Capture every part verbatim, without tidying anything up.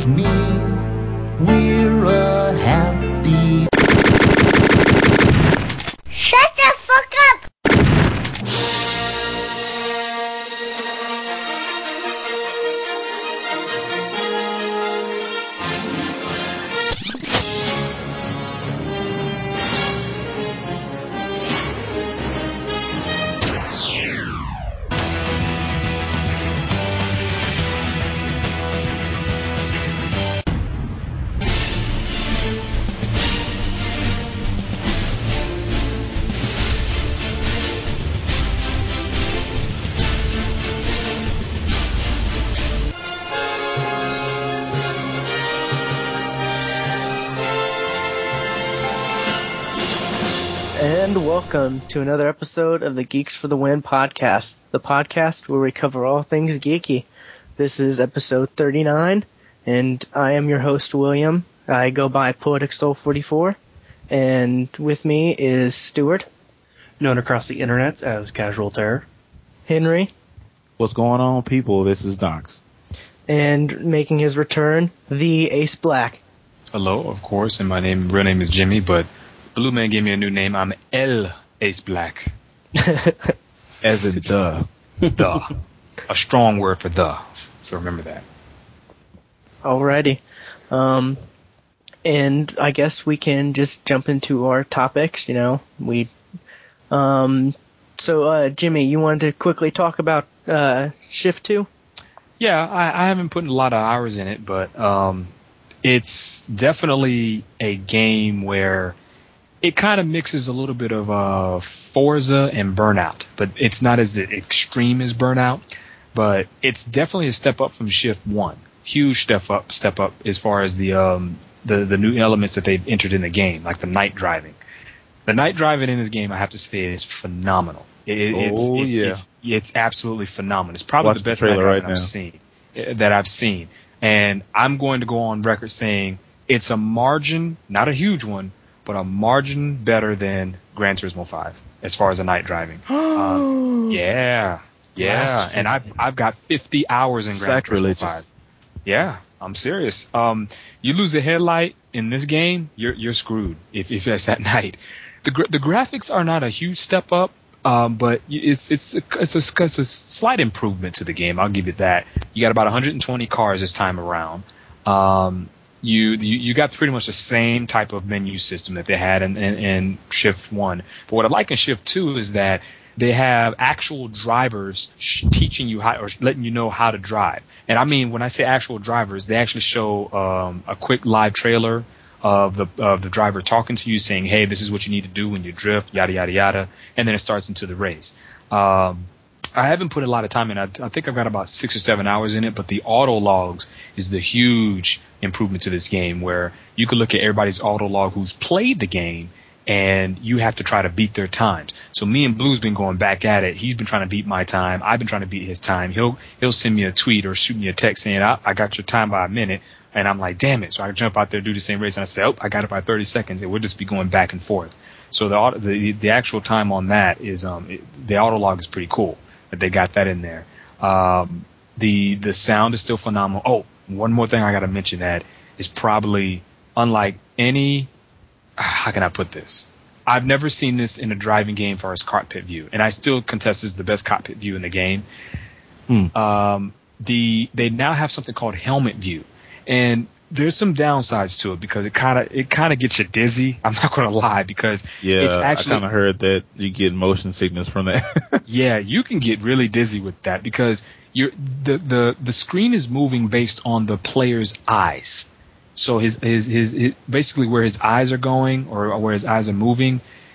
with me. We're a happy... Shut the fuck up! And welcome to another episode of the Geeks for the Win podcast, the podcast where we cover all things geeky. This is episode thirty-nine, and I am your host, William. I go by Poetic Soul forty-four, and with me is Stuart. Known across the internets as Casual Terror. Henry. What's going on, people? This is Knox. And making his return, the Ace Black. Hello, of course, and my name, real name is Jimmy, but Blue Man gave me a new name. I'm El Ace Black. As in the. The. A strong word for the. So remember that. Alrighty. Um, and I guess we can just jump into our topics, you know. We, um, so, uh, Jimmy, you wanted to quickly talk about, uh, Shift two? Yeah, I, I haven't put a lot of hours in it, but, um, it's definitely a game where it kind of mixes a little bit of uh, Forza and Burnout, but it's not as extreme as Burnout. But it's definitely a step up from Shift One. Huge step up, step up as far as the um, the the new elements that they've entered in the game, like the night driving. The night driving in this game, I have to say, is phenomenal. It, it, oh it's, it, yeah, it's, it's absolutely phenomenal. It's probably Watch the best the night trailer driving right I've now. seen. That I've seen, and I'm going to go on record saying it's a margin, not a huge one, but a margin better than Gran Turismo five as far as the night driving. um, yeah, yeah, Blasphemy. and I've I've got fifty hours in Gran Turismo Sacrilegious. five. Yeah, I'm serious. Um, you lose a headlight in this game, you're you're screwed if if it's at night. The gra- the graphics are not a huge step up, um, but it's it's a, it's a it's a slight improvement to the game. I'll give it that. You got about one hundred twenty cars this time around. Um, You, you you got pretty much the same type of menu system that they had in, in, in Shift one. But what I like in Shift two is that they have actual drivers sh- teaching you how or letting you know how to drive. And I mean, when I say actual drivers, they actually show um, a quick live trailer of the of the driver talking to you, saying, "Hey, this is what you need to do when you drift, yada yada yada," and then it starts into the race. Um, I haven't put a lot of time in. I, I think I've got about six or seven hours in it, but the auto logs is the huge improvement to this game where you can look at everybody's auto log who's played the game and you have to try to beat their times. So me and Blue's been going back at it. He's been trying to beat my time. I've been trying to beat his time. He'll he'll send me a tweet or shoot me a text saying, I, I got your time by a minute. And I'm like, damn it. So I jump out there, do the same race, and I say, oh, I got it by thirty seconds. And we'll just be going back and forth. So the auto, the, the actual time on that is um it, the auto log is pretty cool that they got that in there. Um, the the sound is still phenomenal. Oh, one more thing I got to mention that is probably unlike any. How can I put this? I've never seen this in a driving game for its cockpit view, and I still contest this is the best cockpit view in the game. Hmm. Um, the they now have something called helmet view, and there's some downsides to it because it kind of it kind of gets you dizzy. I'm not going to lie because Yeah, it's actually I kind of heard that you get motion sickness from that. yeah, you can get really dizzy with that because you're the, the, the screen is moving based on the player's eyes. So his, his, his, his basically where his eyes are going or where his eyes are moving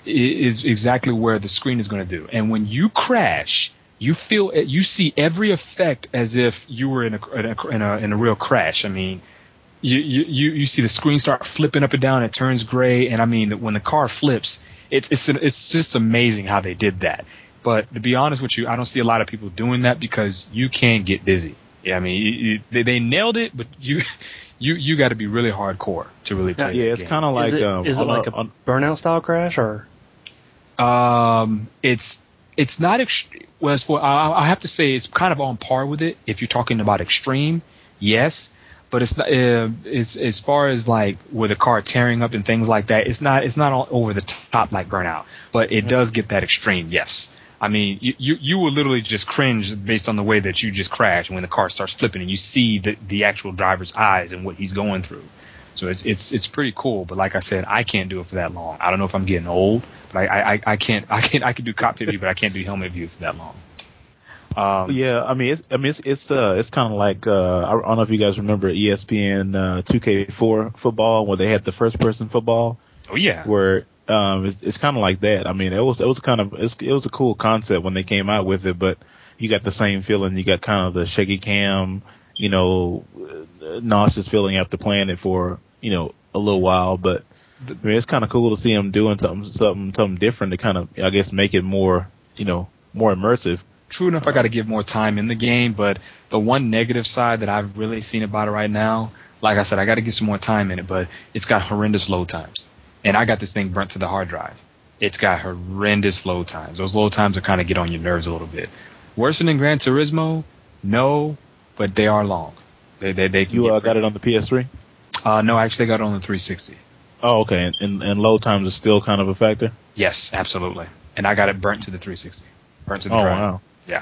is exactly where the screen is going to do. And when you crash, you feel you see every effect as if you were in a in a in a, in a real crash. I mean, you, you you see the screen start flipping up and down. It turns gray, and I mean, when the car flips, it's it's it's just amazing how they did that. But to be honest with you, I don't see a lot of people doing that because you can get dizzy. Yeah, I mean, you, you, they, they nailed it, but you you you got to be really hardcore to really play. Yeah, that it's game. kind of like is it, um, is it on, like a on, Burnout style crash or? Um, it's it's not ex- well. It's for, I, I have to say it's kind of on par with it. If you're talking about extreme, yes. but it's not. Uh, it's as far as like with a car tearing up and things like that. It's not. It's not all over the top like Burnout, but it does get that extreme. Yes. I mean, you, you you will literally just cringe based on the way that you just crash when the car starts flipping and you see the the actual driver's eyes and what he's going through. So it's it's it's pretty cool. But like I said, I can't do it for that long. I don't know if I'm getting old, but I I, I can't I can't I can do cockpit view, but I can't do helmet view for that long. Um, Yeah, I mean, it's, I mean, it's, it's, uh, it's kind of like, uh, I don't know if you guys remember E S P N, uh, two K four football where they had the first person football. Oh yeah. Where, um, it's, it's kind of like that. I mean, it was, it was kind of, it's, it was a cool concept when they came out with it, but you got the same feeling. You got kind of the shaky cam, you know, nauseous feeling after playing it for, you know, a little while, but I mean, it's kind of cool to see them doing something, something, something different to kind of, I guess, make it more, you know, more immersive. True enough, I got to give more time in the game, but the one negative side that I've really seen about it right now, like I said, I got to get some more time in it, but it's got horrendous load times. And I got this thing burnt to the hard drive. It's got horrendous load times. Those load times are kind of get on your nerves a little bit. Worse than Gran Turismo? No, but they are long. They they they. You uh, got it on the P S three? Uh, no, I actually got it on the three sixty. Oh, okay. And, and and load times are still kind of a factor? Yes, absolutely. And I got it burnt to the three sixty. Burnt to the oh, drive. Wow. Yeah.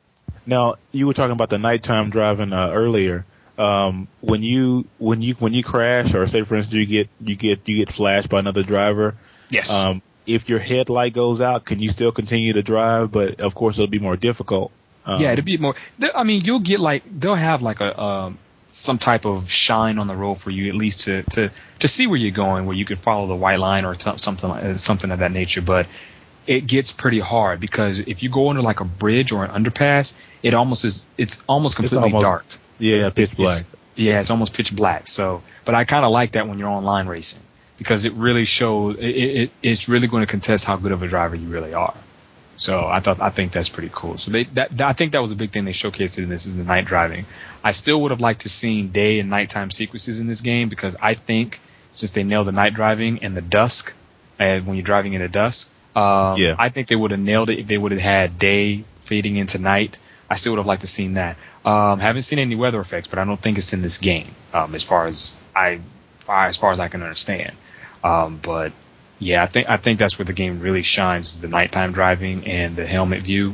Now, you were talking about the nighttime driving uh, earlier. Um, when you when you when you crash, or say for instance you get you get you get flashed by another driver. Yes. Um, if your headlight goes out, can you still continue to drive? But of course, it'll be more difficult. Um, yeah, it'll be more. I mean, you'll get like they'll have like a um, some type of shine on the road for you, at least to to to see where you're going, where you can follow the white line or t- something like, something of that nature. But it gets pretty hard because if you go under like a bridge or an underpass, it almost is. It's almost completely almost, dark. Yeah, pitch black. It's, yeah, it's almost pitch black. So, but I kind of like that when you're online racing because it really shows. It, it it's really going to contest how good of a driver you really are. So I thought I think that's pretty cool. So they that, that I think that was a big thing they showcased in this is the night driving. I still would have liked to seen day and nighttime sequences in this game because I think since they nailed the night driving and the dusk, and when you're driving in the dusk. Um, yeah. I think they would have nailed it if they would have had day fading into night. I still would have liked to seen that. Um, haven't seen any weather effects, but I don't think it's in this game. Um, as far as I, as far as I can understand. Um, but yeah, I think I think that's where the game really shines: the nighttime driving and the helmet view.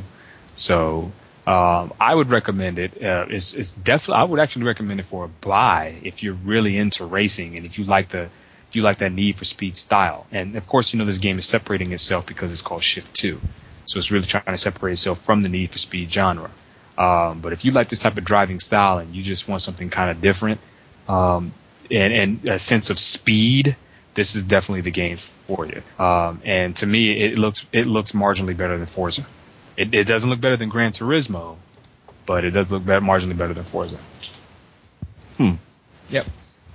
So um, I would recommend it. Uh, it's, it's definitely I would actually recommend it for a buy if you're really into racing and if you like the you like that Need for Speed style. And of course, you know, this game is separating itself because it's called Shift two. So it's really trying to separate itself from the Need for Speed genre. Um, but if you like this type of driving style and you just want something kind of different, um, and, and a sense of speed, this is definitely the game for you. Um, and to me, it looks, it looks marginally better than Forza. It, it doesn't look better than Gran Turismo, but it does look better, marginally better than Forza. Hmm. Yep.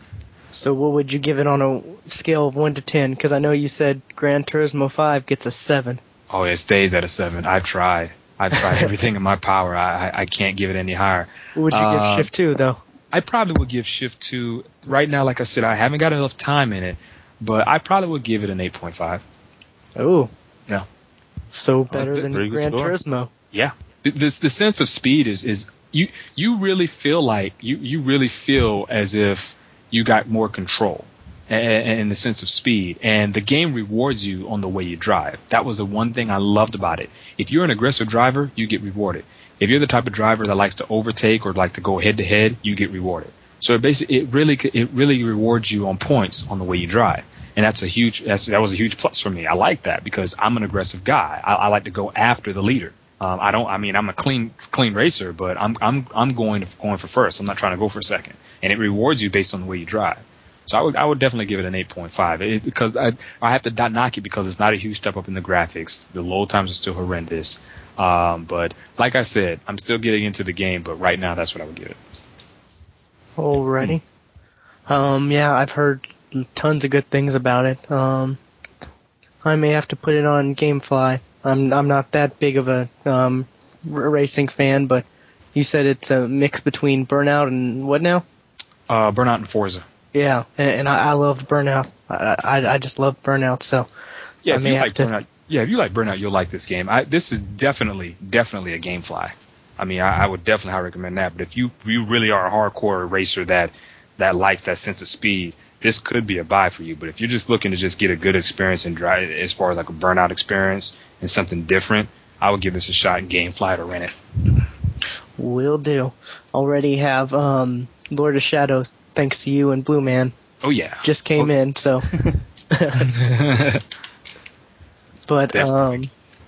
So what would you give it on a scale of one to ten? Because I know you said Gran Turismo five gets a seven. Oh, it stays at a seven. I've tried. I've tried everything in my power. I, I I can't give it any higher. What would you Uh, give Shift two, though? I probably would give Shift two. Right now, like I said, I haven't got enough time in it, but I probably would give it an eight point five. Oh. Yeah. So better Uh, than pretty good Gran score. Turismo. Yeah. The, the, the sense of speed is, is you you really feel like you, you really feel as if you got more control in the sense of speed, and the game rewards you on the way you drive. That was the one thing I loved about it. If you're an aggressive driver, you get rewarded. If you're the type of driver that likes to overtake or like to go head to head, you get rewarded. So it basically, it really, it really rewards you on points on the way you drive, and that's a huge, that's, that was a huge plus for me. I like that because I'm an aggressive guy. I, I like to go after the leader. Um, I don't, I mean, I'm a clean, clean racer, but I'm, I'm, I'm going, to, going for first. I'm not trying to go for second, and it rewards you based on the way you drive. So I would I would definitely give it an eight point five it, because I I have to not knock it because it's not a huge step up in the graphics. The load times are still horrendous. Um, but like I said, I'm still getting into the game, but right now that's what I would give it. Alrighty. Um, yeah, I've heard tons of good things about it. Um, I may have to put it on GameFly. I'm I'm not that big of a um r- racing fan, but you said it's a mix between Burnout and what now? Uh, Burnout and Forza. Yeah, and, and I, I loved Burnout. I, I I just love Burnout. So Yeah, I if may you have like to. Burnout, yeah, if you like Burnout, you'll like this game. I, this is definitely definitely a GameFly. I mean, I, I would definitely highly recommend that. But if you you really are a hardcore racer that that likes that sense of speed, this could be a buy for you. But if you're just looking to just get a good experience and drive as far as like a burnout experience and something different, I would give this a shot in GameFly or rent it. Will do. Already have um, Lord of Shadows, thanks to you and Blue Man. Oh yeah, Just came oh. in, so. But um,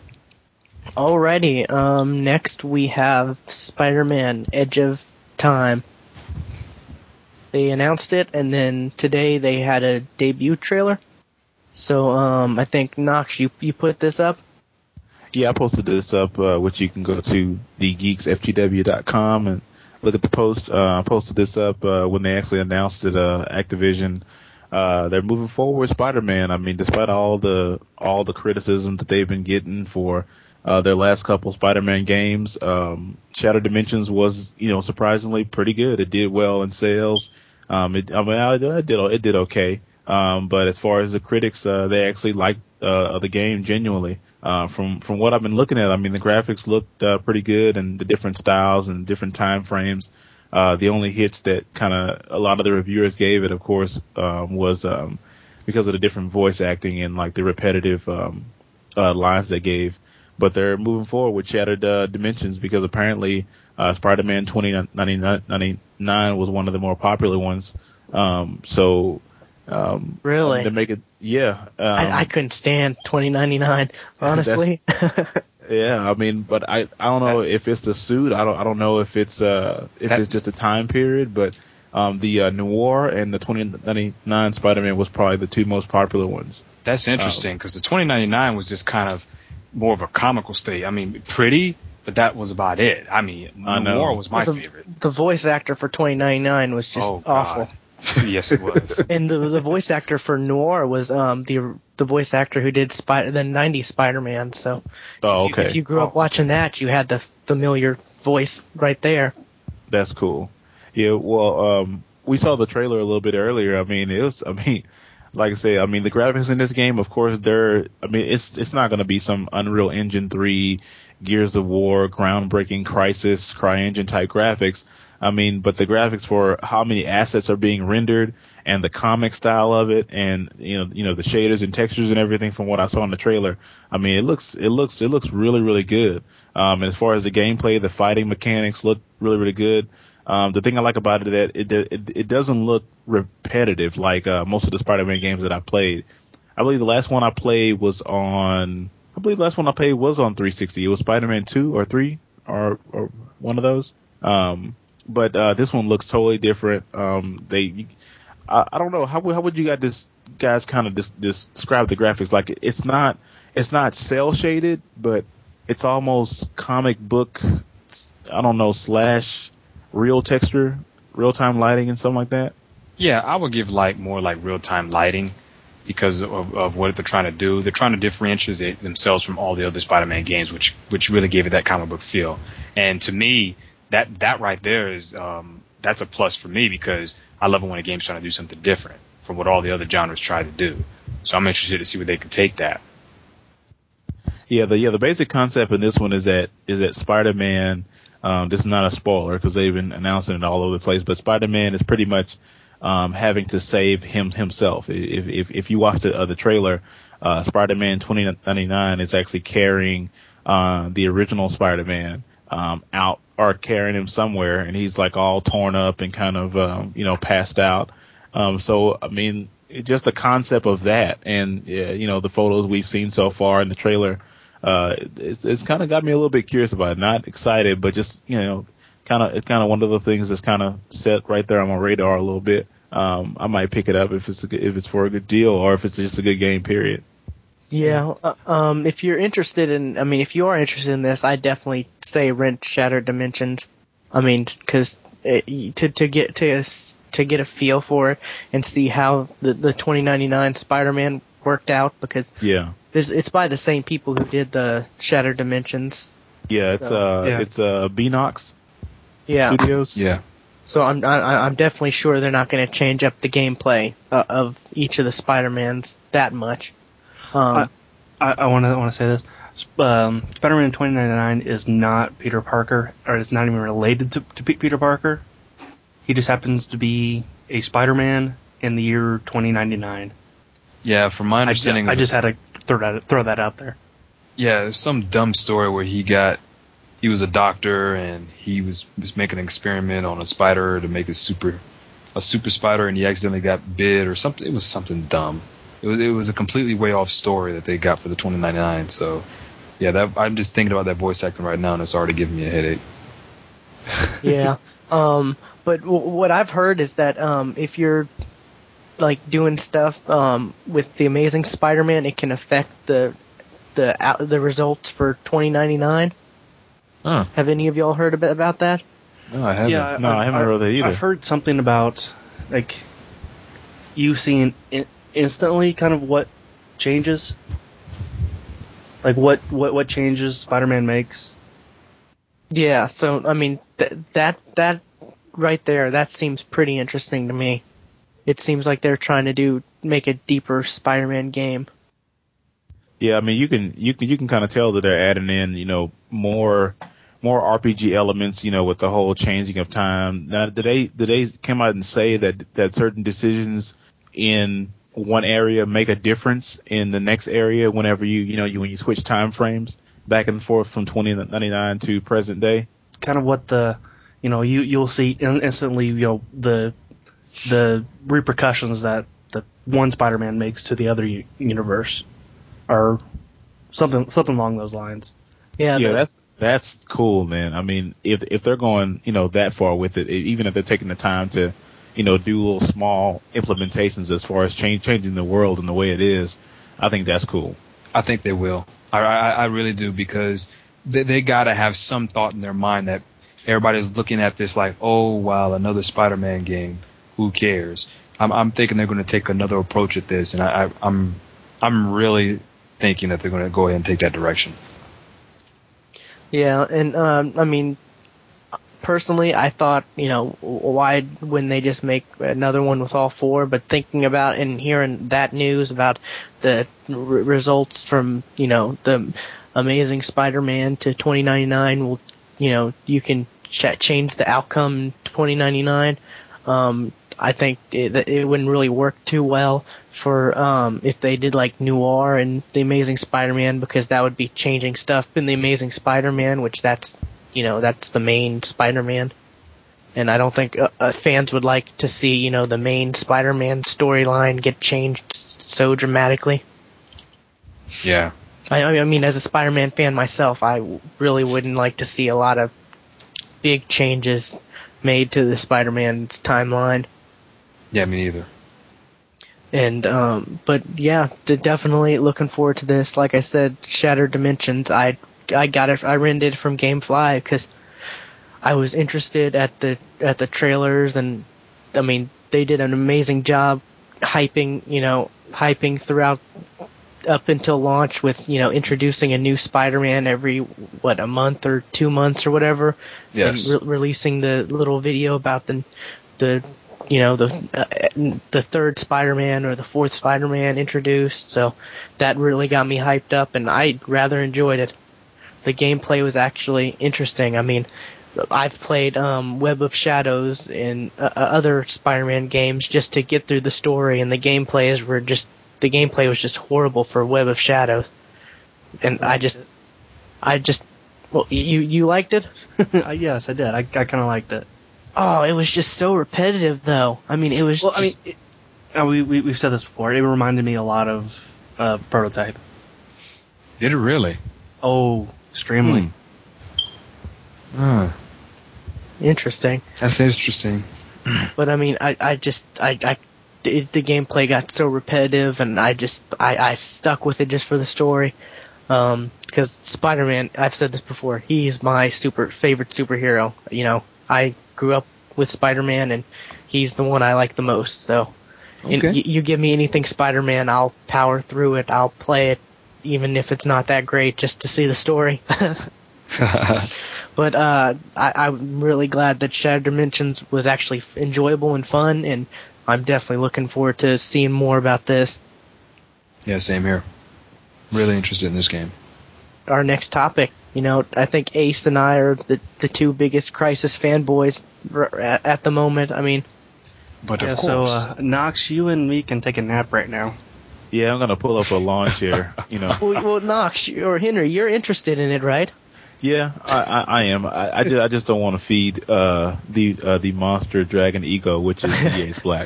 alrighty. Um, next we have Spider-Man: Edge of Time. They announced it, and then today they had a debut trailer. So um, I think Knox, you you put this up. Yeah, I posted this up, uh, which you can go to the geeks f g w dot com and look at the post. Uh, I posted this up uh, when they actually announced it. Uh, Activision, uh, they're moving forward with Spider-Man. I mean, despite all the all the criticism that they've been getting for uh, their last couple Spider-Man games, um, Shattered Dimensions was, you know, surprisingly pretty good. It did well in sales. Um, it, I mean, I, it did it did okay. Um, but as far as the critics, uh, they actually liked uh, the game genuinely. Uh, from from what I've been looking at, I mean, the graphics looked uh, pretty good, and the different styles and different time frames. Uh, the only hits that kind of a lot of the reviewers gave it, of course, um, was um, because of the different voice acting and like the repetitive um, uh, lines they gave. But they're moving forward with Shattered uh, Dimensions because apparently uh, Spider-Man twenty ninety-nine was one of the more popular ones. Um, so. Um, Really? To make it, yeah. Um, I, I couldn't stand twenty ninety-nine, honestly. Yeah, I mean, but I, I don't know if it's the suit. I don't I don't know if it's uh if That- it's just a time period. But um, the uh, Noir and the twenty ninety-nine Spider-Man was probably the two most popular ones. That's interesting because the twenty ninety-nine was just kind of more of a comical state. I mean, pretty, but that was about it. I mean, I know. Noir was my Well, the, favorite. The voice actor for twenty ninety-nine was just Oh, God. awful. Yes, it was. And the the voice actor for Noir was um the the voice actor who did Spy- the nineties Spider-Man. So Oh, if you, okay. if you grew up Oh. watching that, you had the familiar voice right there. That's cool. Yeah, well, um, we saw the trailer a little bit earlier. I mean, it was, I mean, like I say, I mean, the graphics in this game, of course, they're, I mean, it's, it's not going to be some Unreal Engine three, Gears of War, groundbreaking Crysis, CryEngine type graphics. I mean, but the graphics for how many assets are being rendered and the comic style of it and, you know, you know, the shaders and textures and everything from what I saw in the trailer. I mean, it looks, it looks, it looks really, really good. Um, and as far as the gameplay, the fighting mechanics look really, really good. Um, the thing I like about it is that it, it, it doesn't look repetitive like, uh, most of the Spider-Man games that I played. I believe the last one I played was on, I believe the last one I played was on three sixty. It was Spider-Man two or three or, or one of those. Um, But uh, this one looks totally different. Um, they, I, I don't know how how would you guys this guys kind of dis, dis, describe the graphics? Like it's not it's not cell shaded, but it's almost comic book. I don't know slash real texture, real time lighting, and something like that. Yeah, I would give like more like real time lighting because of, of what they're trying to do. They're trying to differentiate themselves from all the other Spider-Man games, which which really gave it that comic book feel. And to me, that that right there is um, that's a plus for me because I love it when a game's trying to do something different from what all the other genres try to do. So I'm interested to see where they can take that. Yeah, the yeah the basic concept in this one is that is that Spider-Man. Um, this is not a spoiler because they've been announcing it all over the place, but Spider-Man is pretty much um, having to save him himself. If if if you watch the uh, the trailer, uh, Spider-Man twenty ninety-nine is actually carrying uh, the original Spider-Man um, out or carrying him somewhere, and he's like all torn up and kind of um, you know passed out. Um, so I mean, it, just the concept of that, and yeah, you know the photos we've seen so far in the trailer. Uh, it's, it's kind of got me a little bit curious about it. Not excited, but just, you know, kind of, it's kind of one of the things that's kind of set right there on my radar a little bit. Um, I might pick it up if it's a good, if it's for a good deal or if it's just a good game, period. Yeah, uh, um, if you're interested in, I mean, if you are interested in this, I definitely say rent Shattered Dimensions. I mean, because to to get to to get a feel for it and see how the the twenty ninety-nine Spider-Man worked out, because Yeah. this it's by the same people who did the Shattered Dimensions. Yeah, it's, uh, Yeah. it's, uh, Beanox Yeah. Studios. Yeah. So I'm I, I'm definitely sure they're not going to change up the gameplay uh, of each of the Spider-Mans that much. Um, I want to I want to say this. Um, Spider-Man twenty ninety-nine is not Peter Parker, or is not even related to, to P- Peter Parker. he just happens to be a Spider-Man in the year twenty ninety-nine. Yeah, from my I, understanding, I just had to throw that throw that out there. Yeah, there's some dumb story where he got he was a doctor and he was, was making an experiment on a spider to make a super a super spider, and he accidentally got bit or something. It was something dumb. It was it was a completely way off story that they got for the twenty ninety-nine. So yeah, that I'm just thinking about that voice acting right now, and it's already giving me a headache. Yeah. Um, but w- what I've heard is that um, if you're like doing stuff um, with the Amazing Spider-Man, it can affect the the out, the results for twenty ninety-nine. Huh. Have any of y'all heard about, about that? No, I haven't. Yeah, No, I haven't heard that either. I've heard something about like you seeing in, instantly kind of what changes, like what what what changes Spider-Man makes. Yeah. So I mean th- that that right there, that seems pretty interesting to me. It seems like they're trying to do make a deeper Spider-Man game. Yeah, I mean, you can you can you can kind of tell that they're adding in, you know, more more R P G elements, you know, with the whole changing of time. Now, did they did they come out and say that that certain decisions in one area make a difference in the next area whenever you you know you when you switch time frames back and forth from twenty ninety-nine to present day? Kind of what the you know you you'll see in, instantly you know the the repercussions that the one Spider-Man makes to the other u- universe, or something something along those lines. Yeah. Yeah, the- that's that's cool, man. I mean, if if they're going, you know, that far with it, even if they're taking the time to, you know, do little small implementations as far as change changing the world and the way it is, I think that's cool. I think they will. I, I, I really do, because they, they got to have some thought in their mind that everybody's looking at this like, oh, wow, another Spider-Man game. Who cares? I'm, I'm thinking they're going to take another approach at this, and I, I, I'm I'm really thinking that they're going to go ahead and take that direction. Yeah, and um, I mean, personally, I thought, you know, why wouldn't they just make another one with all four? But thinking about and hearing that news about the r- results from, you know, the Amazing Spider-Man to twenty ninety-nine, will, you know, you can ch- change the outcome in twenty ninety-nine. Um, I think it, it wouldn't really work too well for um, if they did like Noir and the Amazing Spider-Man, because that would be changing stuff in the Amazing Spider-Man, which that's, you know, that's the main Spider-Man. And I don't think uh, uh, fans would like to see, you know, the main Spider-Man storyline get changed so dramatically. Yeah. I, I mean, as a Spider-Man fan myself, I really wouldn't like to see a lot of big changes made to the Spider-Man's timeline. Yeah, me neither. And um, but yeah, d- definitely looking forward to this. Like I said, Shattered Dimensions. I I got it. I rented it from GameFly because I was interested at the at the trailers, and I mean they did an amazing job hyping, you know, hyping throughout up until launch with, you know, introducing a new Spider-Man every what a month or two months or whatever. Yes. And re- releasing the little video about the the you know the uh, the third Spider-Man or the fourth Spider-Man introduced. So that really got me hyped up, and I rather enjoyed it. The gameplay was actually interesting. I mean, I've played um, Web of Shadows and uh, other Spider-Man games just to get through the story, and the gameplays were just the gameplay was just horrible for Web of Shadows. And I just, I just, well, you you liked it? Yes, I did. I, I kind of liked it. Oh, it was just so repetitive, though. I mean, it was. Well, just, I mean, it, uh, we, we we've said this before. It reminded me a lot of uh, Prototype. Did it really? Oh, extremely. Hmm. interesting. That's interesting. But I mean, I, I just, I, I, it, the gameplay got so repetitive, and I just, I, I stuck with it just for the story. Um, because Spider-Man, I've said this before, he's my super favorite superhero. You know, I grew up with Spider-Man, and he's the one I like the most. So, Okay. and y- you give me anything Spider-Man, I'll power through it. I'll play it, even if it's not that great, just to see the story. But uh, I, I'm really glad that Shattered Dimensions was actually f- enjoyable and fun, and I'm definitely looking forward to seeing more about this. Yeah, same here. Really interested in this game. our next topic. You know, I think Ace and I are the the two biggest Crysis fanboys r- at, at the moment. I mean, But Yeah, of so, course, uh, Knox, you and me can take a nap right now. Yeah, I'm gonna pull up a lawn chair. You know. well, well, Knox you- or Henry, you're interested in it, right? Yeah, I, I, I am. I, I just I just don't want to feed uh, the uh, the monster dragon ego, which is E A's Black.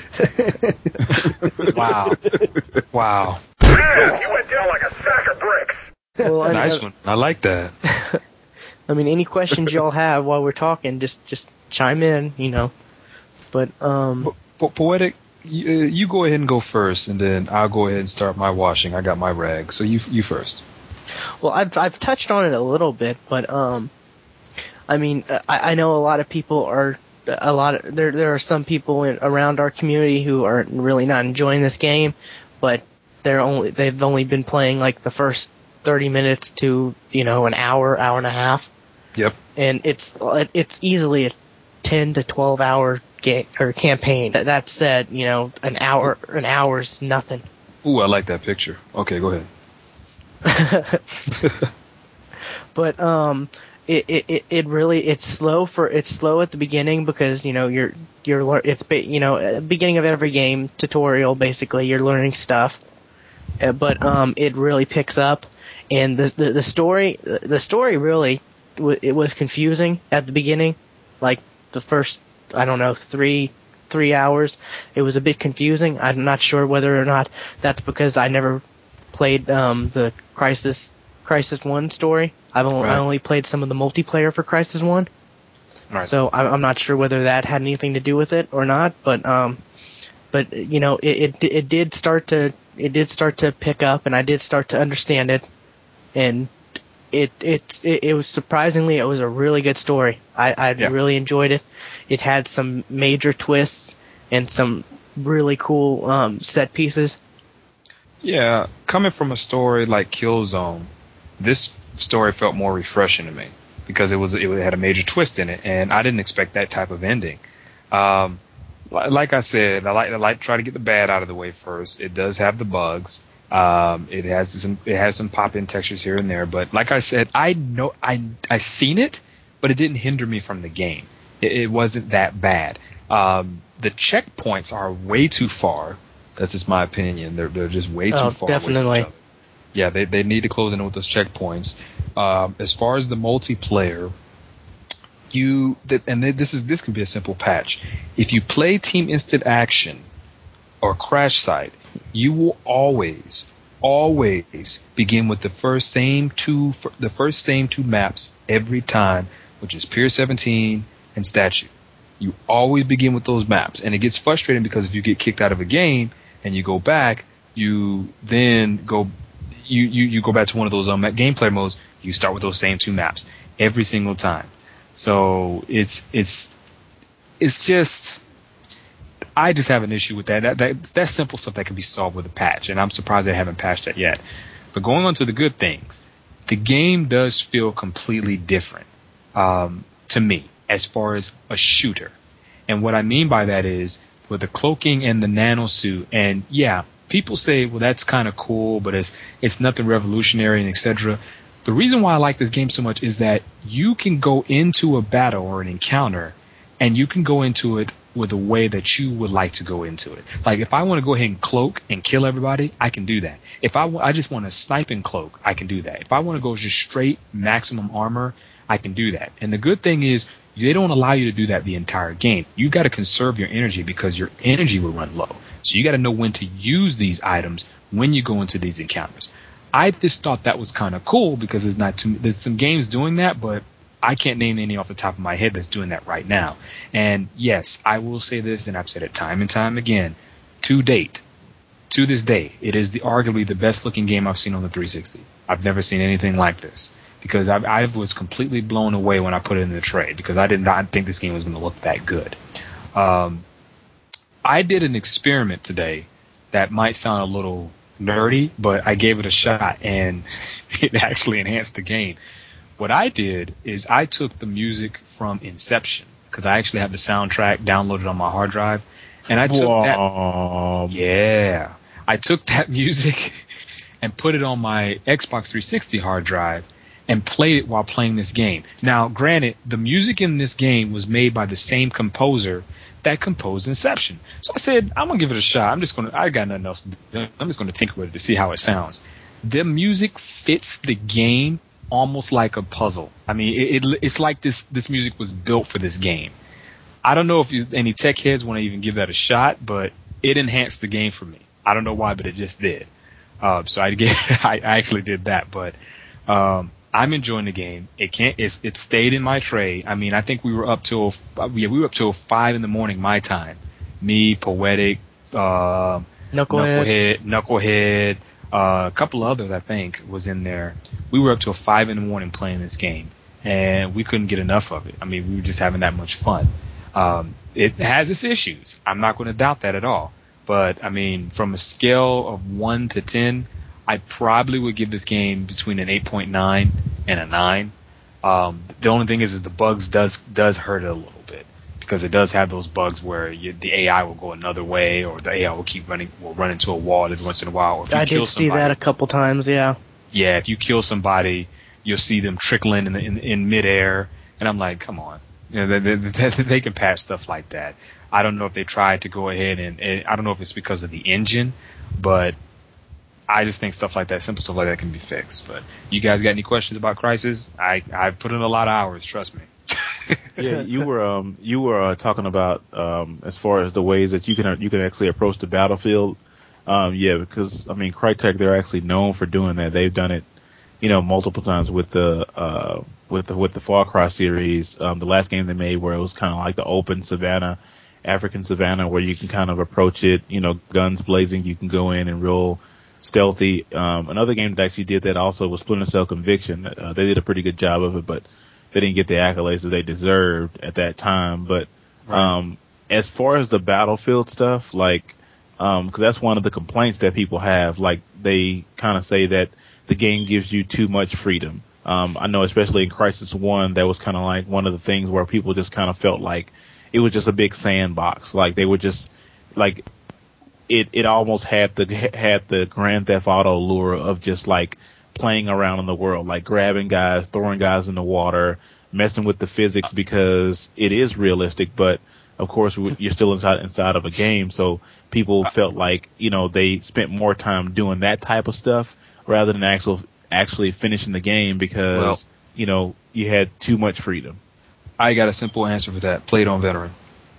wow, wow, You went down like a sack of bricks. Well, I, nice I, one. I like that. I mean, any questions y'all have while we're talking, just just chime in, you know. But um, Po- po- poetic, you, uh, you go ahead and go first, and then I'll go ahead and start my washing. I got my rag, so you you first. well, I've I've touched on it a little bit, but um, I mean, I, I know a lot of people are a lot of there there are some people in, around our community who are really not enjoying this game, but they're only they've only been playing like the first thirty minutes to, you know, an hour, hour and a half. Yep. And it's it's easily a ten to twelve hour game or campaign. That said, you know, an hour an hour's nothing. Ooh, I like that picture. Okay, go ahead. But um, it, it it really it's slow for it's slow at the beginning because, you know, you're you're lear- it's ba- you know, at the beginning of every game tutorial basically you're learning stuff. Uh, but um, it really picks up, and the the, the story the story really w- it was confusing at the beginning, like the first I don't know three three hours. It was a bit confusing. I'm not sure whether or not that's because I never played um, the Crysis Crysis One story. I've only, Right. I only played some of the multiplayer for Crysis One, Right. so I'm, I'm not sure whether that had anything to do with it or not. But um, but you know, it, it it did start to it did start to pick up, and I did start to understand it, and it it it, it was surprisingly it was a really good story. I I Yeah. really enjoyed it. It had some major twists and some really cool um, set pieces. Yeah, coming from a story like Killzone, this story felt more refreshing to me because it was it had a major twist in it, and I didn't expect that type of ending. Um, li- like I said, I like I like to try to get the bad out of the way first. It does have the bugs. Um, it has some it has some pop-in textures here and there, but like I said, I know I I seen it, but it didn't hinder me from the game. It, it wasn't that bad. Um, the checkpoints are way too far. That's just my opinion. They're they're just way too Oh, far away from definitely. each other. Yeah, they they need to close in with those checkpoints. Um, as far as the multiplayer, you th- and th- this is this can be a simple patch. If you play Team Instant Action or Crash Site, you will always always begin with the first same two f- the first same two maps every time, which is Pier seventeen and Statue. You always begin with those maps, and it gets frustrating because if you get kicked out of a game and you go back, you then go you, you, you go back to one of those um, gameplay modes. You start with those same two maps every single time. So it's it's it's just I just have an issue with that. That, that that's simple stuff that can be solved with a patch, and I'm surprised they haven't patched that yet. But going on to the good things, the game does feel completely different um, to me as far as a shooter. And what I mean by that is with the cloaking and the nano suit, and yeah, people say, well, that's kind of cool, but it's it's nothing revolutionary and et cetera. The reason why I like this game so much is that you can go into a battle or an encounter, and you can go into it with a way that you would like to go into it. Like if I want to go ahead and cloak and kill everybody, I can do that. If I, w- I just want to snipe and cloak, I can do that. If I want to go just straight maximum armor, I can do that. And the good thing is they don't allow you to do that the entire game. You've got to conserve your energy because your energy will run low. So you got to know when to use these items when you go into these encounters. I just thought that was kind of cool because there's not too, there's some games doing that, but I can't name any off the top of my head that's doing that right now. And yes, I will say this, and I've said it time and time again, to date, to this day, it is the arguably the best looking game I've seen on the three sixty. I've never seen anything like this because I, I was completely blown away when I put it in the trade because I did not think this game was going to look that good. Um, I did an experiment today that might sound a little nerdy, but I gave it a shot and it actually enhanced the game. What I did is I took the music from Inception because I actually have the soundtrack downloaded on my hard drive, and I took Whoa. that. Yeah, I took that music and put it on my Xbox three sixty hard drive, and played it while playing this game. Now, granted, the music in this game was made by the same composer that composed Inception. So I said, I'm gonna give it a shot. I'm just gonna. I got nothing else to do. I'm just gonna tinker with it to see how it sounds. The music fits the game almost like a puzzle. I mean, it, it it's like this this music was built for this game. I don't know if you, any tech heads want to even give that a shot, but it enhanced the game for me. I don't know why, but it just did. Uh, so I get, I, I actually did that, but um, I'm enjoying the game. It can't. It's, it stayed in my tray. I mean, I think we were up till yeah, we were up till five in the morning my time. Me, Poetic, uh, Knucklehead, Knucklehead, Knucklehead, uh, a couple others I think was in there. We were up till five in the morning playing this game, and we couldn't get enough of it. I mean, we were just having that much fun. Um, it has its issues. I'm not going to doubt that at all. But, I mean, from a scale of one to ten, I probably would give this game between an eight point nine and a nine. Um, the only thing is, is the bugs does does hurt it a little bit because it does have those bugs where you, the A I will go another way or the A I will keep running, will run into a wall every once in a while. Or if you I kill did see somebody, that a couple times, yeah. Yeah, if you kill somebody, you'll see them trickling in, the, in, in midair. And I'm like, come on. You know, they, they, they can patch stuff like that. I don't know if they tried to go ahead and, and I don't know if it's because of the engine, but I just think stuff like that, simple stuff like that, can be fixed. But you guys got any questions about Crysis? I I've put in a lot of hours, trust me. Yeah, you were um you were uh, talking about um as far as the ways that you can you can actually approach the battlefield. Um yeah, because I mean Crytek, they're actually known for doing that. They've done it, you know, multiple times with the uh with the with the Far Cry series. Um, the last game they made where it was kind of like the open savannah, African savannah, where you can kind of approach it, you know, guns blazing. You can go in and real stealthy. Um, another game that actually did that also was Splinter Cell Conviction. Uh, they did a pretty good job of it, but they didn't get the accolades that they deserved at that time. But um, as far as the Battlefield stuff, like, um, because that's one of the complaints that people have. Like, they kind of say that the game gives you too much freedom. Um, I know, especially in Crysis One, that was kind of like one of the things where people just kind of felt like it was just a big sandbox. Like they were just like it. It almost had the had the Grand Theft Auto lure of just like playing around in the world, like grabbing guys, throwing guys in the water, messing with the physics because it is realistic. But of course, you're still inside inside of a game, so people felt like you know they spent more time doing that type of stuff rather than actual actually finishing the game because well, you know you had too much freedom. I got a simple answer for that. Play it on veteran.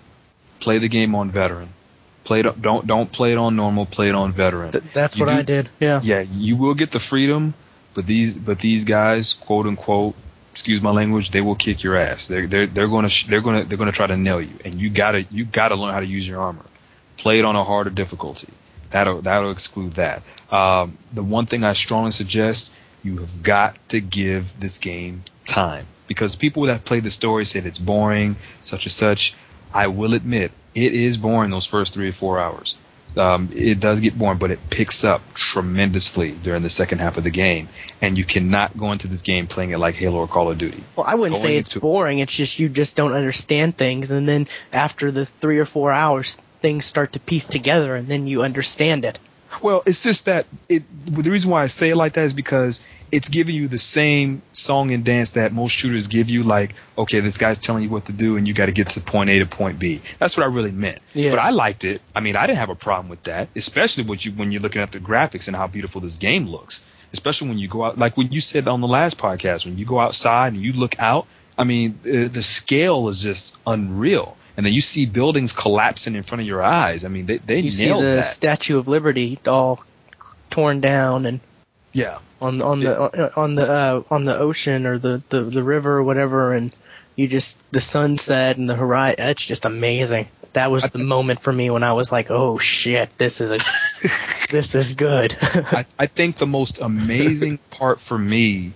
Play the game on veteran. Play it, don't don't play it on normal. Play it on veteran. Th- that's you what do, I did. Yeah. Yeah, you will get the freedom, but these but these guys, quote unquote, excuse my language, they will kick your ass. They're they're they're going to they're going to they're going to try to nail you, and you gotta you gotta learn how to use your armor. Play it on a harder difficulty. That'll that'll exclude that. Um, the one thing I strongly suggest, you have got to give this game time. Because people that play the story said it's boring, such and such. I will admit, it is boring those first three or four hours. Um, it does get boring, but it picks up tremendously during the second half of the game. And you cannot go into this game playing it like Halo or Call of Duty. Well, I wouldn't Going say it's into- boring. It's just you just don't understand things. And then after the three or four hours, things start to piece together, and then you understand it. Well, it's just that it. The reason why I say it like that is because it's giving you the same song and dance that most shooters give you. Like, okay, this guy's telling you what to do, and you got to get to point A to point B. That's what I really meant. Yeah. But I liked it. I mean, I didn't have a problem with that, especially with you when you're looking at the graphics and how beautiful this game looks. Especially when you go out, like when you said on the last podcast, when you go outside and you look out. I mean, the, the scale is just unreal. And then you see buildings collapsing in front of your eyes. I mean, they they You see nailed the that. Statue of Liberty all torn down and Yeah. on on the on the uh, on the ocean or the, the, the river or whatever, and you just the sunset and the horizon. That's just amazing. That was the moment for me when I was like, oh shit, this is a this is good. I, I think the most amazing part for me,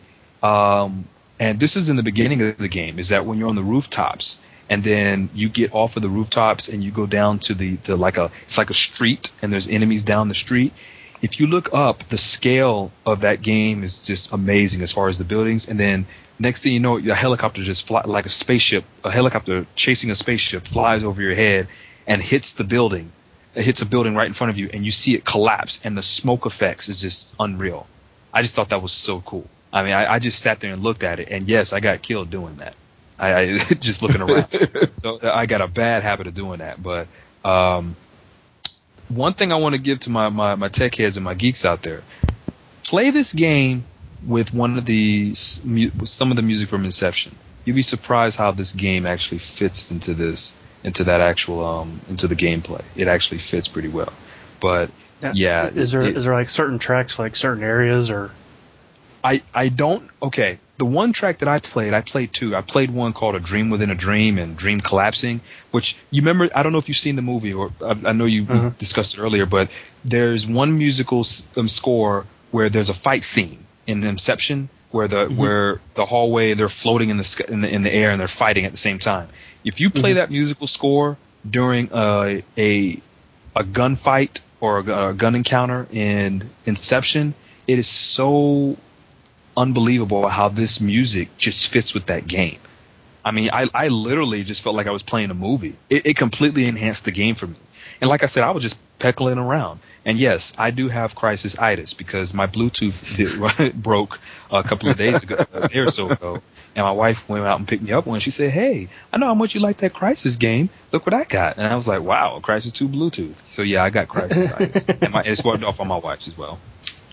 um, and this is in the beginning of the game, is that when you're on the rooftops. And then you get off of the rooftops and you go down to the to like a it's like a street and there's enemies down the street. If you look up, the scale of that game is just amazing as far as the buildings. And then next thing you know, a helicopter just fly like a spaceship, a helicopter chasing a spaceship flies over your head and hits the building. It hits a building right in front of you, and you see it collapse. And the smoke effects is just unreal. I just thought that was so cool. I mean, I, I just sat there and looked at it, and yes, I got killed doing that. I, I just looking around. So I got a bad habit of doing that. But um, one thing I want to give to my, my, my tech heads and my geeks out there: play this game with one of the with some of the music from Inception. You'd be surprised how this game actually fits into this into that actual um into the gameplay. It actually fits pretty well. But Now, yeah, is there it, is there like certain tracks, like certain areas, or I I don't okay. The one track that I played, I played two. I played one called A Dream Within a Dream and Dream Collapsing, which you remember. I don't know if you've seen the movie, or I, I know you Mm-hmm. discussed it earlier, but there's one musical um, score where there's a fight scene in Inception where the Mm-hmm. where the hallway, they're floating in the, sky, in the in the air and they're fighting at the same time. If you play Mm-hmm. that musical score during a a a gunfight or a, a gun encounter in Inception, it is so unbelievable how this music just fits with that game. I mean, I, I literally just felt like I was playing a movie. It, it completely enhanced the game for me. And like I said, I was just peckling around. And yes, I do have crisis-itis because my Bluetooth did, broke a couple of days ago, a day or so ago. And my wife went out and picked me up one. She said, "Hey, I know how much you like that Crisis game. Look what I got." And I was like, "Wow, a Crisis two Bluetooth." So yeah, I got crisis-itis. And my, it's rubbed off on my wife's as well.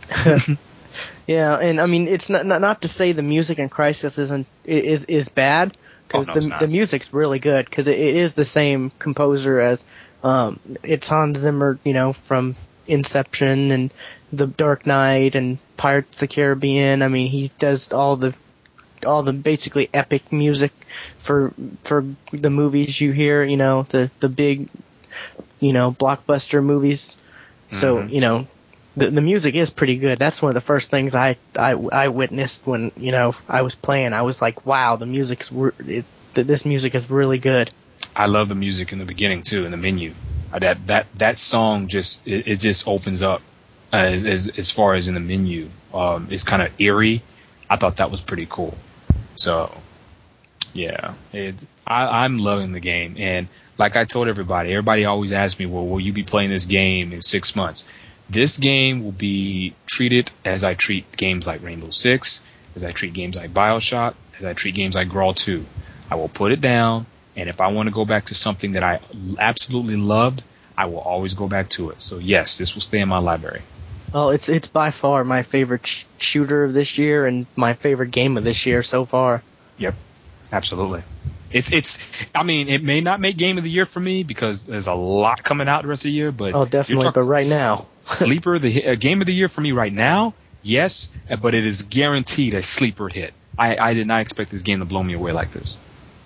Yeah, and I mean, it's not not, not to say the music in Crysis isn't is is bad, because Oh, no, it's the not. the music's really good, because it, it is the same composer as um it's Hans Zimmer, you know, from Inception and The Dark Knight and Pirates of the Caribbean. I mean, he does all the all the basically epic music for for the movies you hear, you know, the the big, you know, blockbuster movies. So, Mhm. you know, the the music is pretty good. That's one of the first things I I, I witnessed when, you know, I was playing. I was like, wow, the music's re- it, th- this music is really good. I love the music in the beginning too, in the menu. Uh, That that that song just it, it just opens up uh, as, as as far as in the menu. Um, it's kind of eerie. I thought that was pretty cool. So yeah, it, I, I'm loving the game. And like I told everybody, everybody always asks me, "Well, will you be playing this game in six months?" This game will be treated as I treat games like Rainbow Six, as I treat games like BioShock, as I treat games like Grawl two. I will put it down. And if I want to go back to something that I absolutely loved, I will always go back to it. So yes, this will stay in my library. Well, it's it's by far my favorite sh- shooter of this year and my favorite game of this year so far. Yep, absolutely. It's it's. I mean, it may not make game of the year for me because there's a lot coming out the rest of the year. But Oh, you're definitely. talking But right now, sleeper, the uh, game of the year for me right now, yes, uh, but it is guaranteed a sleeper hit. I, I did not expect this game to blow me away like this.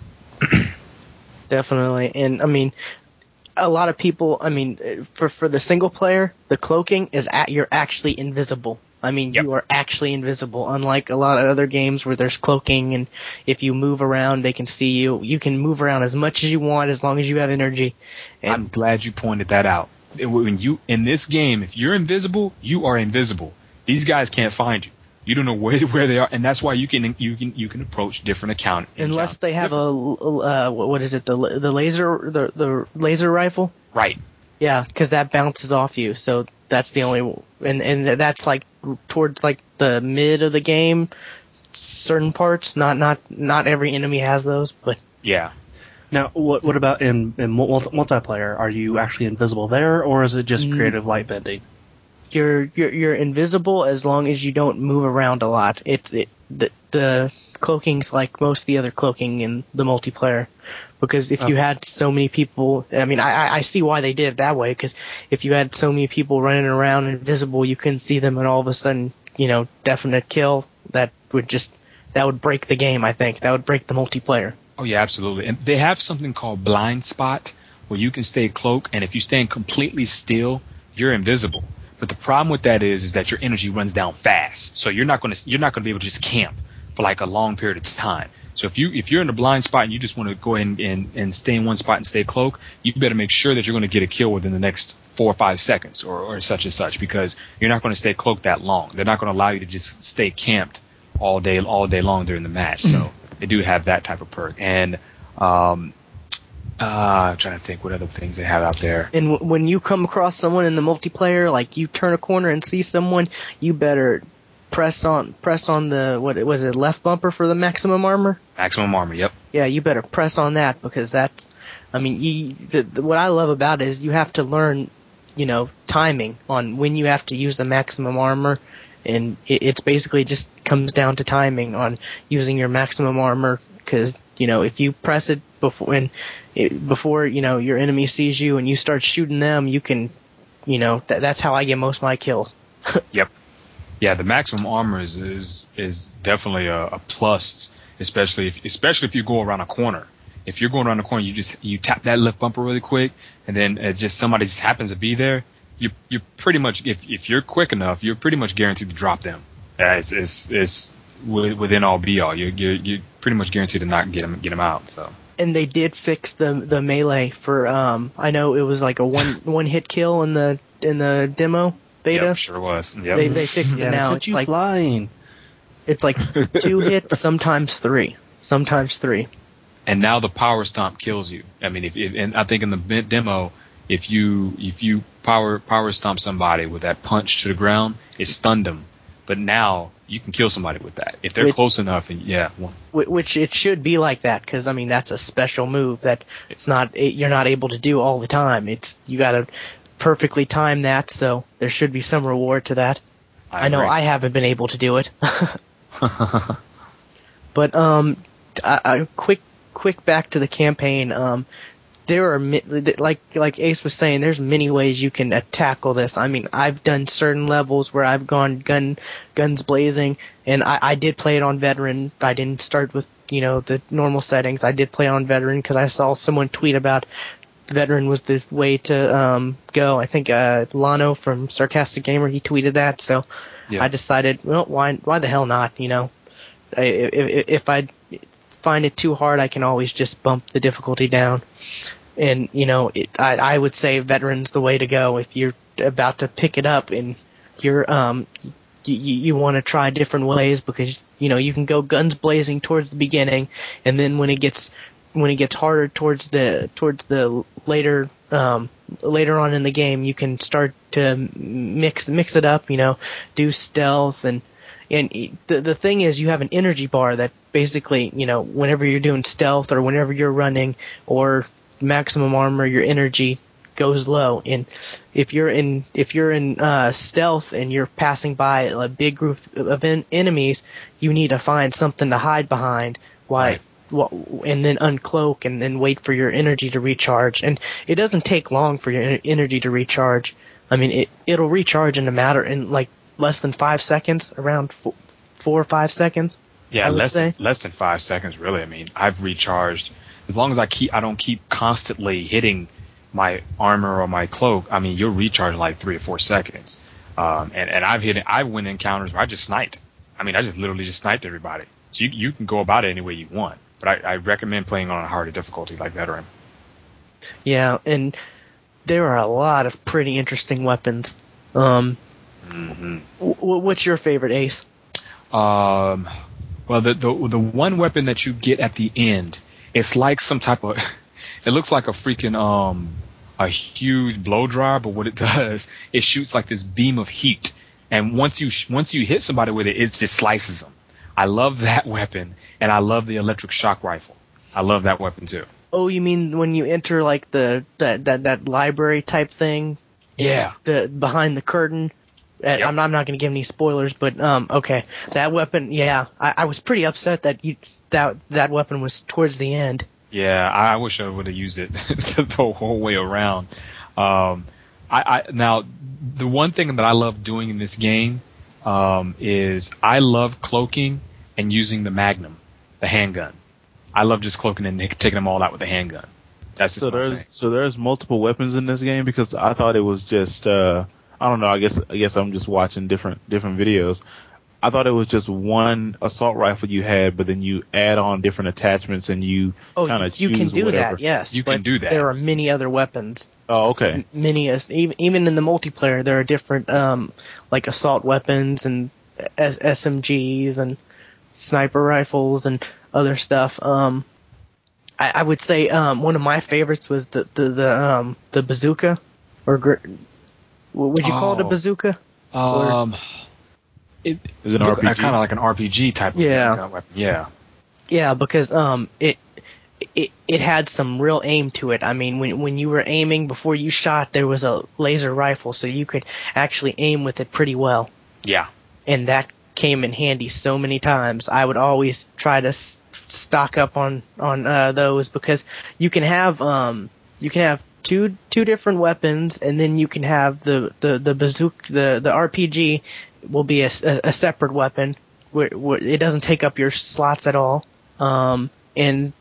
definitely. And I mean, a lot of people. I mean, for for the single player, the cloaking is at you're actually invisible. I mean, Yep. you are actually invisible, unlike a lot of other games where there's cloaking, and if you move around, they can see you. You can move around as much as you want as long as you have energy. And I'm glad you pointed that out. It- When you in this game, if you're invisible, you are invisible. These guys can't find you. You don't know where where they are, and that's why you can you can you can approach different account. unless encounters. they have a uh, what is it, the the laser the the laser rifle? right. Yeah, because that bounces off you. So that's the only, and and that's like towards like the mid of the game. Certain parts, not not not every enemy has those, but Yeah. now what what about in in mul- multiplayer? Are you actually invisible there, or is it just Mm. creative light bending? you're you're you're invisible as long as you don't move around a lot. It's it, the the cloaking's like most of the other cloaking in the multiplayer. Because if you Okay. had so many people, I mean, I, I- I see why they did it that way, because if you had so many people running around invisible, you couldn't see them, and all of a sudden, you know, definite kill, that would just, that would break the game, I think. That would break the multiplayer. Oh yeah, absolutely. And they have something called blind spot where you can stay cloak, and if you stand completely still, you're invisible. But the problem with that is is that your energy runs down fast. So you're not going to you're not going to be able to just camp for like a long period of time. So if you if you're in a blind spot and you just want to go in and, and stay in one spot and stay cloak, you better make sure that you're going to get a kill within the next four or five seconds or, or such and such, because you're not going to stay cloaked that long. They're not going to allow you to just stay camped all day all day long during the match. So they do have that type of perk. And um, uh, I'm trying to think what other things they have out there. And w- when you come across someone in the multiplayer, like you turn a corner and see someone, you better press on press on the what was it left bumper for the maximum armor. Maximum armor. Yep. Yeah, you better press on that because that's. I mean, you, the, the, what I love about it is you have to learn, you know, timing on when you have to use the maximum armor, and it, it's basically just comes down to timing on using your maximum armor because you know if you press it before and it, before you know your enemy sees you and you start shooting them, you can, you know, th- that's how I get most of my kills. Yep. Yeah, the maximum armor is is, is definitely a, a plus, especially if especially if you go around a corner. If you're going around the corner, you just you tap that left bumper really quick, and then it just somebody just happens to be there. You you pretty much if if you're quick enough, you're pretty much guaranteed to drop them. Yeah, it's it's, it's within all be all. You're you're you're pretty much guaranteed to not get them get them out. So. And they did fix the the melee for um I know it was like a one one hit kill in the in the demo beta. Yep, sure was. Yep. They they fixed it Yeah, now. sent It's you like flying. it's like two hits, sometimes three, sometimes three. And now the power stomp kills you. I mean, if, if and I think in the be- demo, if you if you power power stomp somebody with that punch to the ground, it stunned them. But now you can kill somebody with that if they're Which- close enough. And yeah, well, Wh- Which it should be like that because I mean that's a special move that it's not it, you're not able to do all the time. It's you got to perfectly time that, so there should be some reward to that. I, I know agree. I haven't been able to do it. But um, a, a quick quick back to the campaign. Um, there are mi- like like Ace was saying, there's many ways you can uh, tackle this. I mean, I've done certain levels where I've gone gun guns blazing, and I, I did play it on veteran. I didn't start with you know the normal settings. I did play on veteran because I saw someone tweet about veteran was the way to um, go. I think uh, Lano from Sarcastic Gamer he tweeted that, so Yeah. I decided, well, why why the hell not? You know, I, if, if I find it too hard, I can always just bump the difficulty down. And you know, it, I I would say veteran's the way to go if you're about to pick it up and you're um you, you want to try different ways because you know you can go guns blazing towards the beginning, and then when it gets when it gets harder towards the towards the later um later on in the game, you can start to mix mix it up. You know, do stealth and. And the the thing is, you have an energy bar that basically, you know, whenever you're doing stealth or whenever you're running or maximum armor, your energy goes low. And if you're in if you're in uh, stealth and you're passing by a big group of en- enemies, you need to find something to hide behind. Why? Right. And then uncloak and then wait for your energy to recharge. And it doesn't take long for your energy to recharge. I mean, it it'll recharge in a matter in like. Less than five seconds, around four, four or five seconds. Yeah, I would less say. than, less than five seconds, really. I mean, I've recharged as long as I keep I don't keep constantly hitting my armor or my cloak. I mean, you'll recharge in like three or four seconds. Um, and and I've hit I've went encounters where I just sniped. I mean, I just literally just sniped everybody. So you you can go about it any way you want, but I, I recommend playing on a harder difficulty like veteran. Yeah, and there are a lot of pretty interesting weapons. Um, Mm-hmm. w- what's your favorite, Ace? Um, well, the, the the one weapon that you get at the end, it's like some type of, it looks like a freaking um a huge blow dryer, but what it does, it shoots like this beam of heat, and once you once you hit somebody with it, it just slices them. I love that weapon, and I love the electric shock rifle. I love that weapon too. Oh, you mean when you enter like the that that, that library type thing? Yeah. The behind the curtain. Uh, Yep. I'm, I'm not going to give any spoilers, but um, okay, that weapon. Yeah, I, I was pretty upset that you that that weapon was towards the end. Yeah, I, I wish I would have used it the whole way around. Um, I, I now the one thing that I love doing in this game um, is I love cloaking and using the Magnum, the handgun. I love just cloaking and taking them all out with the handgun. That's just So my there's thing. so there's multiple weapons in this game because I thought it was just uh I don't know, I guess I guess I'm just watching different different videos. I thought it was just one assault rifle you had, but then you add on different attachments and you Oh, kind you, of you choose can do whatever. that, yes. You but can do that. There are many other weapons. Oh, okay. Many, as- even even in the multiplayer, there are different um like assault weapons and S- SMGs and sniper rifles and other stuff. Um, I, I would say um one of my favorites was the the, the um the bazooka, or gr- would you call it a Oh. bazooka? Um, It, Is it an look, R P G? Kind of like an R P G type of Yeah. gun weapon. Yeah. Yeah, because um, it it it had some real aim to it. I mean, when when you were aiming before you shot, there was a laser rifle, so you could actually aim with it pretty well, Yeah. and that came in handy so many times. I would always try to s- stock up on on uh, those because you can have um you can have two two different weapons, and then you can have the the the bazooka the the R P G will be a, a, a separate weapon where, where it doesn't take up your slots at all. Um, and,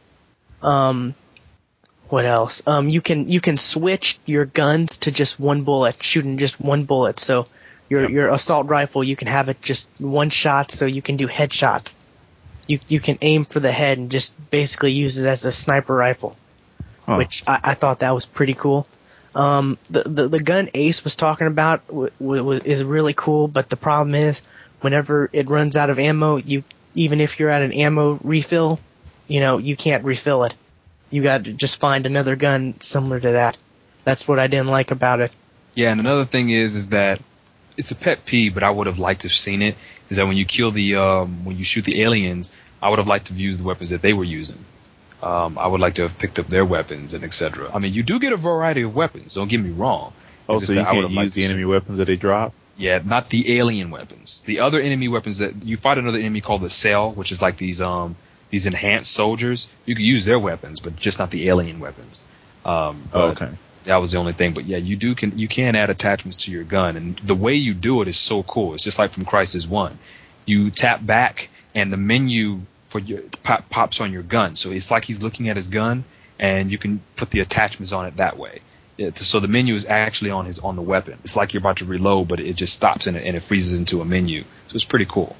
um, what else? Um, you can, you can switch your guns to just one bullet, shooting just one bullet. So your, Yep. your assault rifle, you can have it just one shot so you can do headshots. You, you can aim for the head and just basically use it as a sniper rifle, Huh. which I, I thought that was pretty cool. Um, the, the, the gun Ace was talking about w- w- is really cool, but the problem is whenever it runs out of ammo, you, even if you're at an ammo refill, you know, you can't refill it. You got to just find another gun similar to that. That's what I didn't like about it. Yeah, and another thing is, is that it's a pet peeve, but I would have liked to have seen it. Is that when you kill the, um, when you shoot the aliens, I would have liked to have used the weapons that they were using. Um, I would like to have picked up their weapons and et cetera. I mean, you do get a variety of weapons. Don't get me wrong. Oh, It's so just you that I would can't have liked use to the have enemy seen- weapons that they drop? Yeah, not the alien weapons. The other enemy weapons that you fight another enemy called the Cell, which is like these um these enhanced soldiers. You can use their weapons, but just not the alien weapons. Um, Oh, but okay. that was the only thing. But yeah, you do can you can add attachments to your gun, and the way you do it is so cool. It's just like from Crysis One. You tap back, and the menu for your pop, pops on your gun. So it's like he's looking at his gun, and you can put the attachments on it that way. It, so the menu is actually on his on the weapon. It's like you're about to reload, but it just stops and it, and it freezes into a menu. So it's pretty cool.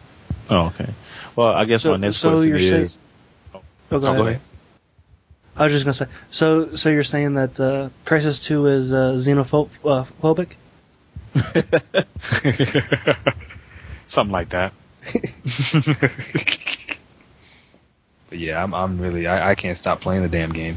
Oh, okay. Well, I guess So- my next so question you're saying- is. Oh, go, Oh, ahead. go ahead. I was just gonna say. So, so you're saying that uh, Crisis Two is uh, xenophobic? Something like that. But yeah, I'm I'm really I, I can't stop playing the damn game.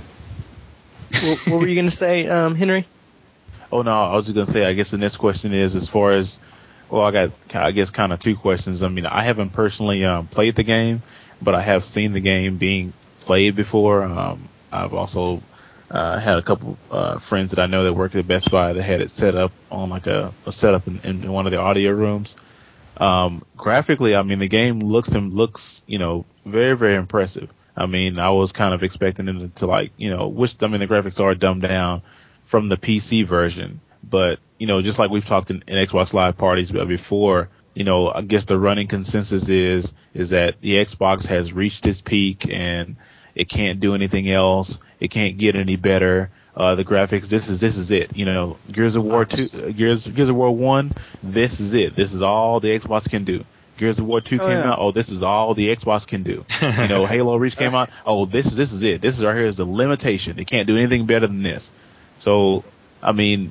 what, what were you going to say, um, Henry? Oh no, I was just gonna say. I guess the next question is as far as. Well, I got I guess kind of two questions. I mean, I haven't personally um, played the game, but I have seen the game being played before. Um, I've also uh, had a couple uh, friends that I know that worked at Best Buy that had it set up on like a, a setup in, in one of the audio rooms. Um, graphically, I mean, the game looks and looks, you know, very, very impressive. I mean, I was kind of expecting them to, to like, you know, which, I mean, the graphics are dumbed down from the P C version, but, you know, just like we've talked in, in Xbox Live parties before, you know, I guess the running consensus is, is that the Xbox has reached its peak and it can't do anything else. It can't get any better. Uh, the graphics, this is, this is it. You know, Gears of War two, uh, Gears, Gears of War one, this is it. This is all the Xbox can do. Gears of War two Oh, came yeah. out. Oh, this is all the Xbox can do. You know, Halo Reach came out. Oh, this is, this is it. This is right here is the limitation. It can't do anything better than this. So, I mean,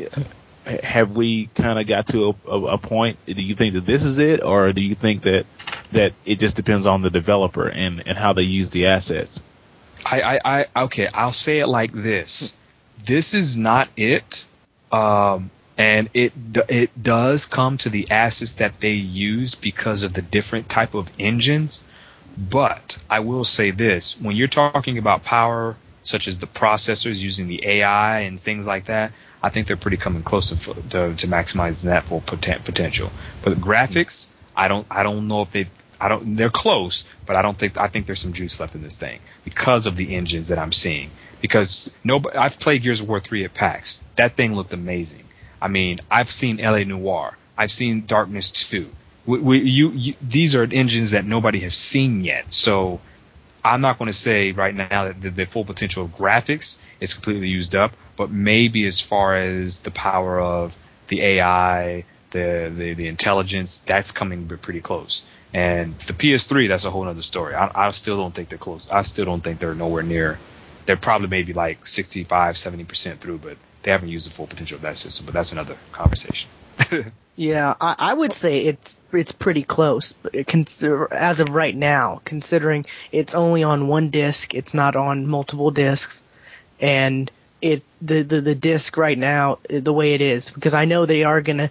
have we kind of got to a, a, a point? Do you think that this is it, or do you think that that it just depends on the developer and, and how they use the assets? I, I, I okay, I'll say it like this. This is not it. Um, and it it does come to the assets that they use because of the different type of engines. But I will say this: when you're talking about power, such as the processors using the A I and things like that, I think they're pretty coming close to to, to maximizing that full poten- potential. But the graphics, I don't I don't know if they I don't they're close, but I don't think I think there's some juice left in this thing because of the engines that I'm seeing. Because nobody, I've played Gears of War three at PAX. That thing looked amazing. I mean, I've seen L A Noire. I've seen Darkness two. We, we, you, you, these are engines that nobody has seen yet. So I'm not going to say right now that the, the full potential of graphics is completely used up, but maybe as far as the power of the A I, the, the, the intelligence, that's coming pretty close. And the P S three, that's a whole other story. I, I still don't think they're close. I still don't think they're nowhere near. They're probably maybe like sixty-five, seventy percent through, but they haven't used the full potential of that system. But that's another conversation. Yeah, I, I would say it's it's pretty close, but it consider, as of right now, considering it's only on one disc, it's not on multiple discs, and it the, the, the disc right now, the way it is, because I know they are gonna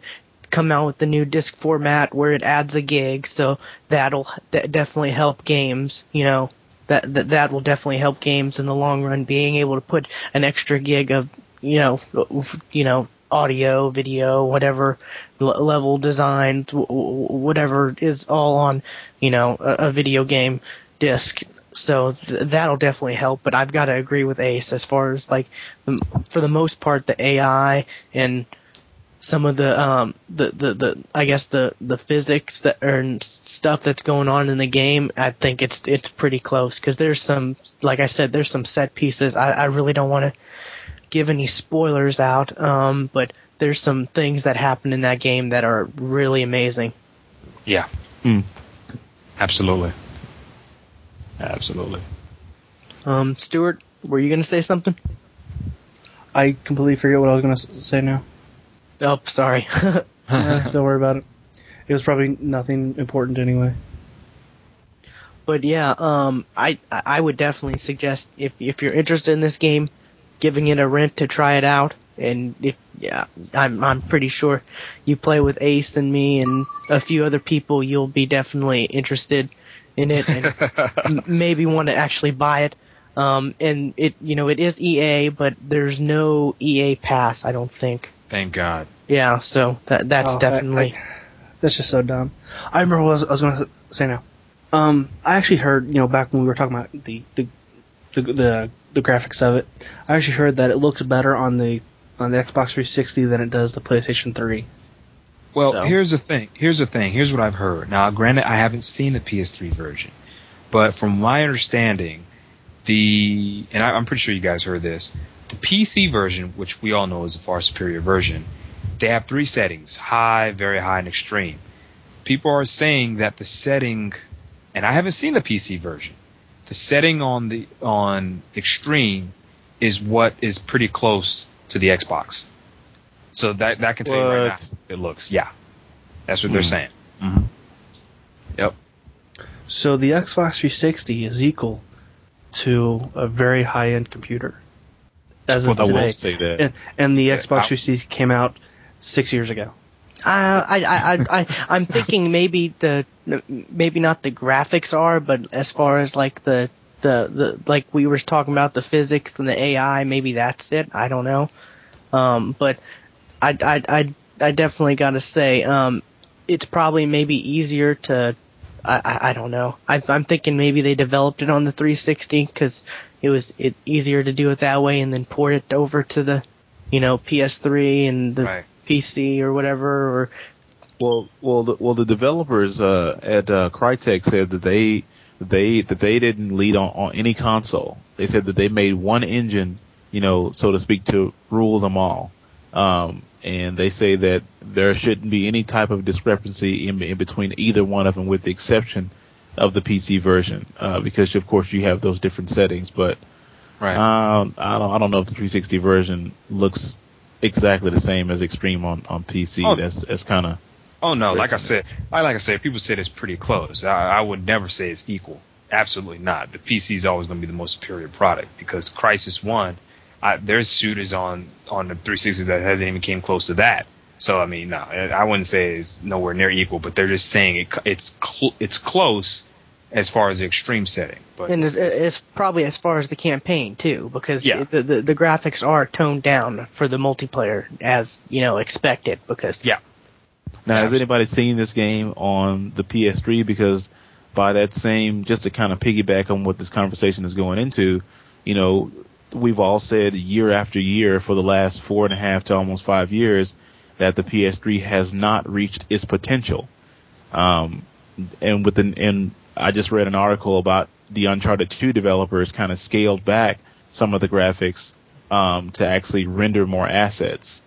come out with the new disc format where it adds a gig, so that'll de- definitely help games. You know, that, that that will definitely help games in the long run. Being able to put an extra gig of, you know, you know, audio, video, whatever l- level design, w- w- whatever is all on, you know, a, a video game disc. So th- that'll definitely help. But I've got to agree with Ace as far as like, the, for the most part, the A I and some of the um the, the, the I guess the, the physics that or stuff that's going on in the game, I think it's it's pretty close, because there's some, like I said, there's some set pieces. I, I really don't want to give any spoilers out, um, but there's some things that happen in that game that are really amazing. Yeah. Mm. Absolutely. Absolutely. Um, Stuart, were you going to say something? I completely forget what I was going to say now. Oh, sorry. Eh, don't worry about it. It was probably nothing important anyway. But yeah, um, I I would definitely suggest, if if you're interested in this game, giving it a rent to try it out. And if yeah, I'm I'm pretty sure you play with Ace and me and a few other people, you'll be definitely interested in it and m- maybe want to actually buy it. Um, and it you know it is E A, but there's no E A Pass, I don't think. Thank God. Yeah, so that that's Oh, definitely. I, I, that's just so dumb. I remember what I was, I was going to say now. Um, I actually heard, you know, back when we were talking about the the, the the the graphics of it, I actually heard that it looks better on the on the Xbox three sixty than it does the PlayStation three. Well, So. here's the thing. Here's the thing. Here's what I've heard. Now, granted, I haven't seen the P S three version, but from my understanding, the and I, I'm pretty sure you guys heard this. The P C version, which we all know is a far superior version, they have three settings: high, very high, and extreme. People are saying that the setting, and I haven't seen the P C version, the setting on the on extreme is what is pretty close to the Xbox. So that that can tell you right What? now it looks. Yeah, that's what they're Hmm. saying. Mm-hmm. Yep. So the Xbox three sixty is equal to a very high-end computer as of I will today. say that. And, and the Yeah, Xbox I- three sixty came out six years ago. Uh, I, I, I, I, I'm thinking maybe the, maybe not the graphics are, but as far as like the, the, the, like we were talking about the physics and the A I, maybe that's it. I don't know. Um, but I, I, I, I definitely gotta say, um, it's probably maybe easier to, I, I, I don't know. I, I'm thinking maybe they developed it on the three sixty because it was it easier to do it that way and then port it over to the, you know, P S three and the Right. P C or whatever, or Well, well, the, well, the developers uh, at uh, Crytek said that they they that they didn't lead on, on any console. They said that they made one engine, you know, so to speak, to rule them all. Um, and they say that there shouldn't be any type of discrepancy in, in between either one of them, with the exception of the P C version, uh, because of course you have those different settings. But Right. um, I don't I don't know if the three sixty version looks exactly the same as Extreme on, on P C. Oh. That's that's kind of Oh no, like I Great. said, I like I said, people said it's pretty close. I, I would never say it's equal. Absolutely not. The P C is always going to be the most superior product because Crysis One, I, there's shooters on on the three sixty that hasn't even came close to that. So I mean, no, I wouldn't say it's nowhere near equal, but they're just saying it, it's cl- it's close as far as the extreme setting. But and it's, it's probably as far as the campaign too, because Yeah. the, the the graphics are toned down for the multiplayer as you know expected. Because yeah, Now, has anybody seen this game on the P S three? Because by that same, just to kind of piggyback on what this conversation is going into, you know, we've all said year after year for the last four and a half to almost five years that the P S three has not reached its potential. Um, and with the, and I just read an article about the Uncharted two developers kind of scaled back some of the graphics um, to actually render more assets.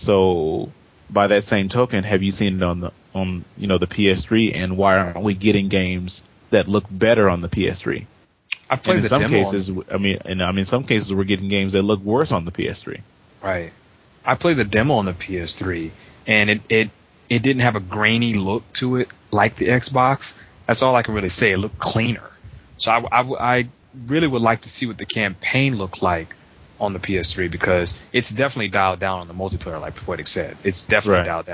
So by that same token, have you seen it on the on you know the P S three, and why aren't we getting games that look better on the P S three? I played And in the some demo cases, I mean, and I mean, in some cases, we're getting games that look worse on the P S three. on, right. I played the demo on the P S three, and it it it didn't have a grainy look to it like the Xbox. That's all I can really say. It looked cleaner. So I, I, I really would like to see what the campaign looked like on the P S three because it's definitely dialed down on the multiplayer, like Poetic said. It's definitely Right. dialed down.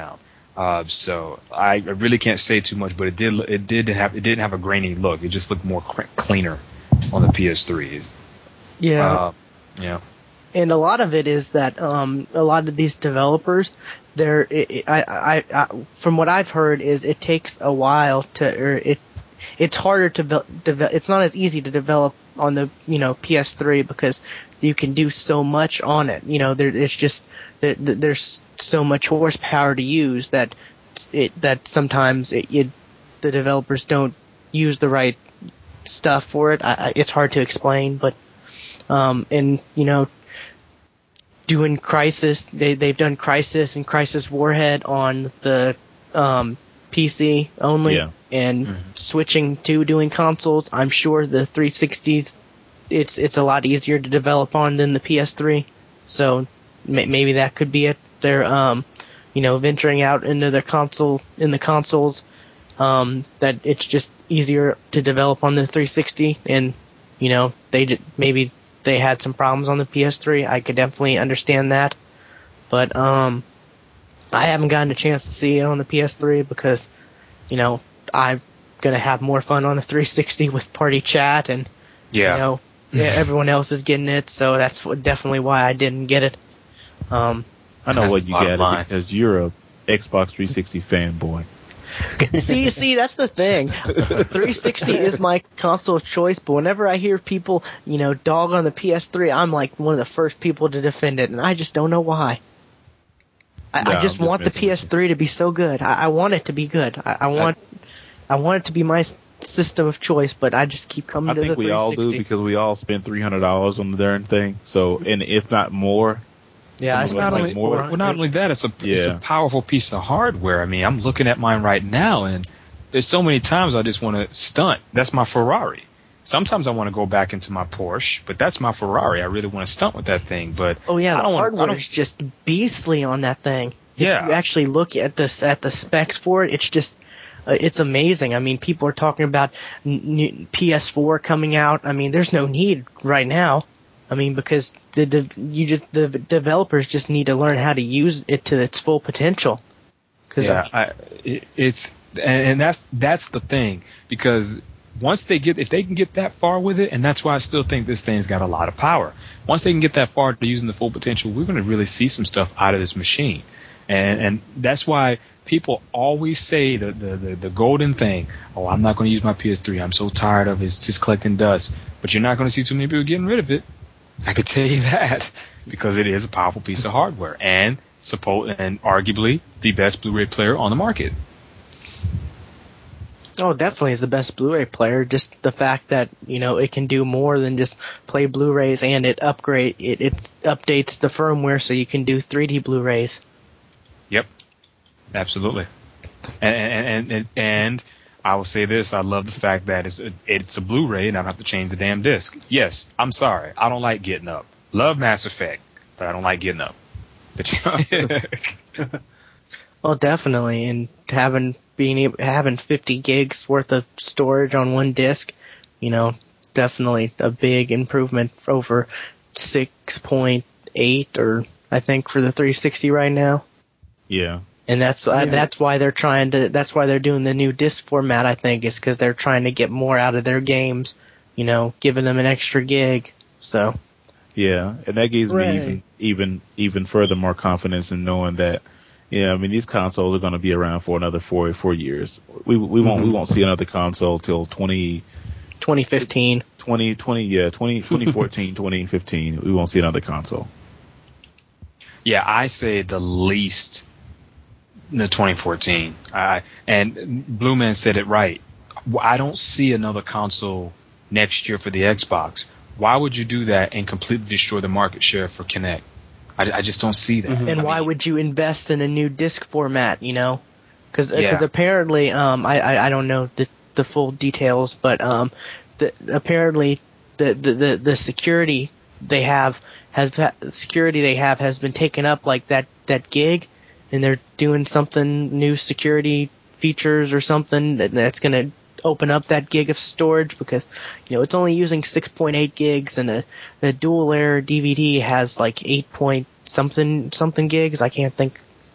Uh, so I really can't say too much, but it did it did have it didn't have a grainy look. It just looked more cr- cleaner on the P S three. Yeah. Uh, yeah. And a lot of it is that um, a lot of these developers, they're it, I, I, I from what I've heard is it takes a while to or it it's harder to develop. It's not as easy to develop on the you know P S three because you can do so much on it. You know, there it's just there, there's so much horsepower to use that it that sometimes it, it the developers don't use the right stuff for it. I, it's hard to explain, but um, and you know, doing Crysis, they they've done Crysis and Crysis Warhead on the um, P C only, Yeah. and Mhm. switching to doing consoles. I'm sure the three sixties, it's it's a lot easier to develop on than the P S three. So may, maybe that could be it. They're um, you know, venturing out into their console in the consoles. Um, that it's just easier to develop on the three sixty, and you know they did, maybe they had some problems on the P S three. I could definitely understand that, but um, I haven't gotten a chance to see it on the P S three because you know I'm gonna have more fun on the three sixty with party chat, and Yeah. you know yeah, everyone else is getting it, so that's what, definitely why I didn't get it. Um, I know That's what the you bottom got it line. because you're a Xbox three sixty fanboy. see, see, that's the thing. three sixty is my console of choice, but whenever I hear people, you know, dog on the P S three, I'm like one of the first people to defend it, and I just don't know why. I, No, I I'm just just want the messing with P S three to be so good. I, I want it to be good. I, I want, I want it to be my system of choice, but I just keep coming I to think the we all three sixty. do because we all spend three hundred dollars on the darn thing. So, and if not more, Yeah, I some Well, of not us spent only, like more. well, not only that, it's a it's a Yeah. powerful piece of hardware. I mean, I'm looking at mine right now, and there's so many times I just want to stunt. That's my Ferrari. Sometimes I want to go back into my Porsche, but that's my Ferrari. I really want to stunt with that thing, but Oh yeah, I the don't want. I hardware don't. is just beastly on that thing. Yeah. If you actually look at this at the specs for it, it's just uh, it's amazing. I mean, people are talking about n- new P S four coming out. I mean, there's no need right now. I mean, because the, the you just the developers just need to learn how to use it to its full potential. Cause Yeah, I, it, it's and, and that's that's the thing, because once they get if they can get that far with it, and that's why I still think this thing's got a lot of power. Once they can get that far to using the full potential, we're going to really see some stuff out of this machine, and and that's why people always say the the the, the golden thing. Oh, I'm not going to use my P S three. I'm so tired of it. It's just collecting dust. But you're not going to see too many people getting rid of it. I could tell you that, because it is a powerful piece of hardware and suppo- and arguably the best Blu-ray player on the market. Oh, definitely is the best Blu-ray player. Just the fact that you know it can do more than just play Blu-rays, and it upgrade it, it updates the firmware so you can do three D Blu-rays. Yep, absolutely. And and and, and, and I will say this: I love the fact that it's a, it's a Blu-ray and I don't have to change the damn disc. Yes, I'm sorry, I don't like getting up. Love Mass Effect, but I don't like getting up. Well, definitely, and having being able, having fifty gigs worth of storage on one disc, you know, definitely a big improvement over six point eight, or I think for the three sixty right now. Yeah. And that's uh, that's why they're trying to. That's why they're doing the new disc format. I think is because they're trying to get more out of their games. You know, giving them an extra gig. So. Yeah, and that gives Right. me even even even further more confidence in knowing that, yeah, I mean these consoles are going to be around for another four four years. We we won't we won't see another console till twenty twenty fifteen. twenty twenty yeah twenty twenty fourteen twenty fifteen. We won't see another console. Yeah, I say the least the twenty fourteen. I and Blue Man said it right. I don't see another console next year for the Xbox. Why would you do that and completely destroy the market share for Kinect? I, I just don't see that. And I why mean, would you invest in a new disc format? You know, because Yeah. apparently, um, I, I I don't know the the full details, but um, the apparently the the the, the security they have has security they have has been taken up like that that gig, and they're doing something new security features or something that, that's going to open up that gig of storage, because you know it's only using six point eight gigs, and a the dual layer D V D has like eight point something something gigs. I can't think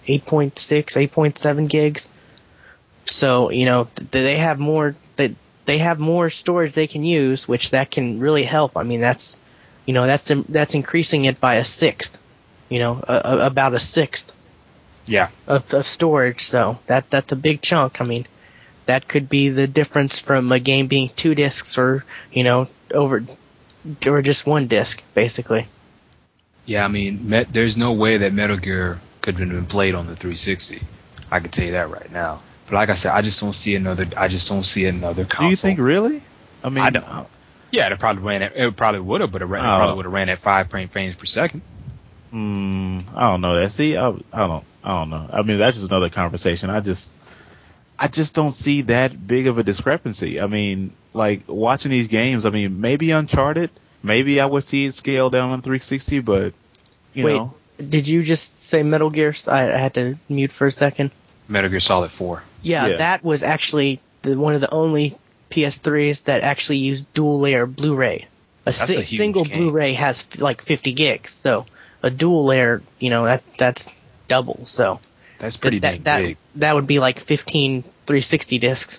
eight point six, eight point seven gigs. So, you know, th- they have more, they, they have more storage they can use, which that can really help. I mean, that's, you know, that's, that's increasing it by a sixth, you know, a, a, about a sixth. Yeah. Of, of storage. So that, that's a big chunk. I mean, that could be the difference from a game being two discs or, you know, over, or just one disc, basically. Yeah, I mean, Met, there's no way that Metal Gear could have been played on the three sixty. I can tell you that right now. But like I said, I just don't see another. I just don't see another console. Do you think really? I mean, I don't. Yeah, it probably ran. At, it probably would have, but it, ran, it probably would have ran at five frames per second. Hmm, I don't know that. See, I, I don't. I don't know. I mean, that's just another conversation. I just, I just don't see that big of a discrepancy. I mean, like watching these games. I mean, maybe Uncharted. Maybe I would see it scale down on three sixty, but you Wait, know. Did you just say Metal Gear? I, I had to mute for a second. Metal Gear Solid four. Yeah, Yeah. that was actually the, one of the only P S threes that actually used dual layer Blu-ray. A, si- a huge single game. Blu-ray has like fifty gigs, so a dual layer, you know, that that's double. So That's pretty that, dang that, big. That would be like fifteen three sixty discs.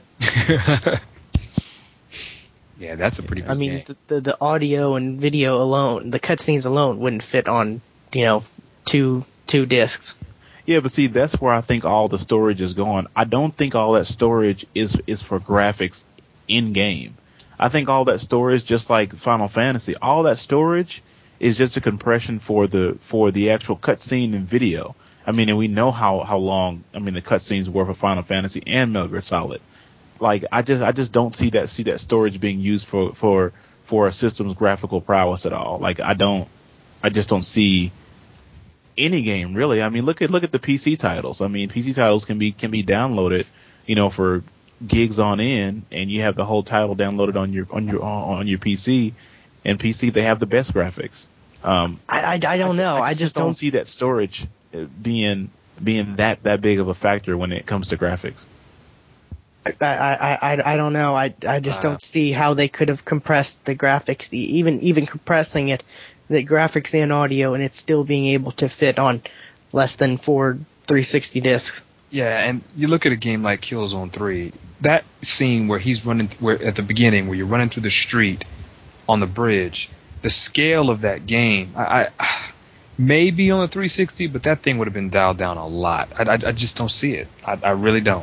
Yeah, that's a pretty big I mean, game. the, the the audio and video alone, the cutscenes alone, wouldn't fit on, you know, two two discs. Yeah, but see, that's where I think all the storage is going. I don't think all that storage is is for graphics in game. I think all that storage, just like Final Fantasy, all that storage is just a compression for the for the actual cutscene and video. I mean, and we know how how long. I mean, the cutscenes were for Final Fantasy and Metal Gear Solid. Like, I just I just don't see that see that storage being used for for for a system's graphical prowess at all. Like, I don't, I just don't see any game really. I mean, look at look at the P C titles. I mean, P C titles can be can be downloaded, you know, for gigs on end, and you have the whole title downloaded on your on your on your P C. And P C, they have the best graphics. Um, I I, I don't I, know. I, I just, just don't, don't see that storage uh, being being that that big of a factor when it comes to graphics. I, I, I, I don't know. I, I just Uh, don't see how they could have compressed the graphics, e- even even compressing it, the graphics and audio, and it's still being able to fit on less than four three sixty discs. Yeah, and you look at a game like Killzone three, that scene where he's running, where at the beginning, where you're running through the street on the bridge, the scale of that game, I, I maybe on the three sixty, but that thing would have been dialed down a lot. I, I, I just don't see it. I, I really don't.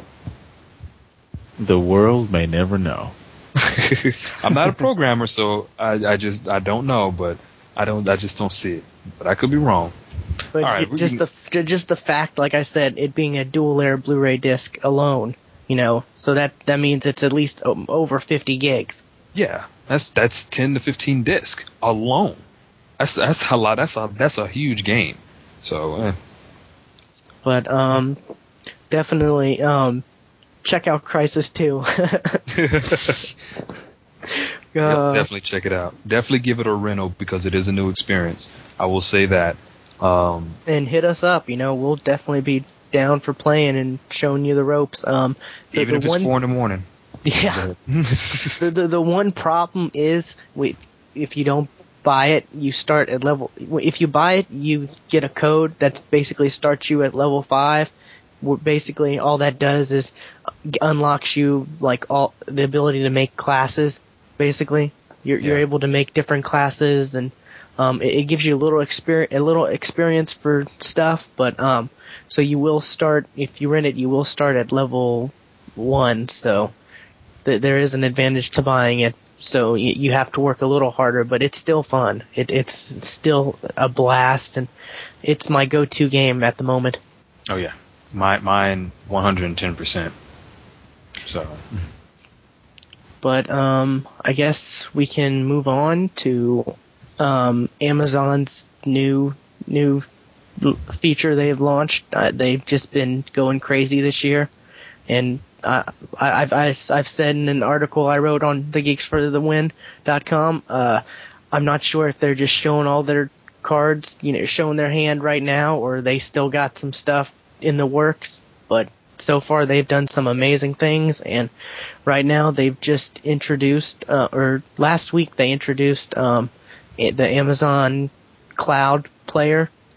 The world may never know. I'm not a programmer, so I, I just I don't know, but I don't I just don't see it. But I could be wrong. But All right, it- we just can- the just the fact, like I said, it being a dual layer Blu-ray disc alone, you know, so that that means it's at least um, over fifty gigs. Yeah, that's that's ten to fifteen disc alone. That's that's a lot. That's a that's a huge game. So eh. But um, definitely um, check out Crysis two. Yep, Uh, definitely check it out. Definitely give it a rental because it is a new experience. I will say that. Um, and hit us up. You know, we'll definitely be down for playing and showing you the ropes. Um, the, even the if it's one, four in the morning. yeah. the, the the one problem is, we, if you don't buy it, you start at level. If you buy it, you get a code that basically starts you at level five. Where basically, all that does is unlocks you like all the ability to make classes. Basically, you're you're Yeah. able to make different classes, and um, it, it gives you a little experience, a little experience for stuff. But um, so you will start if you rent it, you will start at level one. So th- there is an advantage to buying it. So you, you have to work a little harder, but it's still fun. It, it's still a blast, and it's my go-to game at the moment. Oh yeah, my mine one hundred ten percent. So But um, I guess we can move on to um, Amazon's new new l- feature they've launched. Uh, they've just been going crazy this year, and I, I, I've I've I've said in an article I wrote on the geeks for the win dot com. Uh, I'm not sure if they're just showing all their cards, you know, showing their hand right now, or they still got some stuff in the works. But so far, they've done some amazing things, and right now they've just introduced, uh, or last week they introduced um, the Amazon Cloud Player,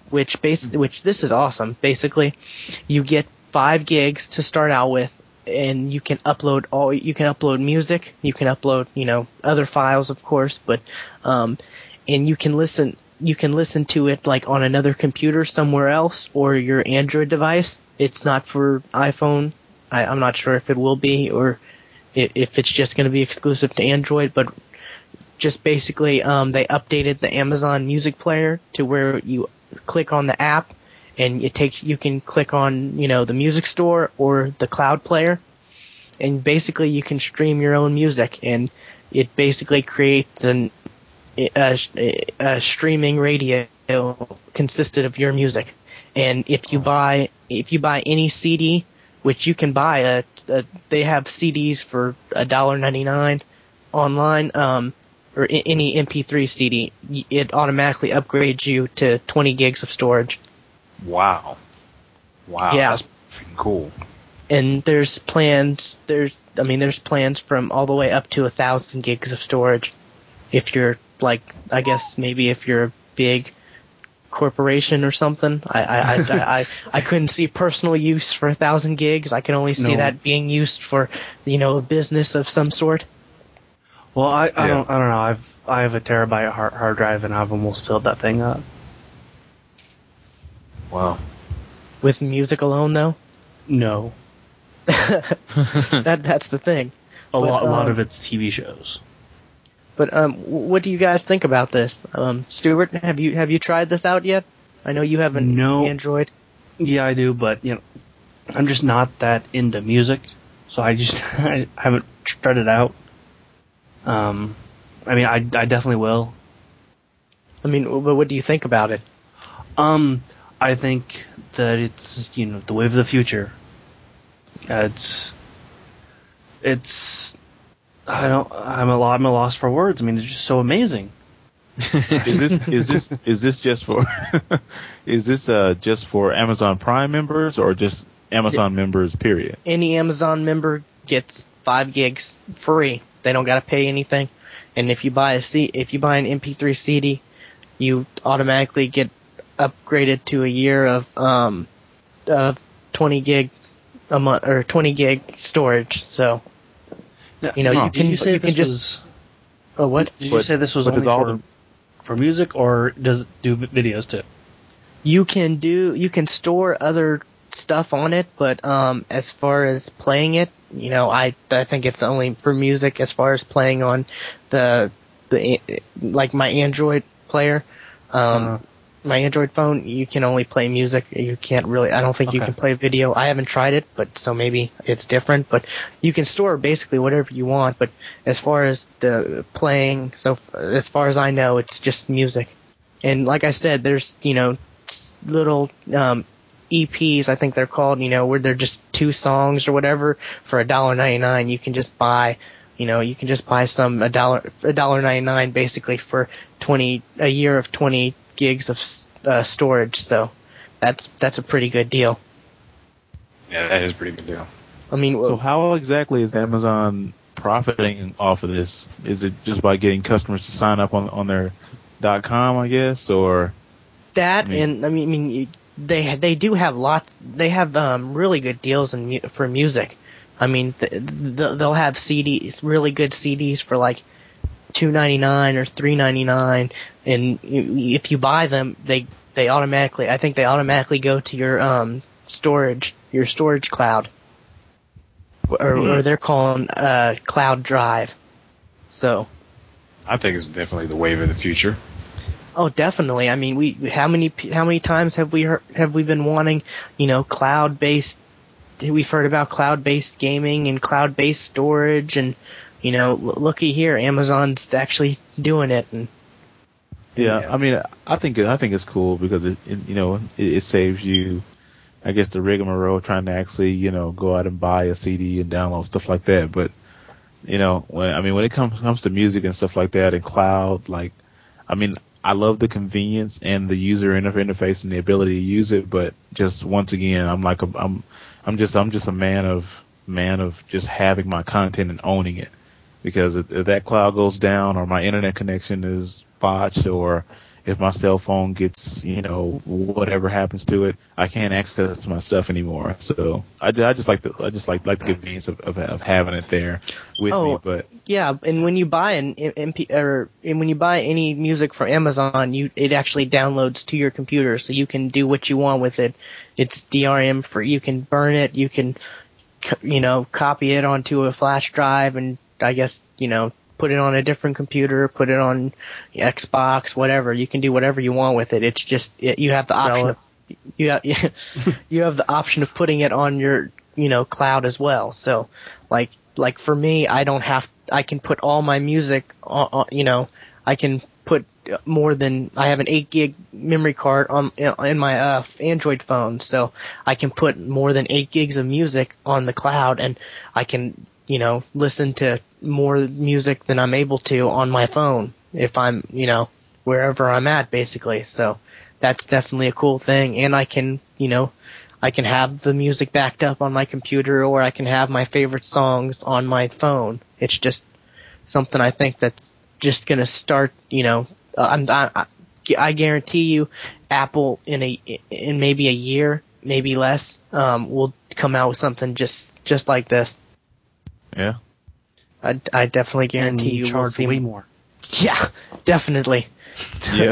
which base which this is awesome. Basically, you get five gigs to start out with, and you can upload all you can upload music, you can upload you know other files, of course, but um, and you can listen you can listen to it like on another computer somewhere else or your Android device. It's not for iPhone. I, I'm not sure if it will be or if, if it's just going to be exclusive to Android, but just basically um, they updated the Amazon Music Player to where you click on the app and it takes you can click on you know the music store or the cloud player, and basically you can stream your own music, and it basically creates an a, a streaming radio consisted of your music. And if you buy if you buy any C D, which you can buy a, a they have C Ds for a dollar ninety nine online, um, or I- any M P three C D, it automatically upgrades you to twenty gigs of storage. Wow. Wow. Yeah. That's freaking cool. And there's plans. There's I mean there's plans from all the way up to a thousand gigs of storage. If you're like I guess maybe if you're a big corporation or something. I I, I, I, I couldn't see personal use for a thousand gigs. I can only see No. that being used for you know a business of some sort. Well, I, I Yeah. don't I don't know. I've I have a terabyte hard, hard drive and I've almost filled that thing up. Wow. With music alone, though, No, that that's the thing. a But, lot a lot um, of it's T V shows. But um, what do you guys think about this? Um, Stuart, have you have you tried this out yet? I know you have an No. Android. Yeah, I do, but you know, I'm just not that into music, so I just I haven't tried it out. Um, I mean, I I definitely will. I mean, wh- what do you think about it? Um, I think that it's you know the wave of the future. Uh, it's it's I don't I'm a lo- I'm a loss for words. I mean, it's just so amazing. Is this is this is this just for is this uh just for Amazon Prime members or just Amazon members period? Any Amazon member gets five gigs free. They don't got to pay anything. And if you buy a C, if you buy an M P three C D, you automatically get upgraded to a year of um of twenty gig a month or twenty gig storage. So Now, you know Huh. you did can you say you this can just was? oh what Did you But- say this was but only does all for, the- for music, or does it do videos too? you can do you can store other stuff on it, but um as far as playing it, you know, I I think it's only for music. As far as playing on the the like my Android player, um Uh, my Android phone, you can only play music. You can't really. I don't think you Okay. can play video. I haven't tried it, but so maybe it's different. But you can store basically whatever you want. But as far as the playing, so f- as far as I know, it's just music. And like I said, there's you know s- little um, E Ps, I think they're called. You know, where they're just two songs or whatever for a dollar ninety nine. You can just buy. You know, you can just buy some a dollar a dollar ninety nine basically for twenty a year of twenty gigs of uh, storage. So that's that's a pretty good deal. Yeah, that is a pretty good deal. I mean, So how exactly is Amazon profiting off of this? Is it just by getting customers to sign up on on their .com, I guess, or that I mean- and I mean, I mean, you- they they do have lots. They have um, really good deals in mu- for music. I mean, th- th- they'll have C Ds, really good C Ds for like two ninety nine or three ninety nine, and you- if you buy them, they they automatically. I think they automatically go to your um storage, your storage cloud, or, Hmm. or they're calling uh cloud drive. So. I think it's definitely the wave of the future. Oh, definitely. I mean, we how many how many times have we heard, have we been wanting, you know, cloud-based? We've heard about cloud-based gaming and cloud-based storage, and you know, l- looky here, Amazon's actually doing it. And yeah, Yeah. I mean, I think it, I think it's cool because it, it you know it, it saves you, I guess, the rigmarole trying to actually you know go out and buy a C D and download stuff like that. But you know, when I mean when it comes comes to music and stuff like that and cloud, like, I mean, I love the convenience and the user inter- interface and the ability to use it. But just once again, I'm like a, I'm I'm just I'm just a man of man of just having my content and owning it. Because if, if that cloud goes down or my internet connection is botched or if my cell phone gets, you know, whatever happens to it, I can't access my stuff anymore. So I, I just like the I just like like the convenience of, of, of having it there with Oh, me. But yeah, and when you buy an M P or and when you buy any music from Amazon, you it actually downloads to your computer, so you can do what you want with it. It's D R M free. You can burn it. You can, you know, copy it onto a flash drive, and I guess, you know, put it on a different computer, put it on Xbox, whatever. You can do whatever you want with it. It's just it, you have the Sell option. it. Of, you have you have the option of putting it on your, you know, cloud as well. So, like like for me, I don't have. I can put all my music on, on. You know, I can put more than. I have an eight gig memory card on in my uh, Android phone, so I can put more than eight gigs of music on the cloud, and I can, you know, listen to more music than I'm able to on my phone if I'm, you know, wherever I'm at, basically. So that's definitely a cool thing. And I can, you know, I can have the music backed up on my computer, or I can have my favorite songs on my phone. It's just something I think that's just going to start, you know, uh, I'm, I, I guarantee you Apple in a, in maybe a year, maybe less, um, will come out with something just, just like this. yeah, I, I definitely guarantee and you will charge see way more. Yeah, definitely. yeah.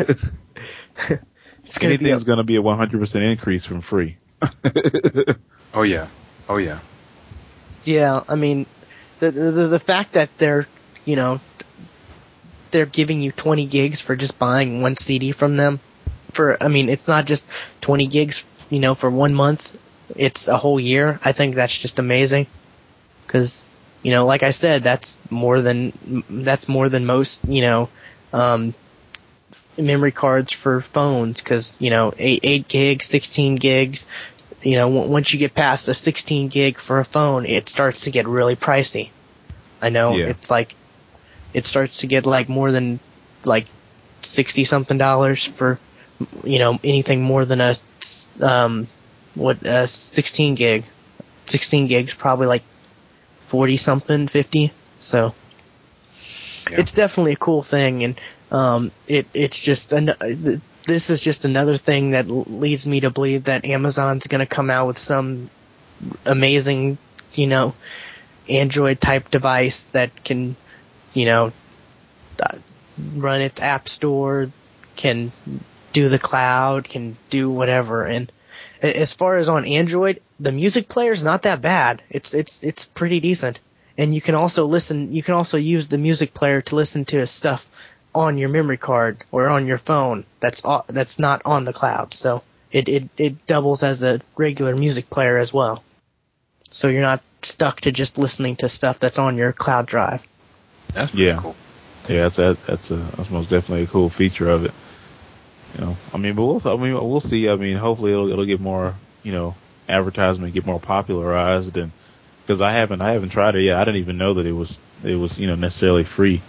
It's gonna be a, Anything's going to be a one hundred percent increase from free. Oh yeah. Oh yeah. yeah. I mean, the, the the fact that they're, you know, they're giving you twenty gigs for just buying one C D from them. For I mean, it's not just twenty gigs, you know, for one month. It's a whole year. I think that's just amazing. Because, you know, like I said, that's more than that's more than most, you know, um, memory cards for phones. Because, you know, eight, eight gigs, sixteen gigs. You know, w- once you get past a sixteen gig for a phone, it starts to get really pricey. I know Yeah. it's like it starts to get like more than like sixty something dollars for, you know, anything more than a um what a sixteen gig. sixteen gigs probably like forty something, fifty. So Yeah. it's definitely a cool thing, and um it it's just an, this is just another thing that leads me to believe that Amazon's going to come out with some amazing, you know, Android type device that can, you know, run its app store, can do the cloud, can do whatever. And as far as on Android, the music player's not that bad. It's it's it's pretty decent. And you can also listen. You can also use the music player to listen to stuff on your memory card or on your phone. That's au- that's not on the cloud. So it it it doubles as a regular music player as well. So you're not stuck to just listening to stuff that's on your cloud drive. That's pretty Yeah. cool. Yeah, that's a, that's a that's most definitely a cool feature of it. You know, I mean, but we'll I mean we'll see. I mean, hopefully it'll it'll get more, you know, advertisement, get more popularized, and because I haven't I haven't tried it yet. I didn't even know that it was it was you know necessarily free.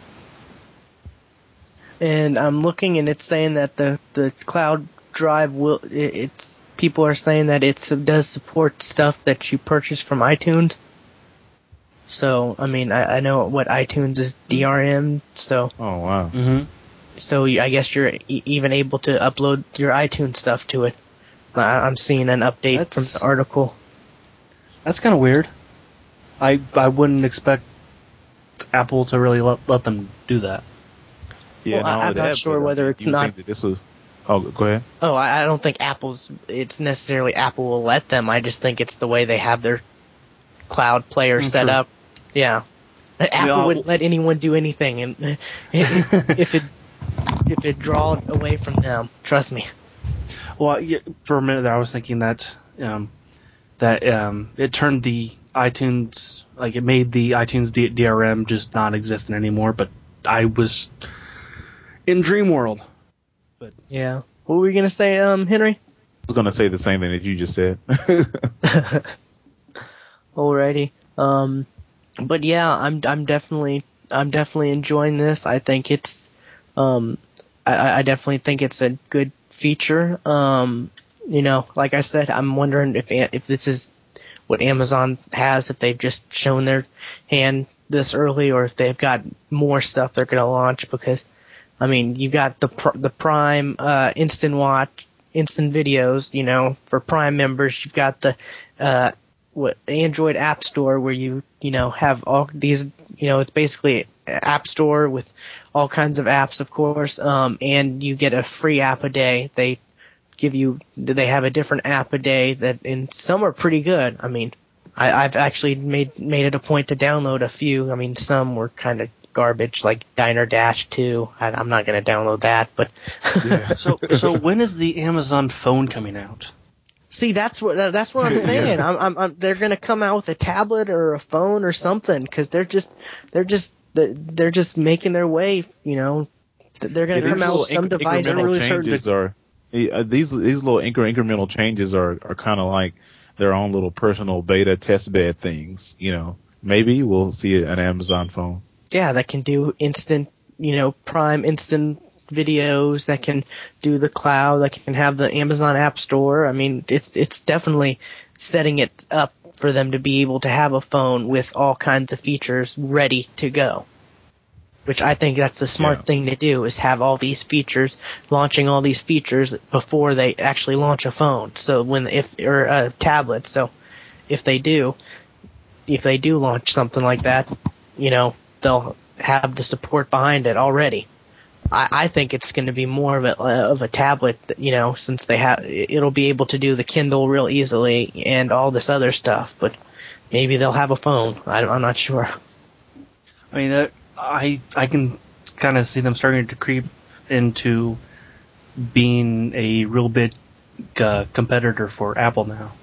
And I'm looking, and it's saying that the the cloud drive will. It, it's people are saying that it does support stuff that you purchase from iTunes. So I mean, I, I know what iTunes is D R M. So Oh wow. Mm-hmm. so I guess you're e- even able to upload your iTunes stuff to it. I, I'm seeing an update That's- from the article. That's kind of weird. I I wouldn't expect Apple to really let, let them do that. Yeah, Well, not I- only I'm not that, sure but, I whether mean, it's you would not- think that this was. Oh, go ahead. Oh, I, I don't think Apple's. It's necessarily Apple will let them. I just think it's the way they have their cloud player Mm, set true. up. Yeah, Apple uh, wouldn't let anyone do anything, and if, if it if it drawed away from them, trust me. Well, yeah, for a minute there, I was thinking that um, that um, it turned the iTunes, like it made the iTunes D- DRM just non-existent anymore. But I was in dream world. But Yeah. What were you gonna say, um, Henry? I was gonna say the same thing that you just said. Alrighty. Um, but yeah, I'm I'm definitely I'm definitely enjoying this. I think it's um, I, I definitely think it's a good feature. Um, you know, like I said, I'm wondering if if this is what Amazon has, if they've just shown their hand this early, or if they've got more stuff they're gonna launch. Because I mean, you got the pr- the Prime uh, Instant Watch, Instant Videos, you know, for Prime members. You've got the uh, what Android App Store where you you know have all these, you know, it's basically an App Store with all kinds of apps, of course, um, and you get a free app a day. They give you, they have a different app a day that, and some are pretty good. I mean, I, I've actually made made it a point to download a few. I mean, some were kind of garbage, like Diner Dash two. I, I'm not going to download that, but Yeah. So, so when is the Amazon phone coming out? see, that's what that's what I'm saying. I'm, I'm, I'm, they're going to come out with a tablet or a phone or something because they're just they're just they're, they're just making their way. You know, they're going to Yeah, come these out little with some inc- device. incremental that really changes are uh, these these little incre- incremental changes are are kind of like their own little personal beta test bed things. You know, maybe we'll see an Amazon phone. Yeah, that can do instant, you know, Prime instant videos, that can do the cloud, that can have the Amazon App Store. I mean, it's it's definitely setting it up for them to be able to have a phone with all kinds of features ready to go. Which I think that's the smart Yeah. thing to do, is have all these features, launching all these features before they actually launch a phone. So when, if, or a tablet, so if they do, if they do launch something like that, you know, they'll have the support behind it already. I, I think it's going to be more of a of a tablet, you know, since they have, it'll be able to do the Kindle real easily and all this other stuff. But maybe they'll have a phone. I, I'm not sure. I mean, that, I I can kind of see them starting to creep into being a real big uh, competitor for Apple now.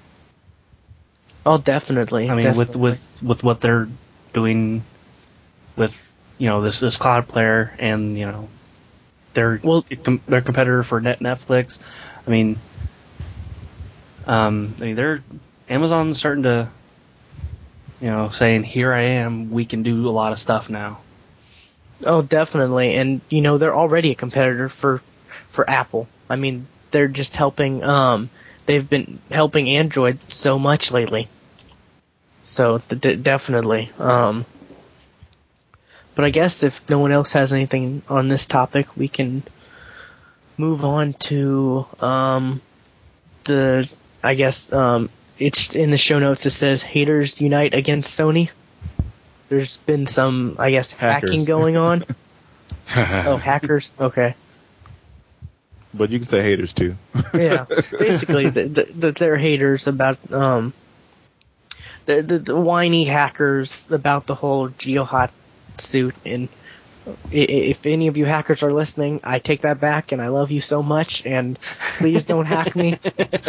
Oh, definitely. I mean, definitely. with, with with what they're doing with, you know, this this cloud player, and, you know, their Well- com- their competitor for Net Netflix. I mean, um, I mean, they're Amazon's starting to, you know, saying, "Here I am. We can do a lot of stuff now." Oh, definitely. And, you know, they're already a competitor for for Apple. I mean, they're just helping, um, they've been helping Android so much lately. So, d- d- definitely. Um, but I guess if no one else has anything on this topic, we can move on to, um, the, I guess, um, it's in the show notes, it says, haters unite against Sony. There's been some, I guess, Hackers. hacking going on. Oh, hackers? Okay. But you can say haters too. Yeah. Basically, the, the, the, they're haters about, um, the, the, the whiny hackers about the whole GeoHot suit. And i- if any of you hackers are listening, I take that back and I love you so much, and please don't hack me.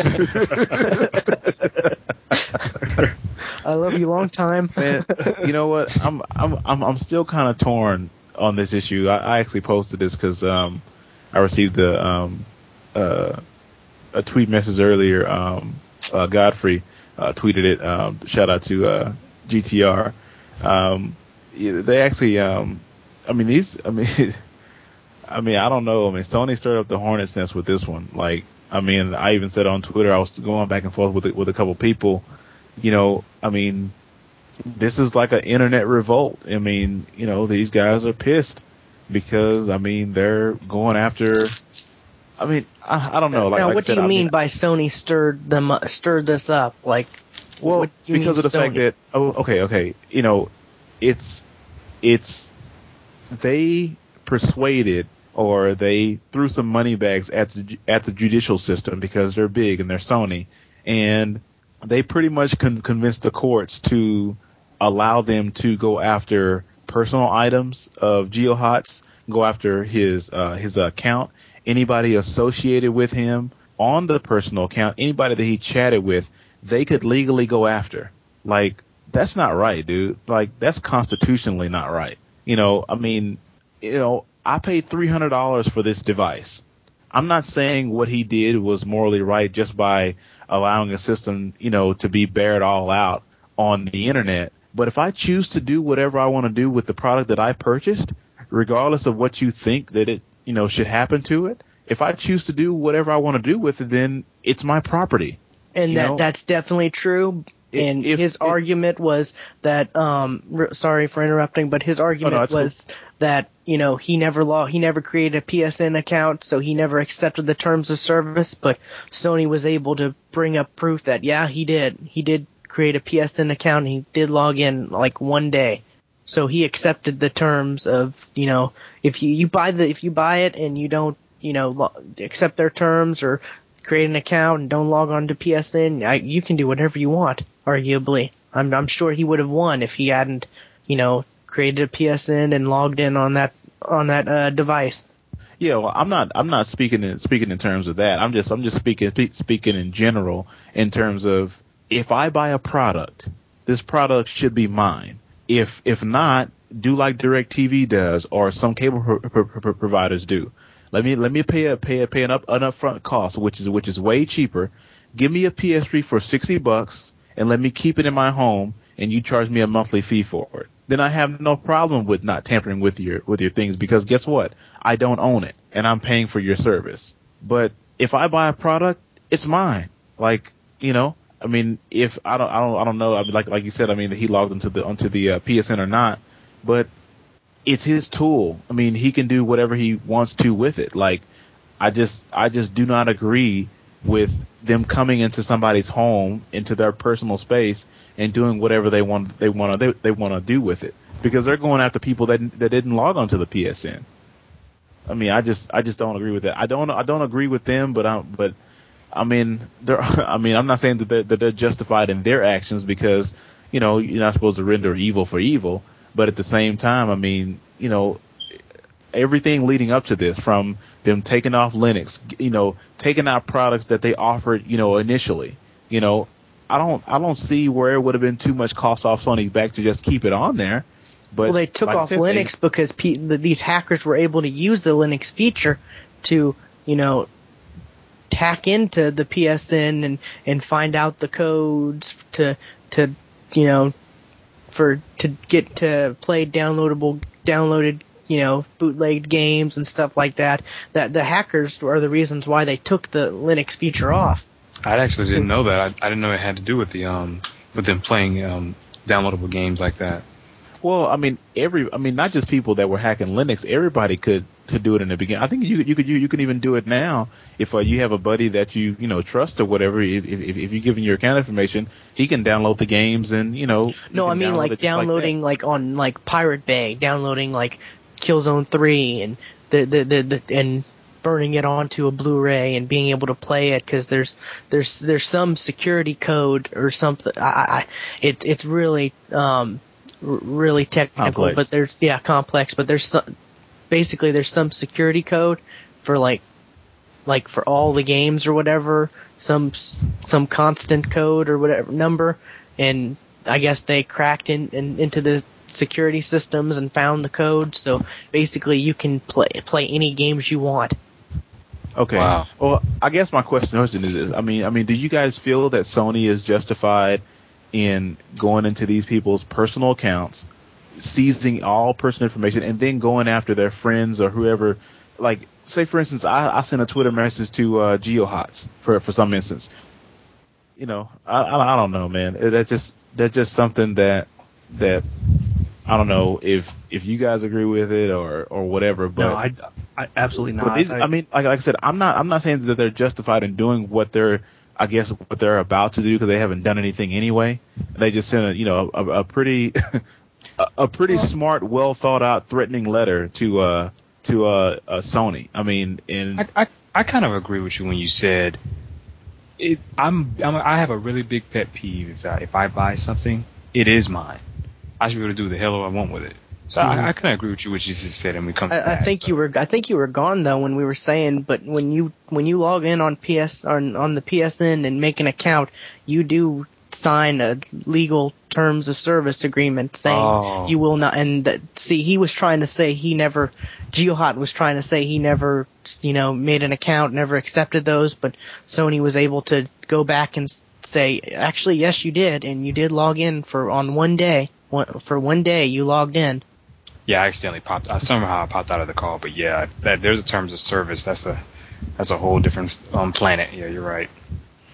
I love you long time. Man, you know what? I'm I'm I'm I'm still kind of torn on this issue. I, I actually posted this because um I received a um uh a tweet message earlier. Um, uh, Godfrey uh, tweeted it. Um, shout out to uh, G T R. Um, yeah, they actually. Um, I mean these. I mean. I mean, I don't know. I mean, Sony stirred up the hornet's nest with this one. Like, I mean, I even said on Twitter, I was going back and forth with with a couple people. You know, I mean, this is like an internet revolt. I mean, you know, these guys are pissed because, I mean, they're going after. I mean, I, I don't know. Like, now, like what I said, do you I mean, mean by Sony stirred them up, stirred this up? Like, Well, what do you because mean of the fact Sony? that oh, okay, okay, you know, it's it's they persuaded or they threw some money bags at the at the judicial system because they're big and they're Sony, and they pretty much con- convinced the courts to allow them to go after personal items of GeoHot's, go after his uh, his account, anybody associated with him on the personal account, anybody that he chatted with, they could legally go after. Like, that's not right, dude. Like, that's constitutionally not right. You know, I mean, you know, I paid three hundred dollars for this device. I'm not saying what he did was morally right just by allowing a system, you know, to be bared all out on the internet. But if I choose to do whatever I want to do with the product that I purchased, regardless of what you think that it, you know, should happen to it, if I choose to do whatever I want to do with it, then it's my property. And you that know? that's definitely true. and if- his if- argument was that um r- sorry for interrupting, but his argument it's cool. was that you know he never log he never created a P S N account, so he never accepted the terms of service. But Sony was able to bring up proof that yeah, he did he did create a P S N account. And he did log in like one day, so he accepted the terms of you know if you you buy the if you buy it and you don't you know lo- accept their terms or create an account and don't log on to P S N, I, you can do whatever you want. Arguably, I'm I'm sure he would have won if he hadn't, you know, created a P S N and logged in on that on that uh, device. Yeah, well, I'm not. I'm not speaking in speaking in terms of that. I'm just. I'm just speaking spe- speaking in general in terms of if I buy a product, this product should be mine. If if not, do like DirecTV does or some cable pro- pro- pro- providers do. Let me let me pay a pay a pay an up an upfront cost, which is which is way cheaper. Give me a P S three for sixty bucks and let me keep it in my home, and you charge me a monthly fee for it. Then I have no problem with not tampering with your with your things because guess what? I don't own it and I'm paying for your service. But if I buy a product, it's mine. Like, you know, I mean, if I don't I don't I don't know, I mean, like like you said, I mean, he logged into the onto the uh, P S N or not, but it's his tool. I mean, he can do whatever he wants to with it. Like, I just, I just do not agree with them coming into somebody's home, into their personal space, and doing whatever they want, they want to, they, they want to do with it, because they're going after people that that didn't log onto the P S N. I mean, I just, I just don't agree with that. I don't, I don't agree with them, but I, but I mean, they're, I mean, I'm not saying that they're, that they're justified in their actions because, you know, you're not supposed to render evil for evil. But at the same time, I mean, you know, everything leading up to this, from them taking off Linux, you know, taking out products that they offered, you know, initially, you know, I don't, I don't see where it would have been too much cost off Sony's back to just keep it on there. But well, they took like I off said, Linux they, because pe- the, these hackers were able to use the Linux feature to, you know, hack into the P S N and, and find out the codes to, to, you know, for to get to play downloadable downloaded you know bootlegged games and stuff like that. That the hackers are the reasons why they took the Linux feature off. I actually didn't know that. I, I didn't know it had to do with the um with them playing um downloadable games like that. Well, I mean, every, I mean, not just people that were hacking Linux. Everybody could, could do it in the beginning. I think you you could you, you can even do it now if uh, you have a buddy that you you know trust or whatever. If if, if you give him your account information, he can download the games and you know. No, I mean like downloading like, like on like Pirate Bay, downloading like Killzone three and the the, the the and burning it onto a Blu-ray and being able to play it because there's there's there's some security code or something. I, I it's it's really um. really technical, complex. but there's yeah complex, but there's some, basically there's some security code for like like for all the games or whatever, some some constant code or whatever number, and I guess they cracked in, in into the security systems and found the code. So basically, you can play play any games you want. Okay. Wow. Well, I guess my question is this. I mean, I mean, do you guys feel that Sony is justified in going into these people's personal accounts, seizing all personal information, and then going after their friends or whoever? Like, say for instance, I, I sent a Twitter message to uh, GeoHots for for some instance. You know, I, I I don't know, man. That's just that's just something that that I don't know if if you guys agree with it or or whatever. But No, I, I absolutely not. But these, I, I mean, like, like I said, I'm not I'm not saying that they're justified in doing what they're I guess what they're about to do because they haven't done anything anyway. They just sent a you know a, a pretty a, a pretty well, smart, well thought out, threatening letter to uh to uh, uh Sony. I mean, in I, I I kind of agree with you when you said it. I'm, I'm I have a really big pet peeve if I, if I buy something, it is mine. I should be able to do the hell I want with it. So mm-hmm. I, I kind of agree with you what you just said, and we come. I, to that, I think so. you were. I think you were gone though when we were saying. But when you when you log in on P S on on the P S N and make an account, you do sign a legal terms of service agreement saying oh. you will not. And that, see, he was trying to say he never. GeoHot was trying to say he never, you know, made an account, never accepted those. But Sony was able to go back and say, actually, yes, you did, and you did log in for on one day. One, for one day, you logged in. Yeah, I accidentally popped. I somehow I popped out of the call, but yeah, that there's a terms of service. That's a that's a whole different um, planet. Yeah, you're right.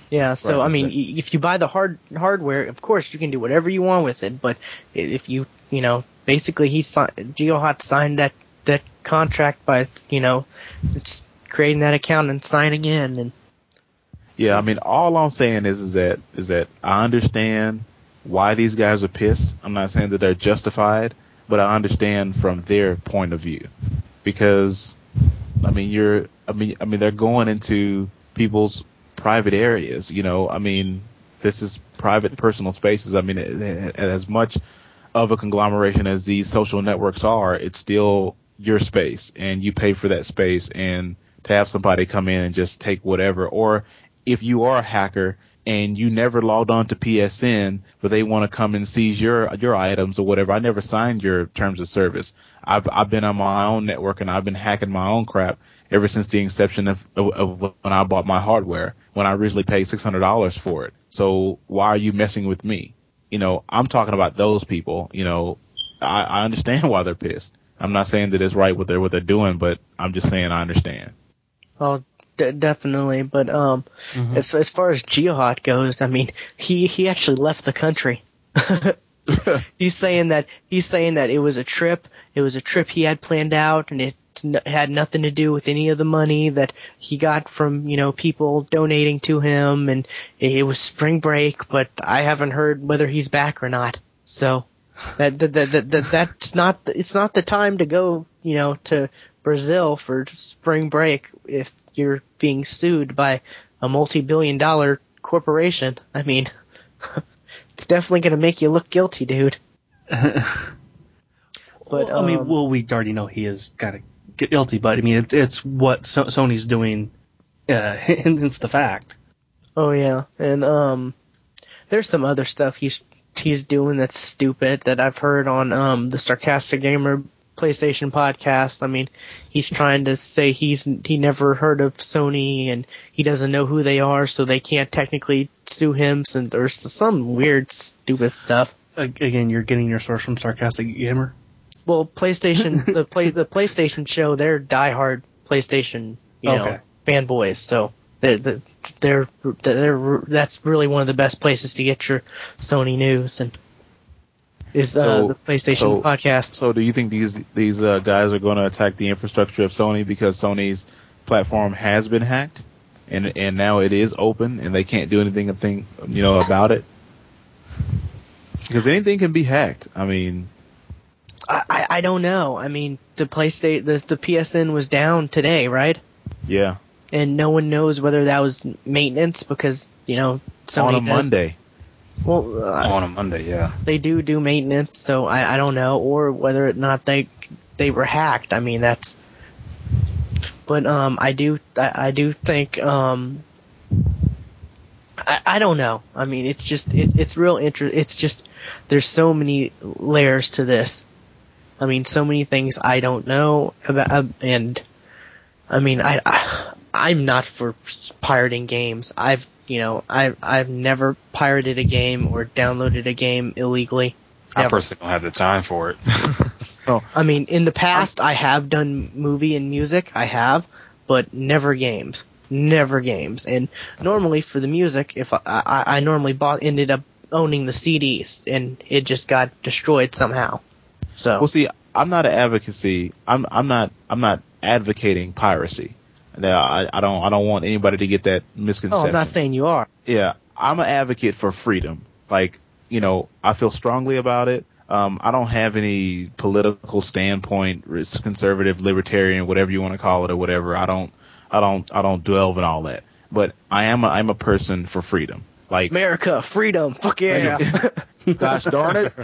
Yeah, so Right, I mean, exactly. y if you buy the hard hardware, of course you can do whatever you want with it. But i- if you, you know, basically he si- GeoHot signed that that contract by, you know, it's creating that account and signing in, and Yeah, I mean, all I'm saying is, is that is that I understand why these guys are pissed. I'm not saying that they're justified, but I understand from their point of view, because I mean, you're, I mean, I mean, they're going into people's private areas. You know, I mean, this is private, personal spaces. I mean, it- it- as much of a conglomeration as these social networks are, it's still your space, and you pay for that space. And to have somebody come in and just take whatever, or if you are a hacker and you never logged on to P S N, but they want to come and seize your your items or whatever. I never signed your terms of service. I've I've been on my own network and I've been hacking my own crap ever since the inception of, of, of when I bought my hardware, when I originally paid six hundred dollars for it. So why are you messing with me? You know, I'm talking about those people. You know, I, I understand why they're pissed. I'm not saying that it's right what they're what they're doing, but I'm just saying I understand. well, d- definitely. But um, Mhm. as as far as GeoHot goes, I mean, he he actually left the country. He's saying that he's saying that it was a trip. It was a trip he had planned out, and it n- had nothing to do with any of the money that he got from, you know, people donating to him, and it, it was spring break. But I haven't heard whether he's back or not. So that that that, that, that that's not it's not the time to go, you know, to Brazil for spring break if you're being sued by a multi-billion dollar corporation. I mean. It's definitely going to make you look guilty, dude. But Well, I mean, um, well, we already know he is kind of guilty, but I mean, it, it's what so- Sony's doing. Uh, and it's the fact. oh yeah, and um, there's some other stuff he's he's doing that's stupid that I've heard on um the Sarcastic Gamer PlayStation podcast. I mean, he's trying to say he's he never heard of Sony and he doesn't know who they are, so they can't technically sue him. Since there's some weird, stupid stuff. Again, you're getting your source from Sarcastic Gamer. Well, PlayStation, the play, the PlayStation show, they're diehard PlayStation, you know, Okay. fanboys. So they're, they're, they're, that's really one of the best places to get your Sony news, and is uh, So- the PlayStation so- podcast. So do you think these these uh, guys are going to attack the infrastructure of Sony because Sony's platform has been hacked, and and now it is open and they can't do anything a thing you know about it? Because anything can be hacked. I mean, I, I, I don't know. I mean, the PlayStation, the, the P S N was down today, right? yeah, And no one knows whether that was maintenance because, you know, Sony on a does- Monday. Well, uh, On a Monday, yeah. they do do maintenance, so I, I don't know, or whether or not they they were hacked. I mean, that's. But um, I do I, I do think um, I I don't know. I mean, it's just it, it's real inter- It's just there's so many layers to this. I mean, so many things I don't know about, uh, and I mean, I, I I'm not for pirating games. I've you know I've I've never pirated a game or downloaded a game illegally. I Never. personally don't have the time for it. I mean, in the past, I have done movie and music. I have, but never games. Never games. And normally for the music, if I, I, I normally bought, ended up owning the C Ds, and it just got destroyed somehow. So. Well, see, I'm not an advocacy. I'm I'm not I'm not advocating piracy. Now, I, I don't I don't want anybody to get that oh, misconception. I'm not saying you are. Yeah, I'm an advocate for freedom. Like, you know, I feel strongly about it. Um, I don't have any political standpoint, it's conservative, libertarian, whatever you want to call it, or whatever. I don't, I don't, I don't delve in all that. But I am, a, I'm a person for freedom. Like, America, freedom, fuck yeah. gosh darn it.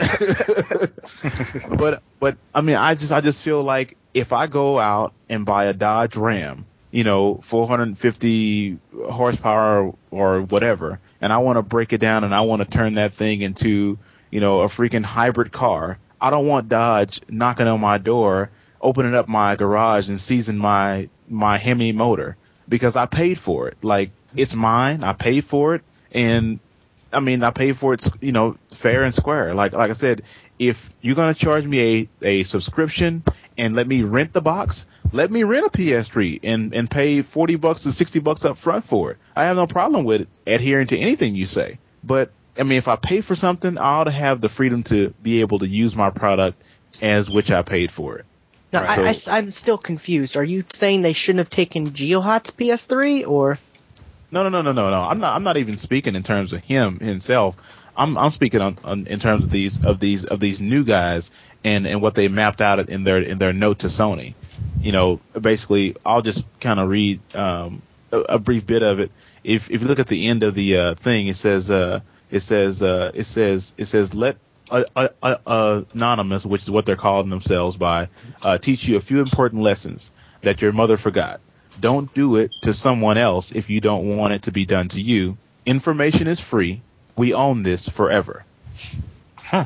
but, but I mean, I just, I just feel like if I go out and buy a Dodge Ram, you know, four hundred fifty horsepower or, or whatever, and I want to break it down and I want to turn that thing into, you know, a freaking hybrid car. I don't want Dodge knocking on my door, opening up my garage and seizing my, my Hemi motor because I paid for it. Like, it's mine. I paid for it. And I mean, I paid for it, you know, fair and square. Like like I said, if you're gonna charge me a, a subscription and let me rent the box, let me rent a P S three and, and pay forty bucks to sixty bucks up front for it. I have no problem with adhering to anything you say. But I mean, if I pay for something, I ought to have the freedom to be able to use my product as which I paid for it. Now, Right. I, I, I'm still confused. Are you saying they shouldn't have taken GeoHot's P S three, or? No, no, no, no, no, no. I'm not. I'm not even speaking in terms of him himself. I'm. I'm speaking on, on in terms of these of these of these new guys and, and what they mapped out in their in their note to Sony. You know, basically, I'll just kind of read um, a, a brief bit of it. If if you look at the end of the uh, thing, it says uh, it says uh, it says it says let uh, uh, uh, anonymous, which is what they're calling themselves by, uh, teach you a few important lessons that your mother forgot. Don't do it to someone else if you don't want it to be done to you. Information is free. We own this forever. Huh.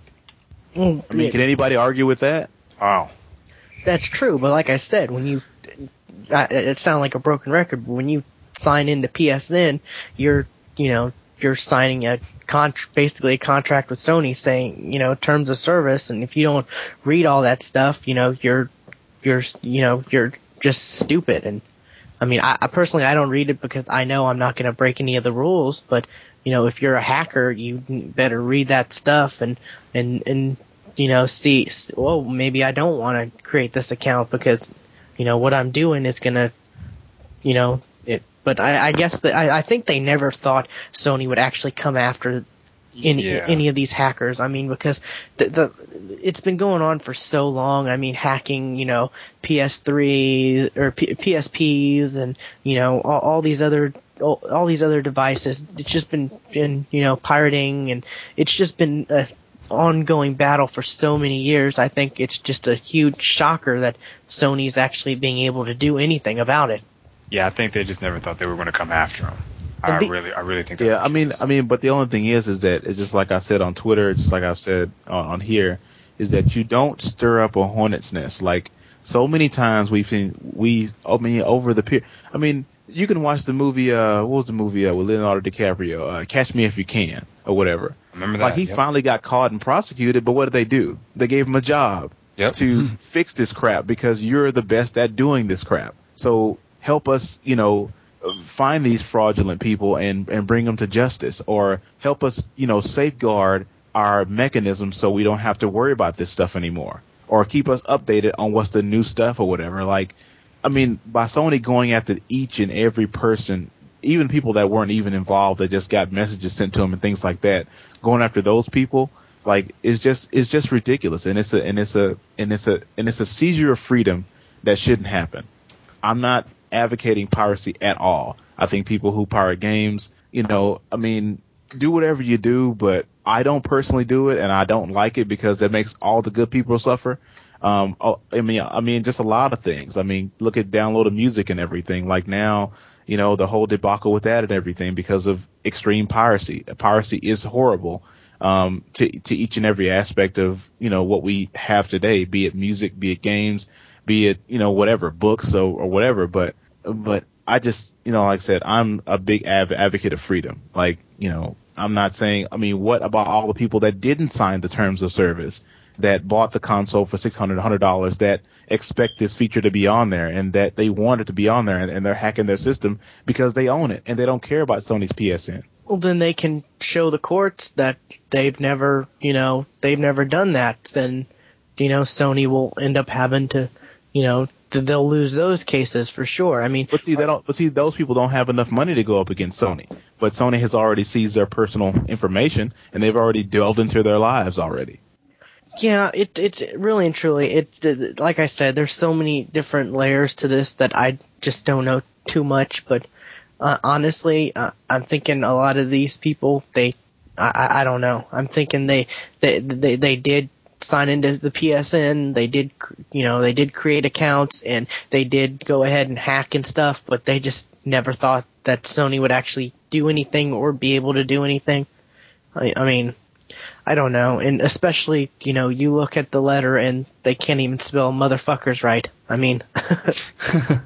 Well, I mean, can anybody argue with that? Wow. that's true, but like I said, when you, I, it sounds like a broken record, but when you sign into P S N, you're, you know, you're signing a con- basically a contract with Sony saying, you know, terms of service, and if you don't read all that stuff, you know, you're, you're, you know, you're just stupid. And I mean, I, I personally, I don't read it because I know I'm not going to break any of the rules, but you know, if you're a hacker, you better read that stuff and, and, and, you know, see, well, maybe I don't want to create this account because, you know, what I'm doing is going to, you know, it, but I, I guess that I, I think they never thought Sony would actually come after any, Yeah. any of these hackers. I mean, because the, the, it's been going on for so long. I mean, hacking, you know, P S three or P, P S Ps and, you know, all, all these other, all, all these other devices. It's just been, been, you know, pirating, and it's just been a ongoing battle for so many years. I think it's just a huge shocker that Sony's actually being able to do anything about it. Yeah, I think they just never thought they were going to come after him. And I the- really, I really think. That's Yeah, the I mean, case. I mean, but the only thing is, is that it's just like I said on Twitter, just like I've said on, on here, is that you don't stir up a hornet's nest. Like so many times we've seen, we, I mean, over the period. I mean, you can watch the movie. Uh, what was the movie uh, with Leonardo DiCaprio? Uh, Catch Me If You Can, or whatever. Remember that? Like he Yep. finally got caught and prosecuted, but what did they do? They gave him a job Yep. to fix this crap because you're the best at doing this crap. So help us, you know, find these fraudulent people and, and bring them to justice, or help us, you know, safeguard our mechanism so we don't have to worry about this stuff anymore, or keep us updated on what's the new stuff or whatever. Like, I mean, by Sony going after each and every person, even people that weren't even involved, that just got messages sent to them and things like that, going after those people, like, it's just, it's just ridiculous. And it's a, and it's a, and it's a, and it's a seizure of freedom that shouldn't happen. I'm not advocating piracy at all. I think people who pirate games, you know, I mean, do whatever you do, but I don't personally do it, and I don't like it because it makes all the good people suffer. Um, I mean, I mean, just a lot of things. I mean, look at downloaded music and everything. Like now, you know, the whole debacle with that and everything because of extreme piracy. Piracy is horrible, um, to, to each and every aspect of, you know, what we have today, be it music, be it games, be it, you know, whatever, books or, or whatever. But, but I just, you know, like I said, I'm a big av- advocate of freedom. Like, you know, I'm not saying, I mean, what about all the people that didn't sign the terms of service, that bought the console for six hundred dollars, one hundred dollars, that expect this feature to be on there and that they want it to be on there, and, and they're hacking their system because they own it and they don't care about Sony's P S N. Well, then they can show the courts that they've never, you know, they've never done that. Then, you know, Sony will end up having to, you know, th- they'll lose those cases for sure. I mean, But see, they don't. But see, those people don't have enough money to go up against Sony. But Sony has already seized their personal information, and they've already delved into their lives already. yeah, it, it's really and truly, it, like I said, there's so many different layers to this that I just don't know too much. But uh, honestly, uh, I'm thinking a lot of these people, they, I, I I don't know. I'm thinking they, they, they, they did sign into the P S N. They did, you know, they did create accounts and they did go ahead and hack and stuff, but they just never thought that Sony would actually do anything or be able to do anything. I, I mean, I don't know. And especially, you know, you look at the letter and they can't even spell motherfuckers right. I mean,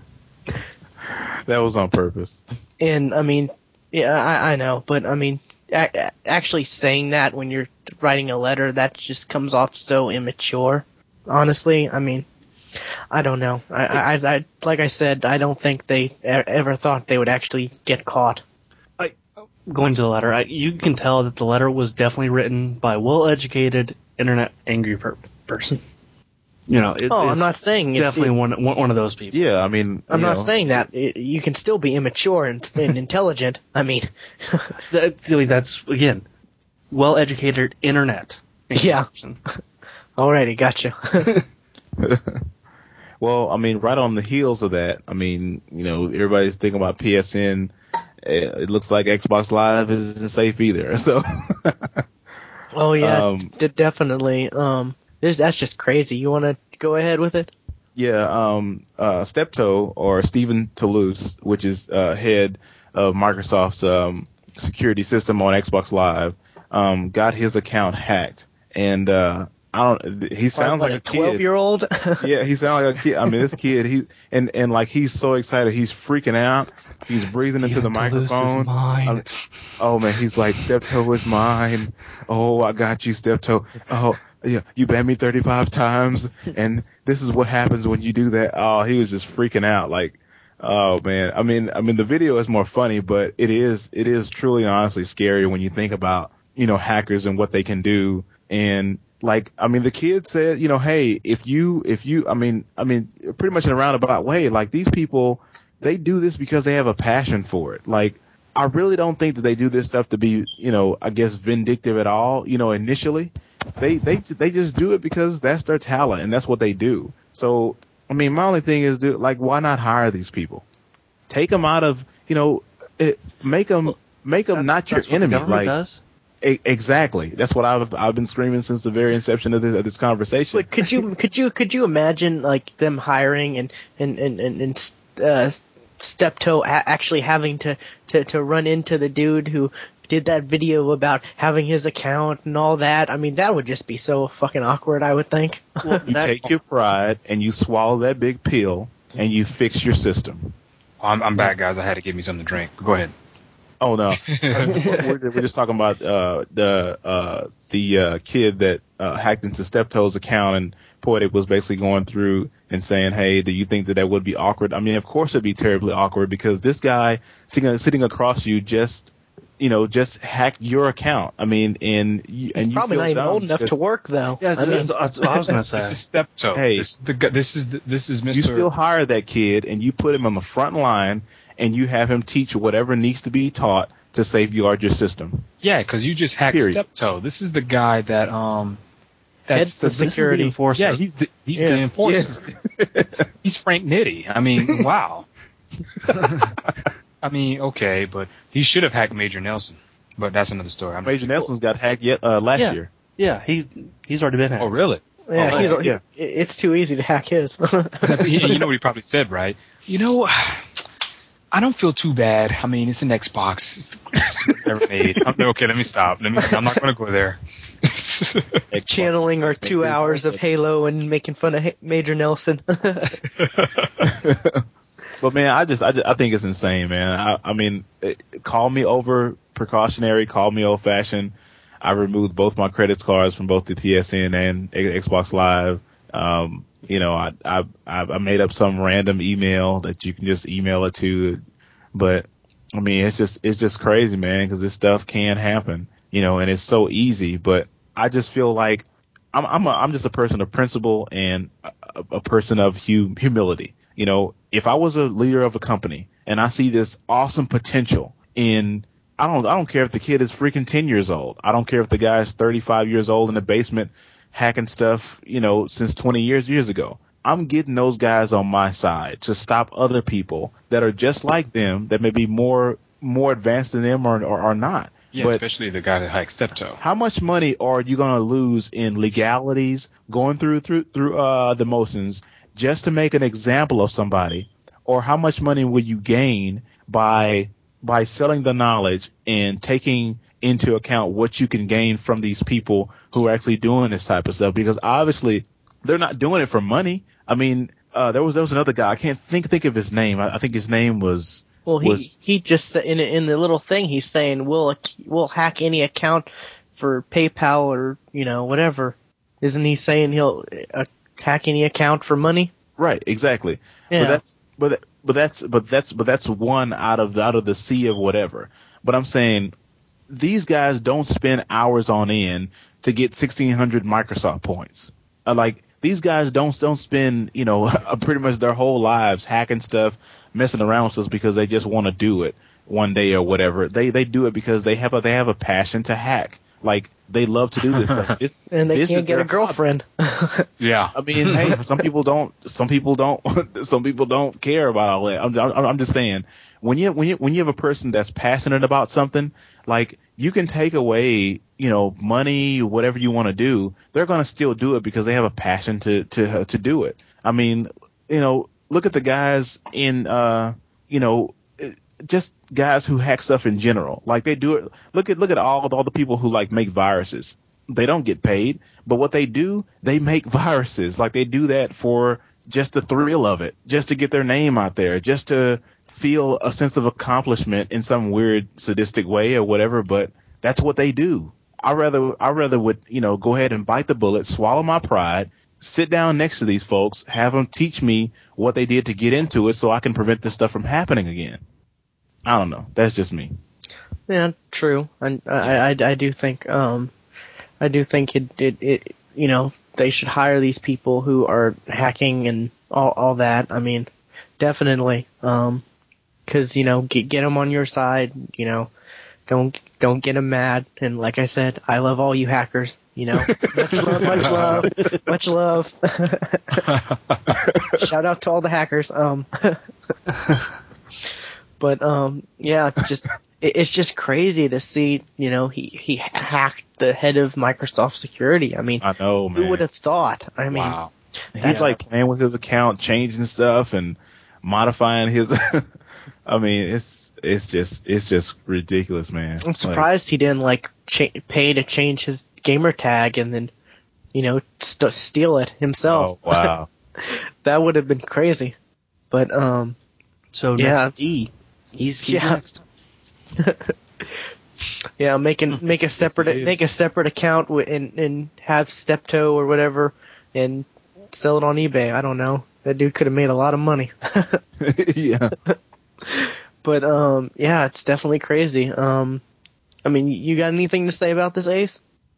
That was on purpose. and I mean, yeah, I, I know, but I mean, a- actually saying that when you're writing a letter, that just comes off so immature. Honestly, I mean, I don't know. I, I, I like I said, I don't think they e- ever thought they would actually get caught. I, going to the letter, I, you can tell that the letter was definitely written by a well-educated internet angry per- person. You know, it, Oh, it's I'm not saying it- definitely it- one one one of those people. Yeah, I mean, I'm you not know, saying that. It, you can still be immature and, and intelligent. I mean, That's, that's again, well-educated internet. angry Yeah. person. alrighty, gotcha. Well, I mean, right on the heels of that, I mean, you know, everybody's thinking about P S N. It looks like Xbox Live isn't safe either. So, Oh yeah, Um, d- definitely. Um, this, that's just crazy. You want to go ahead with it? yeah, um, uh, Steptoe or Stephen Toulouse, which is uh, head of Microsoft's um, security system on Xbox Live, um, got his account hacked, and uh, I don't. He sounds What, like a kid. twelve-year-old. Yeah, he sounds like a kid. I mean, this kid, he and and like he's so excited, he's freaking out. He's breathing into the Stephen Toulouse is microphone. mine. I'm- oh man, he's like, Steptoe is mine. Oh, I got you, Steptoe. Oh, yeah, you banned me thirty-five times, and this is what happens when you do that. Oh, he was just freaking out. Like, oh man. I mean, I mean, the video is more funny, but it is, it is truly, honestly scary when you think about, you know, hackers and what they can do. And like, I mean, the kid said, you know, hey, if you, if you, I mean, I mean, pretty much in a roundabout way, like these people, they do this because they have a passion for it. Like, I really don't think that they do this stuff to be, you know, I guess vindictive at all. You know, initially, they they they just do it because that's their talent and that's what they do. So, I mean, my only thing is, dude, like, why not hire these people? Take them out of, you know, it, make them make them not your That's what the enemy. government Like, does. e- exactly. That's what I've I've been screaming since the very inception of this of this conversation. But could you could you could you imagine like them hiring and and and and, and uh, Steptoe a- actually having to, to to run into the dude who did that video about having his account and all that? I mean, that would just be so fucking awkward, I would think. Well, You that- take your pride and you swallow that big pill and you fix your system. Oh, I'm, I'm back, guys. I had to give me something to drink. Go ahead. Oh no, we're, we're just talking about uh, the uh, the uh, kid that uh, hacked into Steptoe's account, and Poetic was basically going through and saying, "Hey, do you think that that would be awkward?" I mean, of course it'd be terribly awkward because this guy sitting sitting across you just, you know, just hacked your account. I mean, and you, and you Probably feel not even dumb old enough to because work though. Yeah, I that's, mean, that's, that's what I was gonna say. This is Steptoe. Hey. This is the gu- this is the, this is Mister You still hire that kid and you put him on the front line and you have him teach whatever needs to be taught to safeguard your system. Yeah, because you just hacked Period. Steptoe. This is the guy that um. Heads the this is the security. enforcer. Yeah, he's the he's Yeah. the enforcer. He's Frank Nitti. I mean, wow. I mean, okay, but he should have hacked Major Nelson. But that's another story. I'm, Major Nelson's got hacked yet uh, last Yeah. year. Yeah, he he's already been hacked. oh, really? yeah, Oh, he's, yeah. he- it's too easy to hack his. And you know what he probably said, right? You know, I don't feel too bad. I mean, it's an Xbox. It's the greatest one ever made. I'm, okay, let me stop. Let me. I'm not going to go there. Channeling our two hours of Halo and making fun of Ha- Major Nelson. But man, I just, I just, I think it's insane, man. I, I mean, it, call me over precautionary, call me old fashioned. I removed both my credit cards from both the P S N and Xbox Live. Um, you know, I, I, I made up some random email that you can just email it to. But I mean, it's just, it's just crazy, man, because this stuff can happen, you know, and it's so easy. But I just feel like I'm, I'm, a, I'm just a person of principle and a, a person of hu- humility. You know, if I was a leader of a company and I see this awesome potential in, I don't, I don't care if the kid is freaking ten years old. I don't care if the guy is thirty-five years old in the basement hacking stuff, you know, since twenty years, years ago. I'm getting those guys on my side to stop other people that are just like them, that may be more, more advanced than them or, or, or not. Yeah, But especially the guy that hacked Steptoe. how much money are you going to lose in legalities, going through through through uh, the motions, just to make an example of somebody? Or how much money will you gain by by selling the knowledge and taking into account what you can gain from these people who are actually doing this type of stuff? Because obviously they're not doing it for money. I mean, uh, there was there was another guy, I can't think think of his name. I, I think his name was Well, he was he just sa- in in the little thing he's saying we'll ac- we'll hack any account for PayPal or you know whatever. Isn't he saying he'll uh, hack any account for money? right, exactly. Yeah. But that's but but that's but that's but that's one out of the, out of the sea of whatever. But I'm saying these guys don't spend hours on end to get sixteen hundred Microsoft points. Uh, like these guys don't don't spend you know pretty much their whole lives hacking stuff, messing around with us because they just want to do it one day or whatever. They they do it because they have a they have a passion to hack. Like they love to do this stuff. This, And they this can't is get their a girlfriend. Yeah. I mean, hey, some people don't. Some people don't. Some people don't care about all that. I'm, I'm, I'm just saying, when you when you when you have a person that's passionate about something, like you can take away, you know, money, whatever you want to do, they're going to still do it because they have a passion to to to do it. I mean, you know, look at the guys in, uh, you know, just guys who hack stuff in general. Like they do it. Look at look at all all the people who like make viruses. They don't get paid, but what they do, they make viruses. Like they do that for just the thrill of it, just to get their name out there, just to feel a sense of accomplishment in some weird sadistic way or whatever. But that's what they do. I rather I rather would you know go ahead and bite the bullet, swallow my pride, sit down next to these folks, have them teach me what they did to get into it, so I can prevent this stuff from happening again. I don't know. That's just me. Yeah, true. I I I, I do think um I do think it, it it you know they should hire these people who are hacking and all all that. I mean, definitely. Um, because you know get get them on your side. You know, don't don't get them mad. And like I said, I love all you hackers. You know, much love, much love, much love. Shout out to all the hackers. Um, but um, yeah, it's just it, it's just crazy to see. You know, he he hacked the head of Microsoft security. I mean, I know, man. who would have thought? I mean, Wow. He's like playing with his account, changing stuff and modifying his. I mean, it's it's just it's just ridiculous, man. I'm surprised he didn't like cha- pay to change his gamer tag and then, you know, st- steal it himself. Oh wow, that would have been crazy. But um, So yeah. next E, he's, he's Yeah. next. yeah, make an, make a separate is. make a separate account w- and and have Steptoe or whatever and sell it on eBay. I don't know. That dude could have made a lot of money. yeah. But um, yeah, it's definitely crazy. Um, I mean, you got anything to say about this, Ace?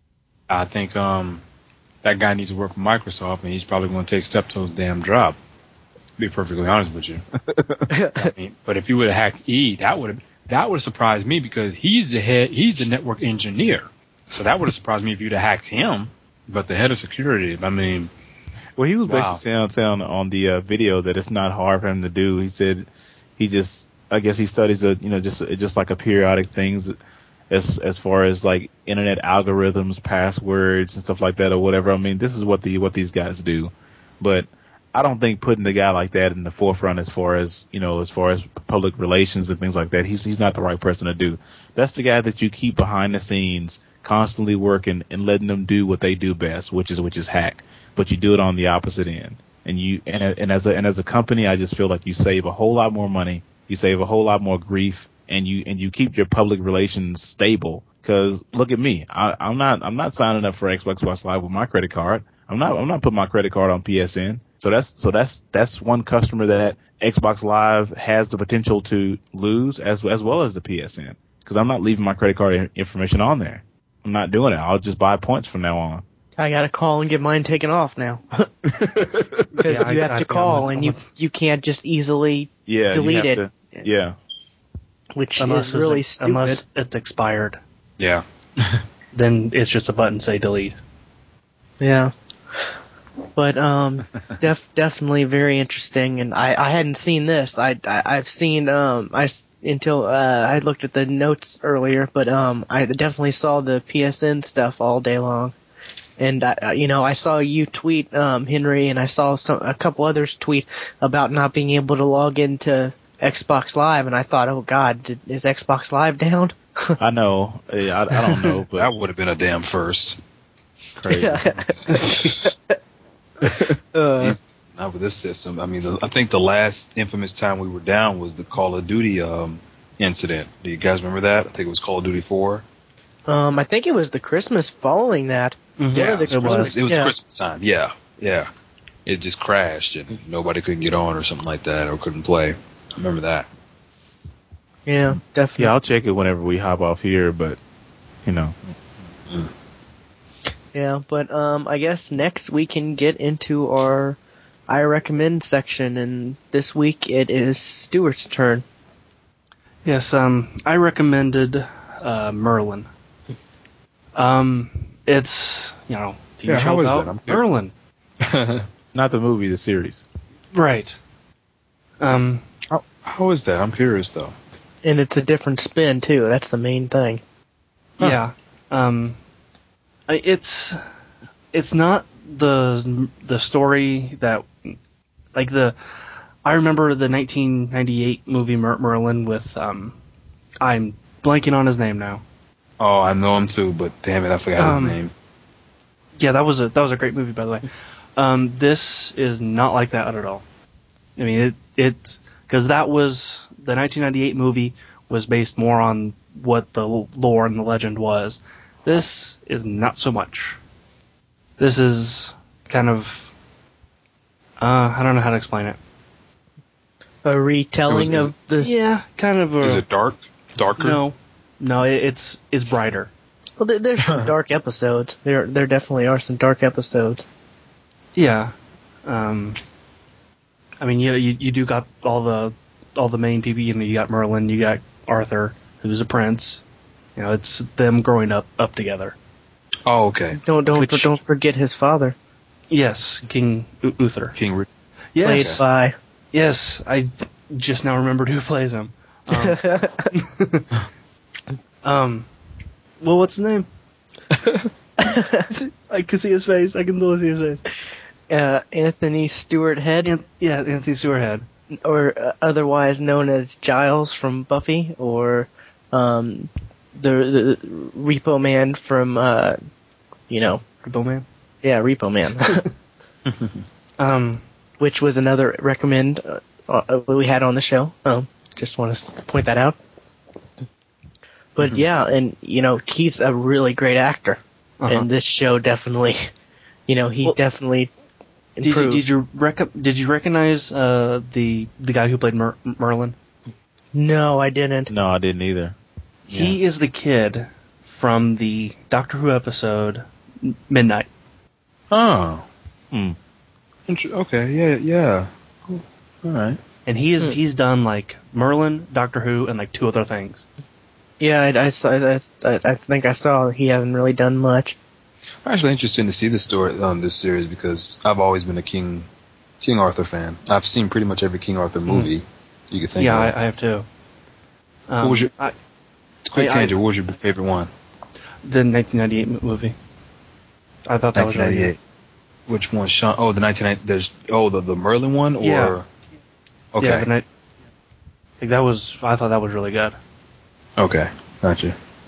I think um that guy needs to work for Microsoft, and he's probably going to take Steptoe's damn job. To be perfectly honest with you. I mean, but if you would have hacked E, that would have that would have surprised me because he's the head, he's the network engineer. So that would have surprised me if you'd have hacked him. But the head of security, I mean, Well, he was wow. basically saying, saying on the uh, video that it's not hard for him to do. He said he just, I guess he studies a, you know, just just like a periodic things as as far as like internet algorithms, passwords, and stuff like that or whatever. I mean, this is what the what these guys do. But I don't think putting the guy like that in the forefront as far as, you know, as far as public relations and things like that, he's he's not the right person to do. That's the guy that you keep behind the scenes, constantly working and letting them do what they do best, which is which is hack. But you do it on the opposite end. And you and, and as a and as a company, I just feel like you save a whole lot more money, you save a whole lot more grief, and you and you keep your public relations stable. Because look at me, I, I'm not I'm not signing up for Xbox Watch Live with my credit card. I'm not I'm not putting my credit card on P S N. So that's so that's that's one customer that Xbox Live has the potential to lose as as well as the P S N. Because I'm not leaving my credit card information on there. I'm not doing it. I'll just buy points from now on. I gotta call and get mine taken off now. Because Yeah, you I- have I- to I'm call a- and I'm you, a- you can't just easily Yeah, you delete have it, to- yeah. which Unless is really it's, stupid. unless it's expired, Yeah. then it's just a button say delete. Yeah. But um, def- definitely very interesting, and I, I hadn't seen this. I, I I've seen um I s- until uh I looked at the notes earlier, but um I definitely saw the P S N stuff all day long, and I, you know I saw you tweet um Henry, and I saw some a couple others tweet about not being able to log into Xbox Live, and I thought, oh God, did, is Xbox Live down? I know. Yeah, I, I don't know, but That would have been a damn first. crazy. uh, These, not with this system. I mean, the, I think the last infamous time we were down was the Call of Duty um, incident. Do you guys remember that? I think it was Call of Duty four. Um, I think it was the Christmas following that. Mhm. Yeah, One of the it was. Christmas- It was yeah. Christmas time. Yeah, yeah. It just crashed and nobody could get on or something like that, or couldn't play. I remember that. Yeah, definitely. Yeah, I'll check it whenever we hop off here, but you know. Yeah, but um, I guess next we can get into our I recommend section, and this week it is Stuart's turn. Yes, um, I recommended uh, Merlin. Um, it's, you know, T V Yeah, show how is about that? I'm Merlin. Not the movie, the series. Right. Um, How, how is that? I'm curious though. And it's a different spin too. That's the main thing. Huh. yeah. Um, I- it's it's not the the story that like the I remember the nineteen ninety-eight movie Mer- Merlin with um I'm blanking on his name now. Oh, I know him too, but damn it, I forgot Um, his name. Yeah, that was a that was a great movie, by the way. Um, this is not like that at all. I mean, it it because that was the nineteen ninety-eight movie was based more on what the lore and the legend was. This is not so much. This is kind of uh, I don't know how to explain it. A retelling It was- of the. Yeah, kind of. A, Is it dark? Darker? No, no, it, it's it's brighter. Well, there, there's some dark episodes. There, there definitely are some dark episodes. Yeah. Um, I mean, you, you you do got all the all the main people. You know, you got Merlin, you got Arthur, who's a prince. You know, it's them growing up up together. Oh, okay. Don't don't Which- don't forget his father, Yes, King U- Uther. King Richard. Yes, played by. yes. I just now remembered who plays him. Um, um well, what's his name? I can see his face. I can totally see his face. uh, Anthony Stewart Head, An- yeah, Anthony Stewart Head. or uh, otherwise known as Giles from Buffy, or um, the, the Repo Man from, uh, you know, Repo Man. yeah, Repo Man, Um, which was another recommend uh, uh, we had on the show. Um, just want to point that out. But yeah, and you know, he's a really great actor, uh-huh. and this show definitely, you know, he Well, definitely did you improves. did you rec- did you recognize uh, the the guy who played Mer- Merlin? No, I didn't. No, I didn't either. He is the kid from the Doctor Who episode M- Midnight. Oh. Hmm. Inter- okay, yeah, yeah. All right. And he is Hmm. he's done like Merlin, Doctor Who, and like two other things. Yeah, I, I, saw, I, I I think I saw he hasn't really done much. I'm actually interested to see this story on this series because I've always been a King King Arthur fan. I've seen pretty much every King Arthur movie you could think yeah, of. I, I have too. Um, What was your- I, Quick I- I- tangent. What was your favorite one? the nineteen ninety-eight m- movie. I thought that was really nineteen ninety-eight. good. Which one, Sean? Oh, the nineteen ninety. There's oh the the Merlin one, or Yeah. okay, Yeah, the night. Like that was. I thought that was really good. okay, gotcha.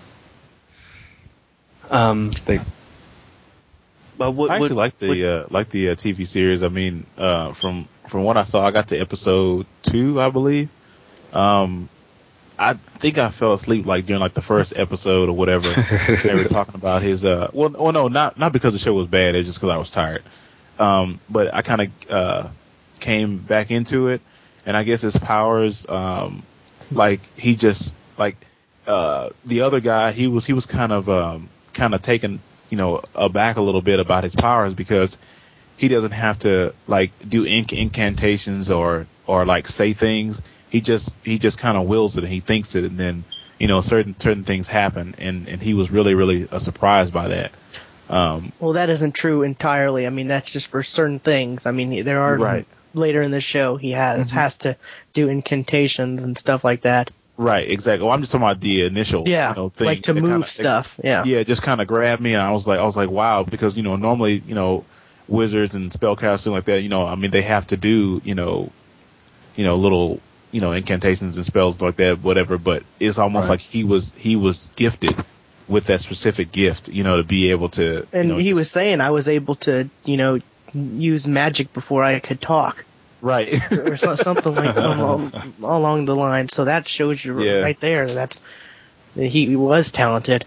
Um, They, but what, I actually what, like the what- uh, like the uh, T V series. I mean, uh, from from what I saw, I got to episode two, I believe. Um, I think I fell asleep like during like the first episode or whatever. They were talking about his uh, well, well, no, not not because the show was bad. It's just because I was tired. Um, but I kind of uh came back into it, and I guess his powers, um, like he just like uh the other guy, he was he was kind of um kind of taken, you know, aback a little bit about his powers because he doesn't have to like do inc- incantations or or like say things. He just he just kind of wills it and he thinks it, and then you know certain certain things happen, and and he was really really uh, surprised by that. Um, Well, that isn't true entirely. I mean, that's just for certain things. I mean, there are Right. later in the show he has Mm-hmm. has to do incantations and stuff like that. right, exactly. Well, I'm just talking about the initial, Yeah, you know, thing. like to It move kinda- it- stuff. Yeah. yeah, it just kind of grabbed me, and I was like, I was like, wow, because you know, normally, you know, wizards and spellcasters like that, you know, I mean, they have to do, you know, you know, little, you know, incantations and spells like that, whatever. But it's almost Right. like he was he was gifted with that specific gift, you know, to be able to. And you know, he just- was saying I was able to, you know, use magic before I could talk, Right. or so, something like along, along the line. So that shows you Yeah. right there that's that he was talented.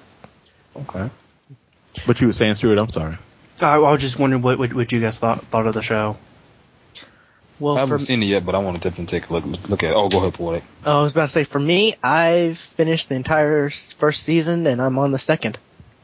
Okay. But you were saying, Stuart, I'm sorry. I, I was just wondering what, what what you guys thought thought of the show. Well, I haven't for, seen it yet, but I want to definitely take a look look at it. Oh, go ahead, Poetic. oh, I was about to say, for me, I've finished the entire s- first season, and I'm on the second.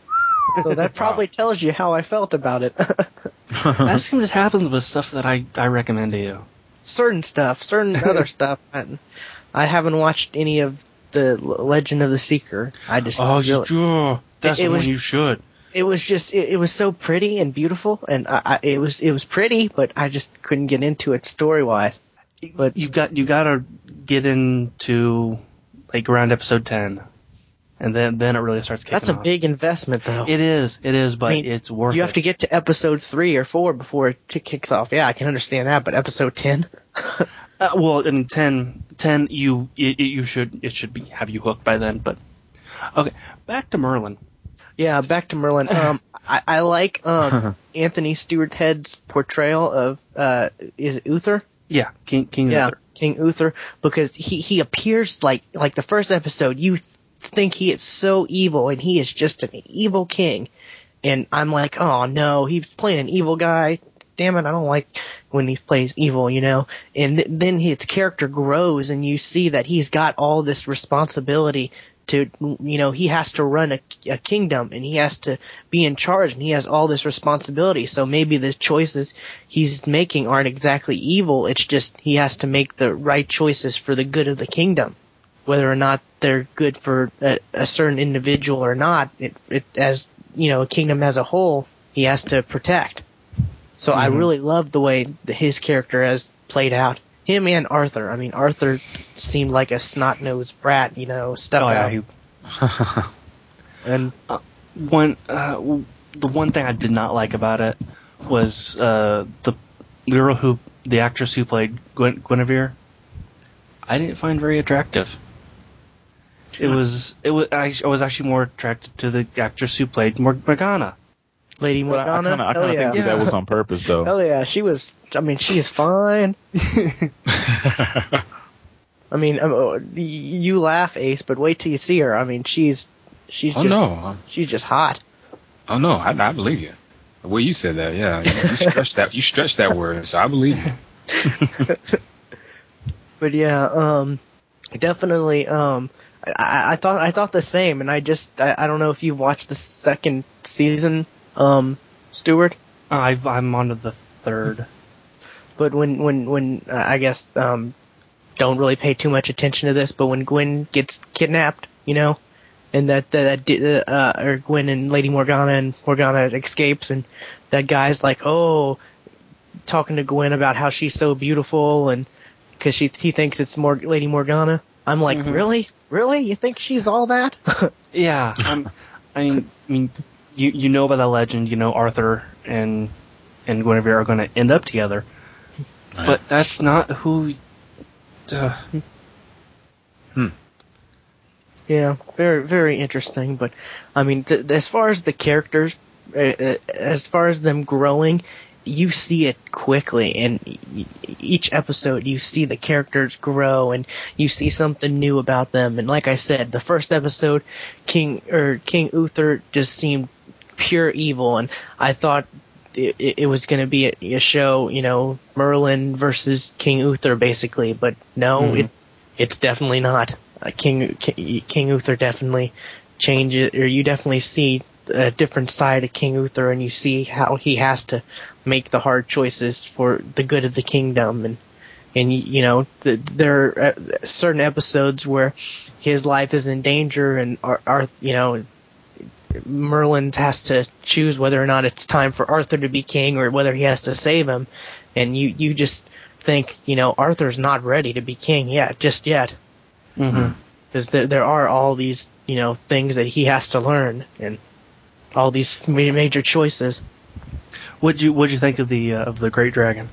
So that probably tells you how I felt about it. That seems to happens with stuff that I, I recommend to you. Certain stuff, certain other stuff. I, I haven't watched any of the L- Legend of the Seeker. I just Oh, really, you, that's It- it the was- one you should. it was just it, it was so pretty and beautiful, and I, I, it was it was pretty, but I just couldn't get into it story wise. But You got you got to get into like around episode ten, and then then it really starts kicking that's a off. big investment, though. It is, it is, but I mean, it's worth you it. have to get to episode three or four before it t- kicks off. Yeah, I can understand that, but episode ten. Uh, well, I mean, ten, ten, you it, it- you should it should be have you hooked by then. But okay, back to Merlin. Yeah, back to Merlin. Um, I, I like um Anthony Stewart Head's portrayal of uh is it Uther? Yeah, King King Yeah, Uther. King Uther, because he he appears like like the first episode. You th- think he is so evil, and he is just an evil king. And I'm like, oh no, he's playing an evil guy. Damn it, I don't like when he plays evil, you know. And th- then his character grows, and you see that he's got all this responsibility to, you know, he has to run a, a kingdom, and he has to be in charge, and he has all this responsibility. So maybe the choices he's making aren't exactly evil. It's just he has to make the right choices for the good of the kingdom, whether or not they're good for a, a certain individual or not. It, it as you know, a kingdom as a whole, he has to protect. So I really love the way that his character has played out. Him and Arthur. I mean, Arthur seemed like a snot-nosed brat, you know, stuck Oh yeah, out. he, And one uh, w- the one thing I did not like about it was uh, the girl who the actress who played Gwen- Guinevere. I didn't find very attractive. It was it was I, I was actually more attracted to the actress who played Mor- Morgana. Lady But I Morgana. kind of I Hell kind of yeah. think that, that was on purpose, though. Hell yeah, she was. I mean, she is fine. I mean, um, uh, y- you laugh, Ace, but wait till you see her. I mean, she's she's Oh just no, she's just hot. oh no, I, I believe you. The way you said that, yeah, you, you stretched that, you stretched that word, so I believe you. But yeah, um, definitely. Um, I, I thought I thought the same, and I just I, I don't know if you watched the second season, um, Stuart. I, I'm on to the third. But when when when uh, I guess um, don't really pay too much attention to this. But when Gwen gets kidnapped, you know, and that that, that uh, or Gwen and Lady Morgana and Morgana escapes, and that guy's like, oh, talking to Gwen about how she's so beautiful, and because she he thinks it's more Lady Morgana. I'm like, Mhm. really, really, you think she's all that? Yeah, I'm, I mean, I mean, you you know by the legend, you know Arthur and and Guinevere are going to end up together, but that's not who. Uh, Yeah, very, very interesting. But I mean, th- as far as the characters, uh, uh, as far as them growing, you see it quickly. And e- each episode, you see the characters grow, and you see something new about them. And like I said, the first episode, King or King Uther just seemed pure evil, and I thought it, it was going to be a, a show, you know, Merlin versus King Uther, basically. But no, Mhm. it it's definitely not. Uh, King, King King Uther definitely changes, or you definitely see a different side of King Uther, and you see how he has to make the hard choices for the good of the kingdom, and and you know the, there are uh, certain episodes where his life is in danger, and Ar- Arth, you know, Merlin has to choose whether or not it's time for Arthur to be king or whether he has to save him, and you you just think, you know, Arthur's not ready to be king yet, just yet. mhm. Because there, there are all these, you know, things that he has to learn, and all these ma- major choices. What'd you What'd you think of the uh, of the Great Dragon,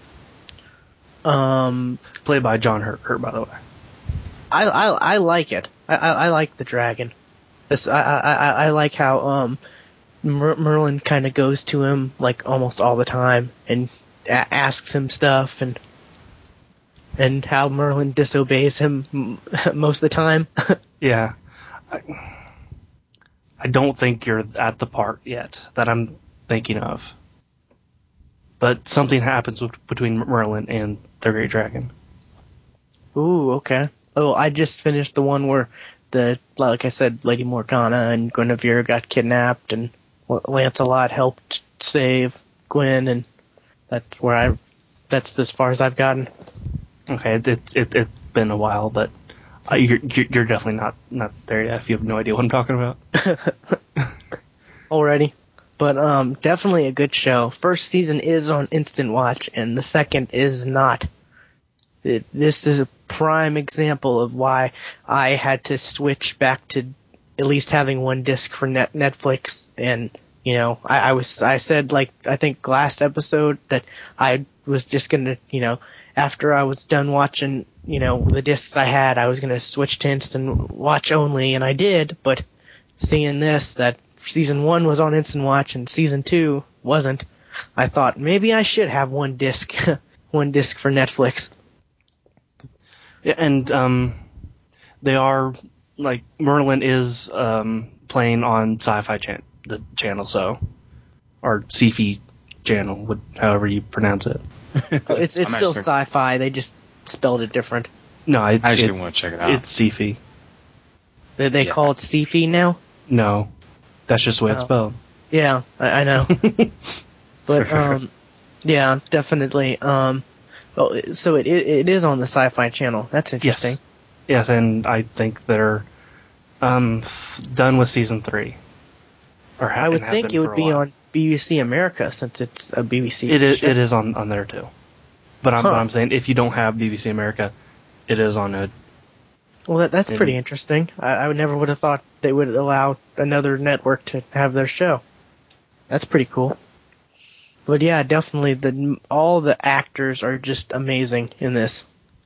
Um, played by John Hurt, Hurt by the way? I, I, I like it. I, I, I like the dragon. This, I, I, I I like how um Mer- Merlin kind of goes to him like almost all the time and a- asks him stuff, and and how Merlin disobeys him m- most of the time. Yeah. I, I don't think you're at the part yet that I'm thinking of. But something happens with, between Merlin and the Great Dragon. Ooh, okay. Oh, I just finished the one where the, like I said, Lady Morgana and Guinevere got kidnapped, and Lancelot helped save Gwen, and that's where I, that's as far as I've gotten. Okay, it, it, it, it's been a while, but uh, you're, you're definitely not, not there yet if you have no idea what I'm talking about. Already. But um, definitely a good show. First season is on Instant Watch, and the second is not. It, this is a prime example of why I had to switch back to at least having one disc for net, Netflix. And you know, I, I was I said like I think last episode that I was just gonna you know after I was done watching you know the discs I had, I was gonna switch to Instant Watch only, and I did. But seeing this that season one was on Instant Watch and season two wasn't, I thought maybe I should have one disc, one disc for Netflix. Yeah, and um, they are like Merlin is um playing on Sci-Fi Chan- the channel, so or Sci-Fi channel, would however you pronounce it. Oh, it's it's I'm still actually- sci-fi. They just spelled it different. No, it, I actually it, want to check it out. it's Sci-Fi. They, they Yeah. call it sci-fi now. No, that's just the way it's Oh. spelled. Yeah, I, I know. But um, yeah, definitely. Um, well, so it it, it is on the Sci-Fi Channel. That's interesting. Yes, and I think they're um done with season three. Or ha- I would and have think been it for would a be while. on B B C America since it's a B B C. It is. show. It is on, on there too. But I'm, Huh. but I'm saying if you don't have B B C America, it is on it. Well, that, that's Maybe. pretty interesting. I, I would never would have thought they would allow another network to have their show. That's pretty cool. But yeah, definitely the all the actors are just amazing in this.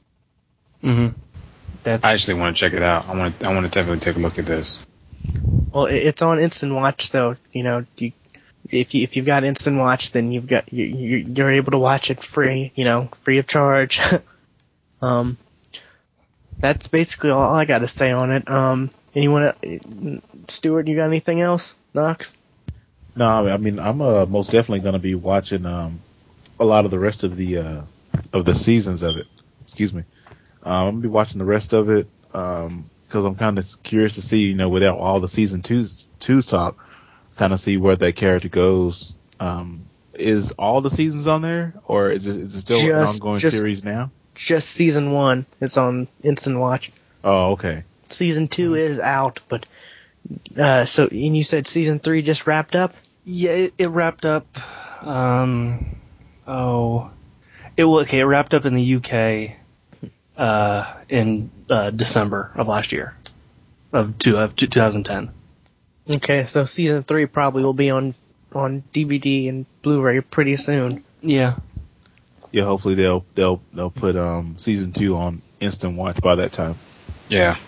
Mm-hmm. That's I actually want to check it out. I want to, I want to definitely take a look at this. Well, it, it's on Instant Watch, so you know, you, if you if you've got Instant Watch, then you've got you, you you're able to watch it free, you know, free of charge. um, that's basically all I got to say on it. Um, anyone, Stuart, you got anything else, Knox? No, I mean I'm uh, most definitely going to be watching um, a lot of the rest of the uh, of the seasons of it. Excuse me. Um, I'm gonna be watching the rest of it because um, I'm kind of curious to see, you know, without all the season two two talk, kind of see where that character goes. Um, is all the seasons on there, or is it, is it still an Just- ongoing just- series now? Just season one. It's on Instant Watch. Oh, okay. Season two is out, but uh, so and you said season three just wrapped up. yeah. It, it wrapped up. Um. Oh. It will. Okay. It wrapped up in the U K. Uh, in uh, December of last year, of two of two thousand ten. Okay, so season three probably will be on on D V D and Blu-ray pretty soon. Yeah. Yeah, hopefully they'll they'll they'll put um season two on Instant Watch by that time. Yeah.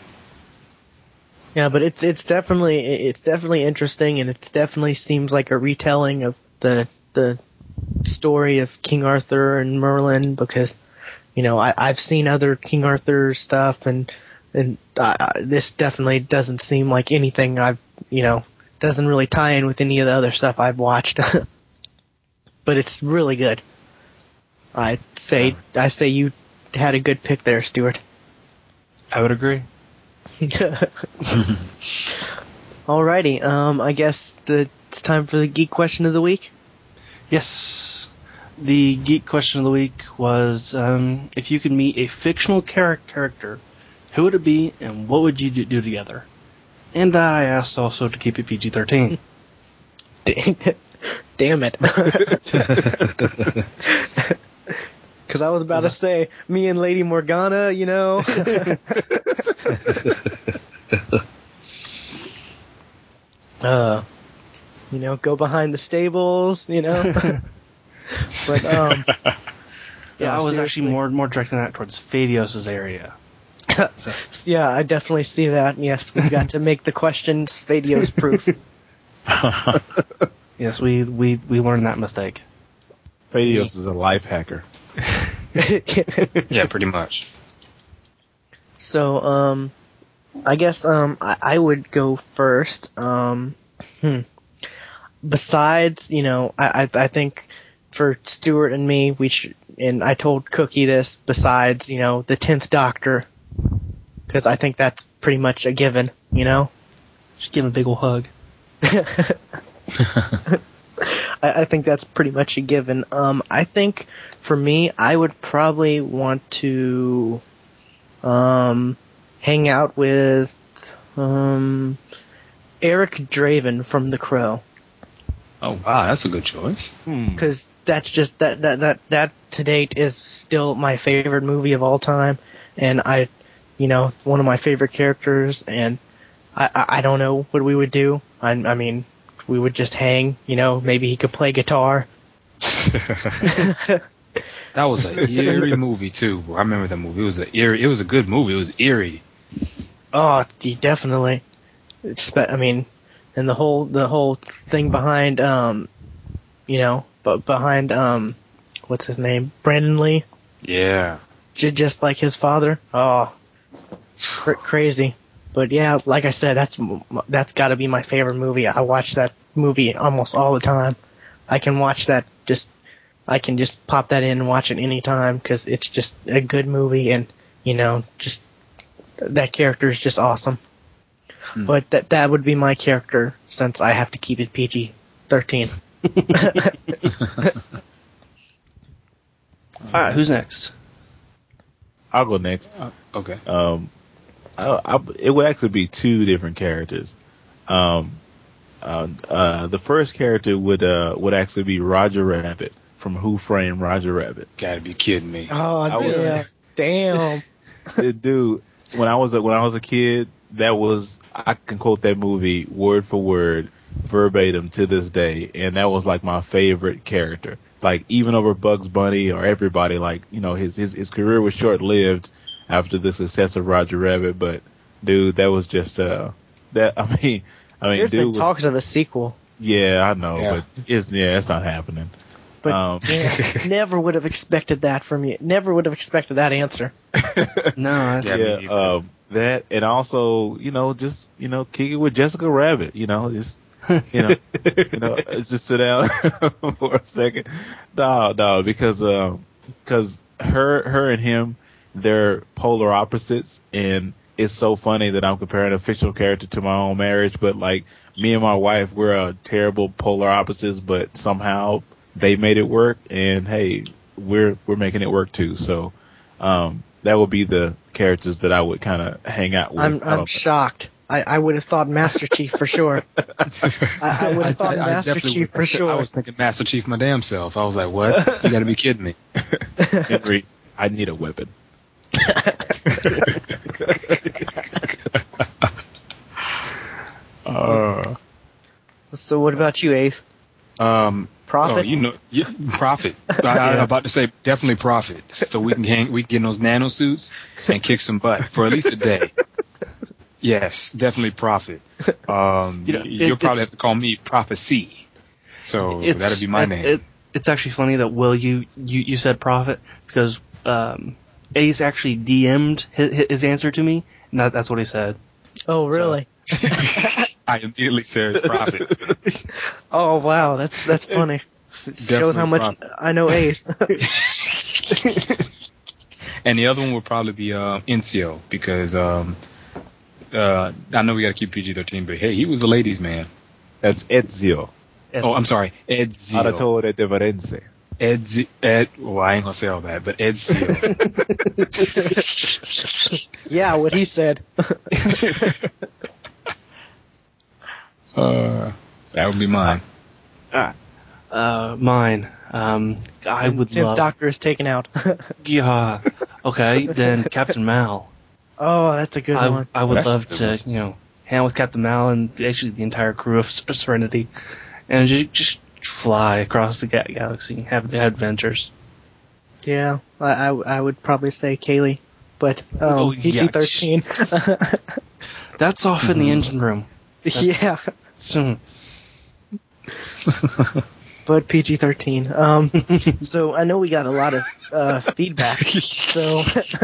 Yeah, but it's it's definitely it's definitely interesting, and it's definitely seems like a retelling of the the story of King Arthur and Merlin, because you know I, I've seen other King Arthur stuff, and and uh, this definitely doesn't seem like anything I've you know doesn't really tie in with any of the other stuff I've watched, but it's really good. I say I say you had a good pick there, Stuart. I would agree. Alrighty, um, I guess the, it's time for the geek question of the week. Yes. The geek question of the week was, um, if you could meet a fictional char- character, who would it be and what would you do, do together? And I asked also to keep it P G thirteen. Damn it. Because I was about to say, me and Lady Morgana, you know. uh, you know, go behind the stables, you know. But um, Yeah, I was seriously. actually more more directing that towards Phadios' area. So, Yeah, I definitely see that. Yes, we got to make the questions Phadios proof. Yes, we we we learned that mistake. Phaedos is a life hacker. Yeah, pretty much. So, um, I guess um, I, I would go first. Um, hmm. Besides, you know, I, I I think for Stuart and me, we should. And I told Cookie this. Besides, you know, the tenth Doctor, because I think that's pretty much a given. You know. Just give him a big ol' hug. I, I think that's pretty much a given. Um, I think for me, I would probably want to um, hang out with um, Eric Draven from The Crow. Oh wow, that's a good choice. Hmm. Because that's just that, that that that to date is still my favorite movie of all time, and I, you know, one of my favorite characters, and I I, I don't know what we would do. I, I mean, we would just hang, you know. Maybe he could play guitar. That was an eerie movie too. I remember that movie. It was a eerie. It was a good movie. It was eerie. Oh, he definitely. It's, I mean, and the whole the whole thing behind, um, you know, but behind um, what's his name, Brandon Lee, Yeah. J- just like his father. Oh, cr- crazy. But yeah, like I said, that's that's got to be my favorite movie. I watch that movie almost all the time. I can watch that just. I can just pop that in and watch it anytime because it's just a good movie, and you know, just that character is just awesome. Hmm. But that that would be my character since I have to keep it P G thirteen. All right, who's next? I'll go next. Uh, okay. Um, I, I, it would actually be two different characters. Um, uh, uh, the first character would uh, would actually be Roger Rabbit from Who Framed Roger Rabbit. Gotta be kidding me. Oh, I was- yeah. Damn. Dude, when I was a, when I was a kid, that was I can quote that movie word for word, verbatim to this day, and that was like my favorite character. Like even over Bugs Bunny or everybody, like you know his his, his career was short lived after the success of Roger Rabbit, but dude, that was just uh that I mean I mean There's dude been was, talks of a sequel, yeah I know, Yeah. but it's yeah it's not happening. but Um, yeah, never would have expected that from you. Never would have expected that answer. No, I, Yeah, me yeah, neither. um, that and also you know just you know kick it with Jessica Rabbit, you know just you know you know just sit down for a second, no no because um because her her and him they're polar opposites, and it's so funny that I'm comparing a fictional character to my own marriage, but like me and my wife we're uh, terrible polar opposites, but somehow they made it work, and hey we're we're making it work too, so um that would be the characters that I would kind of hang out with. I'm I I'm don't know. shocked. I, I would have thought Master Chief for sure. I, I would have thought Master definitely Chief was- for sure. I was thinking Master Chief my damn self. I was like, what? You gotta be kidding me. Henry, I need a weapon. uh, So what about you, Ace? Um, Prophet? Oh, you know, yeah, profit. I, I'm about to say definitely profit. So we can hang, we can get in those nano suits and kick some butt for at least a day. Yes, definitely profit. Um, You know, you'll it- probably it's- have to call me Prophecy. So it's, that'll be my it's, name. It, it's actually funny that Will you you, you said Prophet because um, Ace actually D M'd his, his answer to me, and that, that's what he said. Oh, really? I immediately said profit. Oh, wow. That's that's funny. S- shows how much Prophet. I know Ace. And the other one would probably be uh, Incio because um, uh, I know we got to keep P G thirteen, but hey, he was a ladies' man. that's Ezio. It's, Oh, I'm sorry, Ezio. Aratore de Varense. Ed, Ed, well, I ain't gonna say all that, but Ezio. Yeah, what he said. uh, that would be mine. uh, mine. Um, I would Tenth love. Doctor is taken out. Yeah. Okay, then Captain Mal. Oh, that's a good I, one. I would That's a love good to, one. you know, hang out with Captain Mal and actually the entire crew of S- Serenity, and just, just fly across the ga- galaxy, have adventures. Yeah, I, I, I would probably say Kaylee, but um, Oh, yeah. P G thirteen. That's off in the engine room. That's- Yeah. Soon. but P G thirteen. Um, so I know we got a lot of uh, feedback. So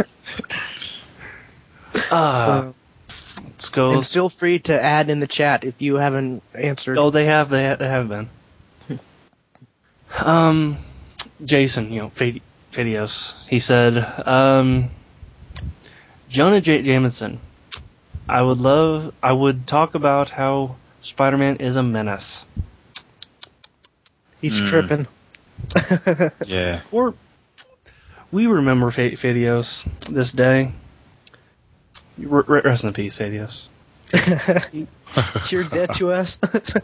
Uh, let's go. and feel free to add in the chat if you haven't answered. Oh, they have. They, ha- they have been. Um, Jason, you know, Fade- Fadios, he said, um, Jonah J. Jameson, I would love, I would talk about how Spider-Man is a menace. He's Mm. tripping. Yeah. Or, we remember F- Fadios this day. R- r- rest in peace, Fadios. You're dead to us.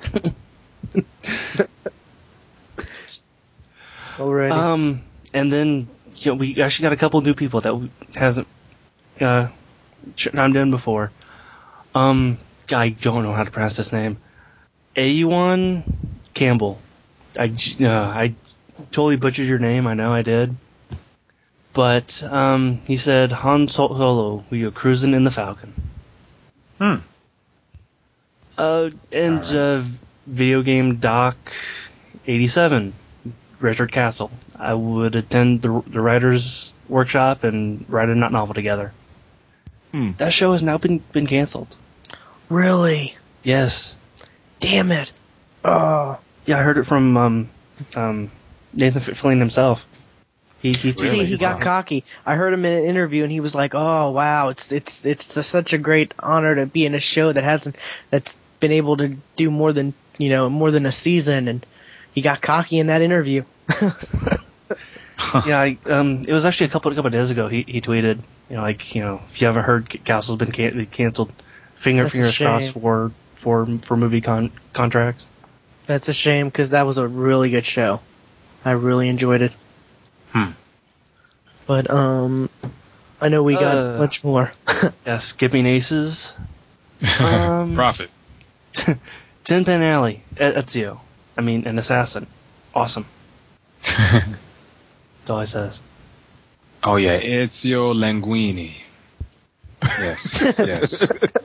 Alrighty. Um, and then, you know, we actually got a couple new people that we- hasn't, uh, chimed in before. Um, I don't know how to pronounce this name. Ayuan Campbell. I, j- uh, I totally butchered your name. I know I did. But, um, he said, Han Solo, we are cruising in the Falcon. Hmm. Uh, and, Alright. uh, video game doc eighty-seven, Richard Castle. I would attend the, the writer's workshop and write a novel together. Hmm. That show has now been, been canceled. Really? Yes. Damn it. Oh. Yeah, I heard it from, um, um, Nathan Fillion himself. He, he, See, he got cocky. I heard him in an interview, and he was like, "Oh, wow, it's it's it's a, such a great honor to be in a show that hasn't that's been able to do more than you know more than a season." And he got cocky in that interview. Yeah, I, um, it was actually a couple a couple of days ago. He he tweeted, you know, like you know, if you haven't heard, Castle's been can- canceled. Finger That's a fingers shame. crossed for for for movie con- contracts. That's a shame because that was a really good show. I really enjoyed it. Hmm. But um, I know we got Uh. much more. Yeah, Skipping Aces. Um, Profit. Tin Pan Alley, E- Ezio. I mean, an assassin. Awesome. That's all he says. Oh yeah, Ezio Linguini. Yes, yes.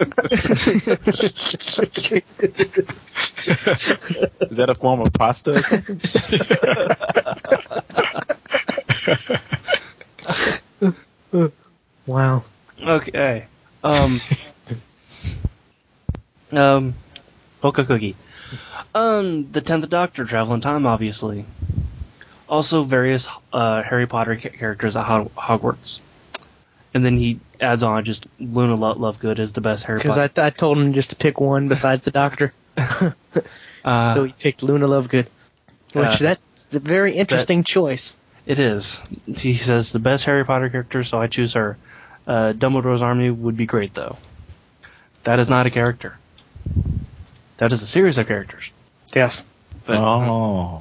Is that a form of pasta or something? Wow. Okay. Um. um. Poke Cookie. Um. The Tenth Doctor, Travel in Time, obviously. Also, various uh, Harry Potter ca- characters at Hog- Hogwarts. And then he adds on just Luna Lo- Lovegood is the best Harry Because Potter. I, I told him just to pick one besides the Doctor. uh, So he picked Luna Lovegood. Which, uh, that's a very interesting choice. It is. He says the best Harry Potter character, so I choose her. Uh, Dumbledore's Army would be great, though. That is not a character. That is a series of characters. Yes. But, Oh.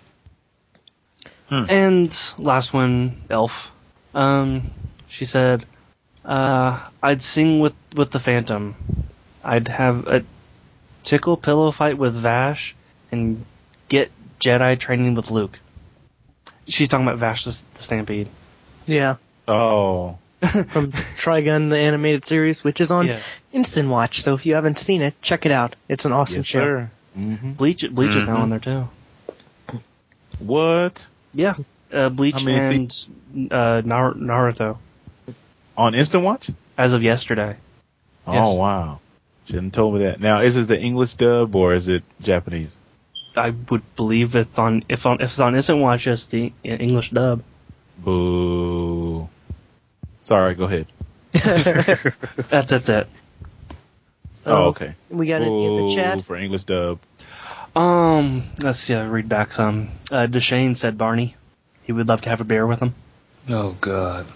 And last one, Elf. Um, she said, uh, I'd sing with, with the Phantom. I'd have a tickle pillow fight with Vash and get Jedi training with Luke. She's talking about Vash the, the Stampede. Yeah. Oh. From Trigun, the animated series, which is on Yes. Instant Watch. So if you haven't seen it, check it out. It's an awesome Yes, show. sir. Mm-hmm. Bleach, Bleach is now Mhm. on there too. What? Yeah. Uh, Bleach How many and uh, Nar- Naruto On Instant Watch? as of yesterday. Oh, Yes. wow. Shouldn't have told me that. Now, is it the English dub or is it Japanese? I would believe it's on if on if it's on Instant Watch, it's the English dub. Boo. Sorry, go ahead. That's that's it. Oh, okay. We got any in the Boo chat? for English dub. Um, let's see. I'll read back some. Uh, Deshane said Barney. He would love to have a beer with him. Oh God.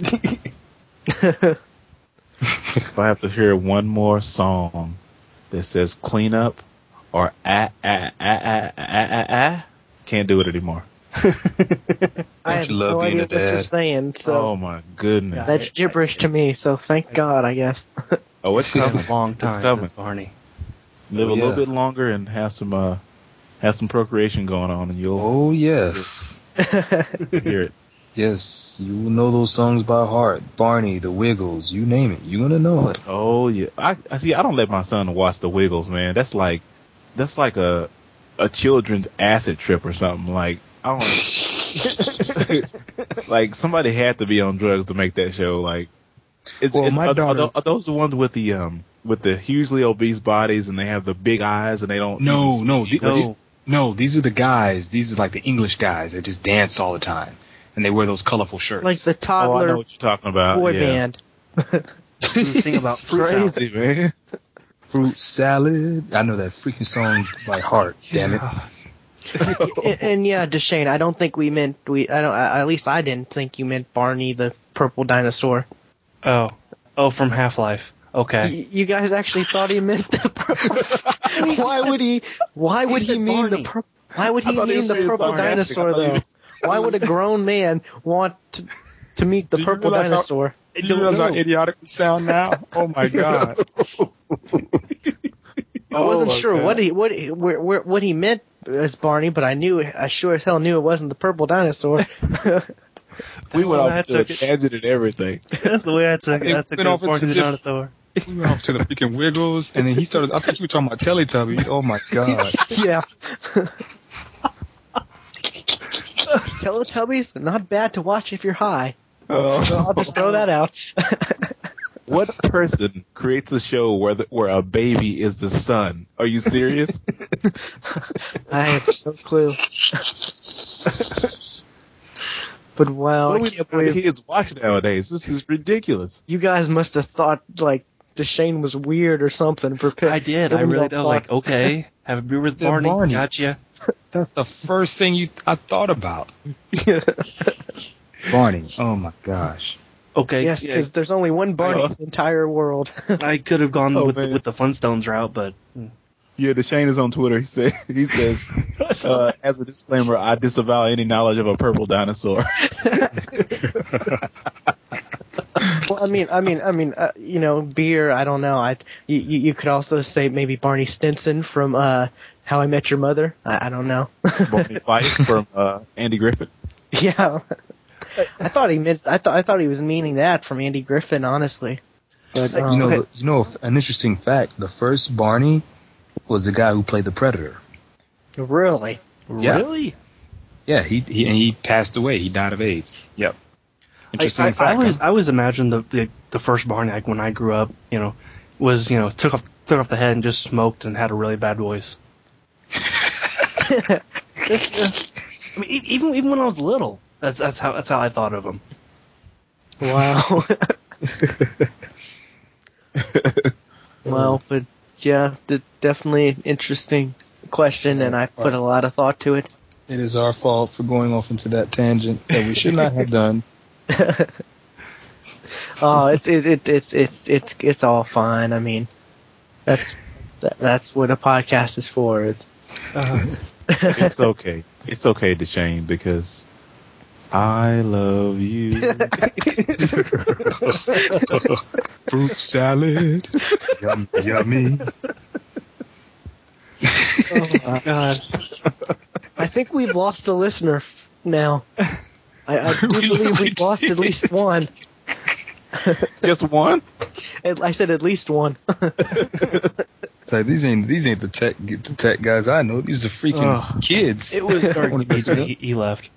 If I have to hear one more song that says clean up or ah, ah, ah, ah, ah, ah, ah, can't do it anymore. I have you love no being idea a what you're dad? saying, so Oh my goodness. that's gibberish to me. So thank God, I guess. Oh, it's It's been coming. a long time It's coming. since Barney. Live Oh, a little yeah. bit longer and have some uh have some procreation going on and you'll Oh yes. hear it. Yes, you will know those songs by heart. Barney, The Wiggles, you name it. You're gonna know it. Oh yeah. I, I see I don't let my son watch the Wiggles, man. That's like that's like a a children's acid trip or something. Like I don't like somebody had to be on drugs to make that show. Like, it's, Well, it's my are, daughter- are, those, are those the ones with the um with the hugely obese bodies and they have the big eyes and they don't No, eat no, sweet- the- No. No, these are the guys. These are like the English guys that just dance all the time, and they wear those colorful shirts. Like the Oh, I know toddler what you're talking about. boy yeah. band. Sing about fruit salad. Crazy, man. fruit salad. I know that freaking song by heart. Damn it. and, and yeah, Deshane, I don't think we meant we. I don't. At least I didn't think you meant Barney the purple dinosaur. Oh, oh, from Half-Life. Okay. Y- you guys actually thought he meant the purple. Why would he? Why would he, said mean Barney. the purple? Why would he I thought he mean was the saying purple sarcastic. dinosaur I thought he though? was- Why would a grown man want to, to meet the Do you purple realize how- dinosaur? Do you realize how idiotic we sound now? Oh my god. I wasn't Oh, sure man. what he what he, where, where, what he meant as Barney, but I knew I sure as hell knew it wasn't the purple dinosaur. We went I off to a took it. tangent and everything. That's the way I took I it. I took went it off as Barney into the diff- dinosaur. We went off to the freaking Wiggles, and then he started. I think you were talking about Teletubbies. Oh my god. Yeah. Teletubbies, not bad to watch if you're high. I'll just throw that out. What person creates a show where the, where a baby is the son? Are you serious? I have no clue. But wow, what I do we can't how believe kids watch nowadays? This is ridiculous. you guys must have thought like Deshane was weird or something. Prepared. I did. I really. I was like, okay, have a beer with Yeah, Barney. Barney. Gotcha. That's the first thing you I thought about. Barney. Oh my gosh. Okay. yes, yeah, because there's only one Barney Oh. in the entire world. I could have gone Oh, with man. with the Flintstones route, but Yeah, Deshane is on Twitter. He said he says, uh, as a disclaimer, I disavow any knowledge of a purple dinosaur. Well, I mean, I mean, I mean, uh, you know, beer. I don't know. I you, you you could also say maybe Barney Stinson from uh, How I Met Your Mother. I, I don't know. Barney Fife from uh, Andy Griffith. Yeah, I thought he meant. I thought I thought he was meaning that from Andy Griffin, honestly. But um, You know, you know, an interesting fact. The first Barney was the guy who played the Predator. really, Yeah. really, Yeah, he he and he passed away. He died of AIDS. Yep. I, Interesting I, I fact. always huh? I always imagined the, the the first Barney like when I grew up, you know, was you know took off took off the head and just smoked and had a really bad voice. That's, uh, I mean, e- even even when I was little, that's that's how that's how I thought of him. wow. Well, but yeah, the, definitely an interesting question, and I put a lot of thought to it. It is our fault for going off into that tangent that we should not have done. Oh, it's it, it it's it's it's it's all fine. I mean, that's that, that's what a podcast is for. Is It's okay. It's okay, Deshane, because I love you. Fruit salad. Yum, yummy. oh my god! I think we've lost a listener f- now. I, I do We believe literally we've lost at did. least one. Just one? At- I said at least one. It's like, these ain't these ain't the tech the tech guys I know. These are freaking Ugh. kids. It was or Wanna listen to he, he left.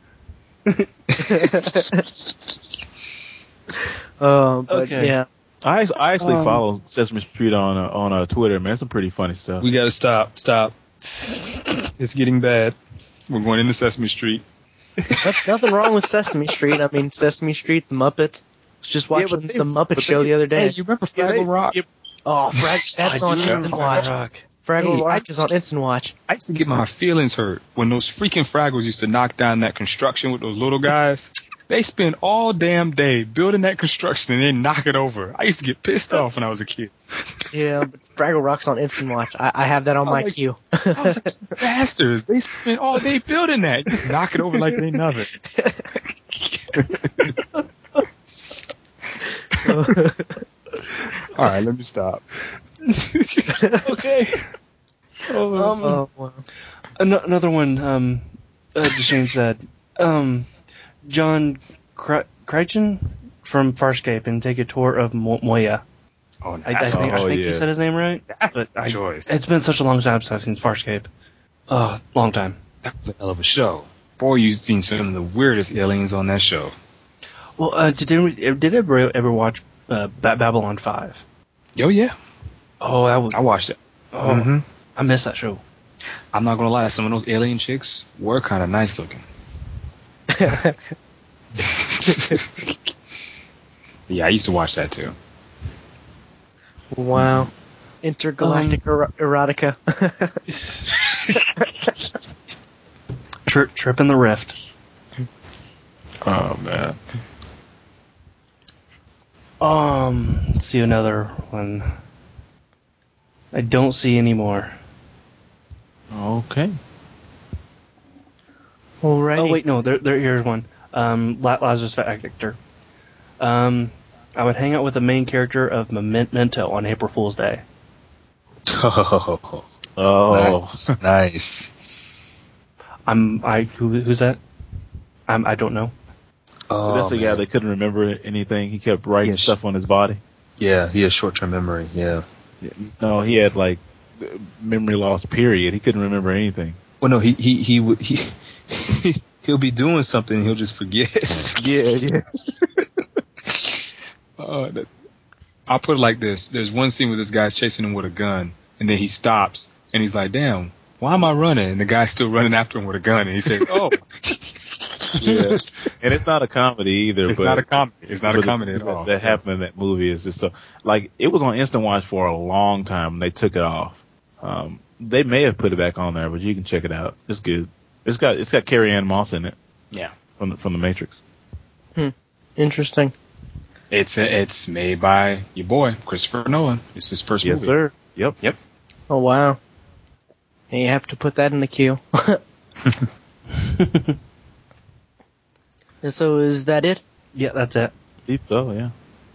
Oh, but Okay. yeah. I act- I actually Um, follow Sesame Street on uh, on uh, Twitter, man. Some pretty funny stuff. We gotta stop. Stop. It's getting bad. We're going into Sesame Street. That's nothing wrong with Sesame Street. I mean, Sesame Street, the Muppets. I was just Yeah, watching but they- the Muppet but Show they- the other day. Hey, you remember Yeah, Fraggle they- Rock? yeah, Oh, Frag- that's I on do Instant remember Watch. Fraggle Rock. Fraggle Hey, Rock I- is on Instant Watch. I used to get my feelings hurt when those freaking Fraggles used to knock down that construction with those little guys. They spend all damn day building that construction and then knock it over. I used to get pissed off when I was a kid. Yeah, but Fraggle Rock's on Instant Watch. I, I have that on I my like- queue. I was like, bastards. They spent all day building that. Just knock it over like they nothing. All right, let me stop. Okay. Oh, Um, Oh, wow. An- another one. Um, uh, Deshane said, um, John Cri- Crichton from Farscape and take a tour of Mo- Moya. oh, I, I that's, think, I Oh, think yeah. you said his name right. that's But the I, choice. it's been such a long time since I've seen Farscape. Oh, long time. That was a hell of a show. Boy, you've seen some of the weirdest aliens on that show. Well, uh, did did did ever ever watch uh, ba- Babylon five? Oh yeah, Oh, that was I watched it. oh, Mm-hmm. I missed that show. I'm not gonna lie, some of those alien chicks were kind of nice looking. Yeah, I used to watch that too. Wow. Intergalactic Um, er- erotica. Trip, trip in the rift. Oh man. Um, let's see another one. I don't see any more. Okay. Alrighty. Oh wait, no, there, there here's one. Um, La- Lazarus Factor. Um, I would hang out with the main character of Memento on April Fool's Day. Oh, Oh. nice. Nice. I'm I who who's that? I'm I don't know. Oh, That's the guy man. that couldn't remember anything. He kept writing Yes. stuff on his body. Yeah, he has short-term memory. Yeah. No, he had like memory loss. Period. He couldn't remember anything. Well, no, he he he would he, he he'll be doing something and he'll just forget. Yeah, yeah. Uh, that, I'll put it like this: there's one scene where this guy's chasing him with a gun, and then he stops and he's like, "Damn, why am I running?" And the guy's still running after him with a gun, and he says, "Oh." Yeah, and it's not a comedy either. It's but not a comedy. It's not a but the comedy at things that- all. That happened in that movie is just so like it was on Instant Watch for a long time. And they took it off. Um, they may have put it back on there, but you can check it out. It's good. It's got it's got Carrie Ann Moss in it Yeah, from the, from the Matrix. Interesting. it's a, it's made by your boy Christopher Nolan. It's his first Yes, movie. sir. Yep. Yep. Oh, wow. And you have to put that in the queue. And so is that it? Yeah, that's it. Deep so, yeah.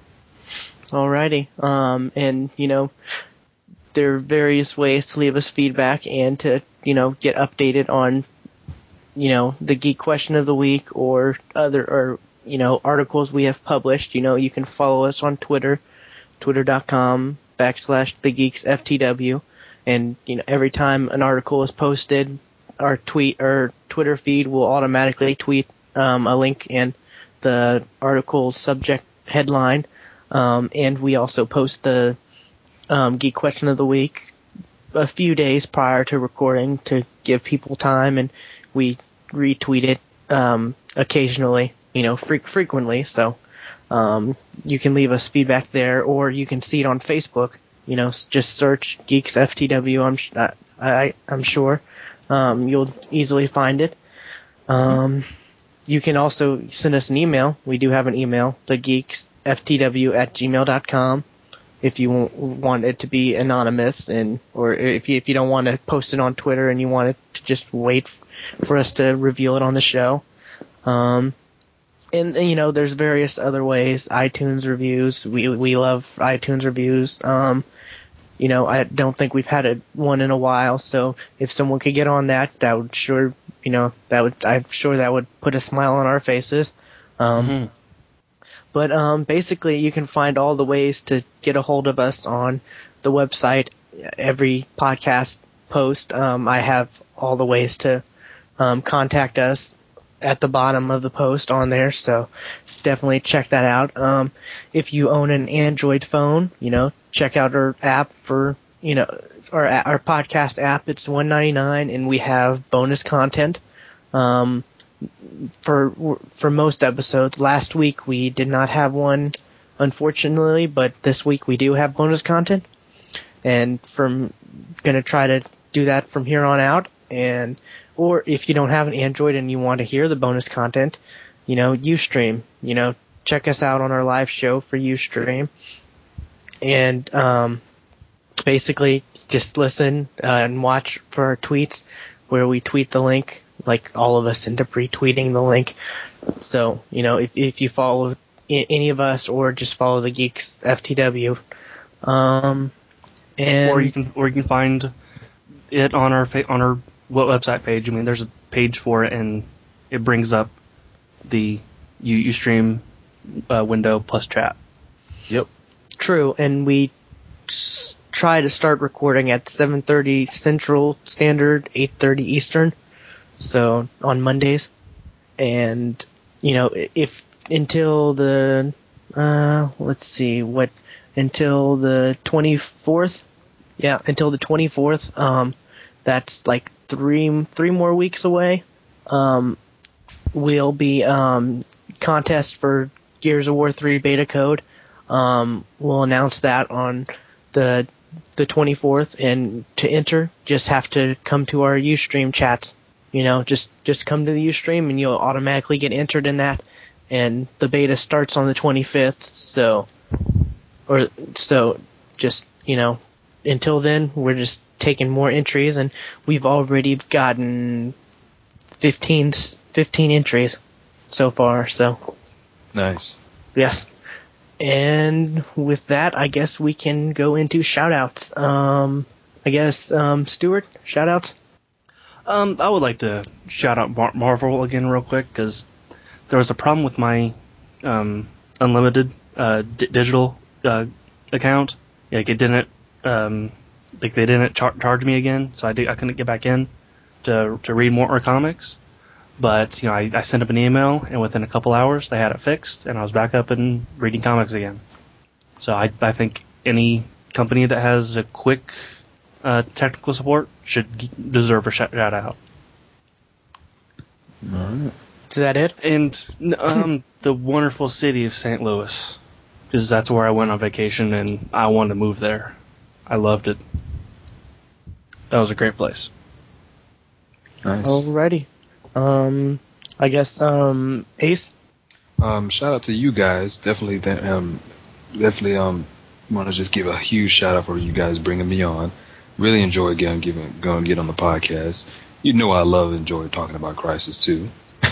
Alrighty. Um, and, you know, there are various ways to leave us feedback and to, you know, get updated on, you know, the Geek Question of the Week or other, or, you know, articles we have published. You know, you can follow us on Twitter, twitter.com backslash the Geeks F T W. And, you know, every time an article is posted, our tweet or Twitter feed will automatically tweet um, a link and the article's subject headline. Um, and we also post the um, Geek Question of the Week a few days prior to recording to give people time, and we retweet it um, occasionally, you know, fre- frequently. So um, you can leave us feedback there, or you can see it on Facebook. You know, s- just search Geeks F T W. I'm sh- I, I, I'm sure um, you'll easily find it. Um, you can also send us an email. We do have an email, thegeeksftw at gmail dot com. If you w- want it to be anonymous, and or if you if you don't want to post it on Twitter and you want it to just wait f- for us to reveal it on the show. Um, and, and you know, there's various other ways. iTunes reviews. We we love iTunes reviews. Um, you know, I don't think we've had a, one in a while. So if someone could get on that, that would sure, you know, that would I'm sure that would put a smile on our faces. Um, Mhm. But um, basically, you can find all the ways to get a hold of us on the website. Every podcast post, um, I have all the ways to um, contact us at the bottom of the post on there. So definitely check that out. Um, if you own an Android phone, you know, check out our app for, you know, our our podcast app. It's one ninety-nine, and we have bonus content. Um, for for most episodes. Last week we did not have one, unfortunately, but this week we do have bonus content, and from gonna try to do that from here on out. And or if you don't have an Android and you want to hear the bonus content, you know, Ustream. You know, check us out on our live show for Ustream, and um, basically just listen uh, and watch for our tweets where we tweet the link. Like, all of us end up retweeting the link. So, you know, if if you follow I- any of us or just follow the Geeks F T W, um, and Or you can or you can find it on our fa- on our website page. I mean, there's a page for it, and it brings up the U- Ustream uh, window plus chat. Yep. true, and we s- try to start recording at seven thirty Central Standard, eight thirty Eastern. So on Mondays, and you know, if until the uh, let's see what until the twenty-fourth, yeah, until the twenty-fourth. Um, that's like three three more weeks away. Um, will be um contest for Gears of War three beta code. Um, we'll announce that on the the twenty-fourth, and to enter, just have to come to our Ustream chats. You know, just just come to the Ustream and you'll automatically get entered in that. And the beta starts on the twenty-fifth, so or so just, you know, until then we're just taking more entries, and we've already gotten fifteen, fifteen entries so far, so Nice. yes. And with that, I guess we can go into shoutouts. Um, I guess, um, Stuart, shoutouts? Um, I would like to shout out Mar- Marvel again real quick, because there was a problem with my um, unlimited uh, d- digital uh, account. Like it didn't, um, like they didn't char- charge me again, so I did, I couldn't get back in to to read more comics. But you know, I, I sent up an email, and within a couple hours, they had it fixed, and I was back up and reading comics again. So I I think any company that has a quick uh, technical support should g- deserve a shout out. Is that it? And um, the wonderful city of Saint Louis, because that's where I went on vacation, and I wanted to move there. I loved it. That was a great place. Nice. Alrighty. Um, I guess, um, Ace? Um, shout out to you guys. Definitely, th- um, definitely, um, want to just give a huge shout out for you guys bringing me on. Really enjoy getting, giving, going to get on the podcast. You know, I love and enjoy talking about Crisis too.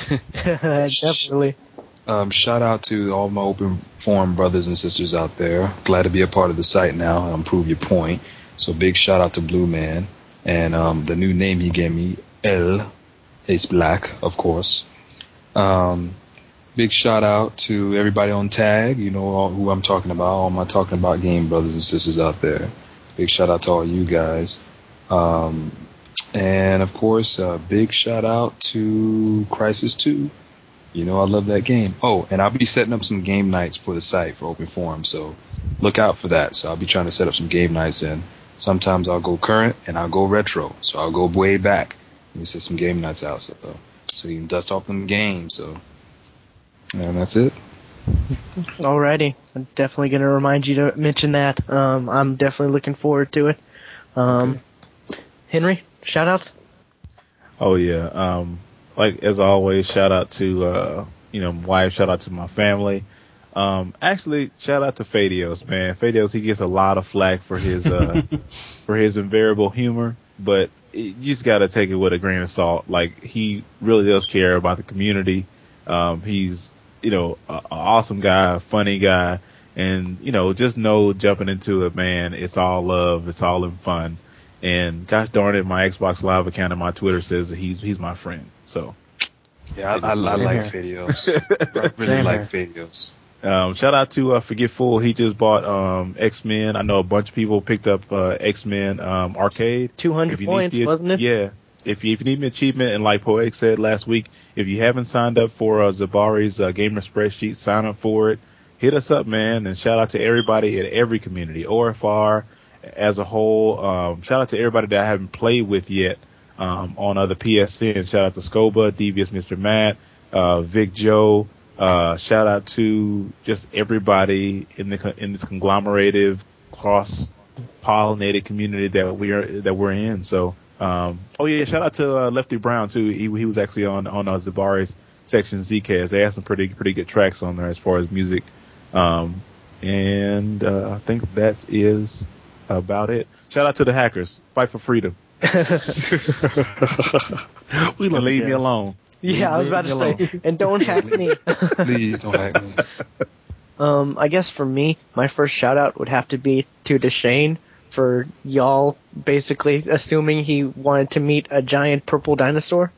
Definitely. Um, shout out to all my open forum brothers and sisters out there. Glad to be a part of the site now. Um, prove your point. So big shout out to Blue Man and um, the new name he gave me, El Ace Black, of course. Um, big shout out to everybody on Tag. You know all, who I'm talking about. All my talking about game brothers and sisters out there. Big shout out to all you guys. Um, and of course, uh, big shout out to Crisis two. You know I love that game. Oh, and I'll be setting up some game nights for the site for Open Forum, so look out for that. So I'll be trying to set up some game nights, and sometimes I'll go current and I'll go retro. So I'll go way back and we set some game nights out, so so you can dust off them games. So and that's it. Alrighty. I'm definitely going to remind you to mention that. Um, I'm definitely looking forward to it. Um, okay. Henry, shoutouts? Oh yeah. Um, like as always, shout out to uh, you know, my wife. Shout out to my family. Um, actually, shout out to Fadios, man. Fadios, he gets a lot of flack for his uh, for his invariable humor, but it, you just got to take it with a grain of salt. Like he really does care about the community. Um, he's you know an awesome guy, a funny guy, and you know just know jumping into it, man. It's all love. It's all in fun. And gosh darn it, my Xbox Live account and my Twitter says that he's he's my friend. So yeah, I, I, I like Fadios. I really like Fadios. Um, shout out to uh, Forgetful. He just bought um, X-Men. I know a bunch of people picked up uh, X-Men um, Arcade. two hundred points, the, wasn't it? Yeah. If you, if you need an achievement, and like Poetic said last week, if you haven't signed up for uh, Zabari's uh, gamer spreadsheet, sign up for it. Hit us up, man. And shout out to everybody at every community, O F R as a whole. Um, shout out to everybody that I haven't played with yet um, on other P S N. Shout out to Scoba, Devious Mister Matt, uh, Vic Joe. Uh, shout out to just everybody in the in this conglomerative, cross-pollinated community that we are that we're in. So, um, oh yeah, shout out to uh, Lefty Brown too. He he was actually on on uh, Zabari's section Zcast. They had some pretty pretty good tracks on there as far as music. Um, and uh, I think that is about it. Shout out to the hackers. Fight for freedom. we and leave me alone. Yeah, I was about to say, and don't hack me. Please don't hack me. Um, I guess for me, my first shout out would have to be to Deshane for y'all basically assuming he wanted to meet a giant purple dinosaur.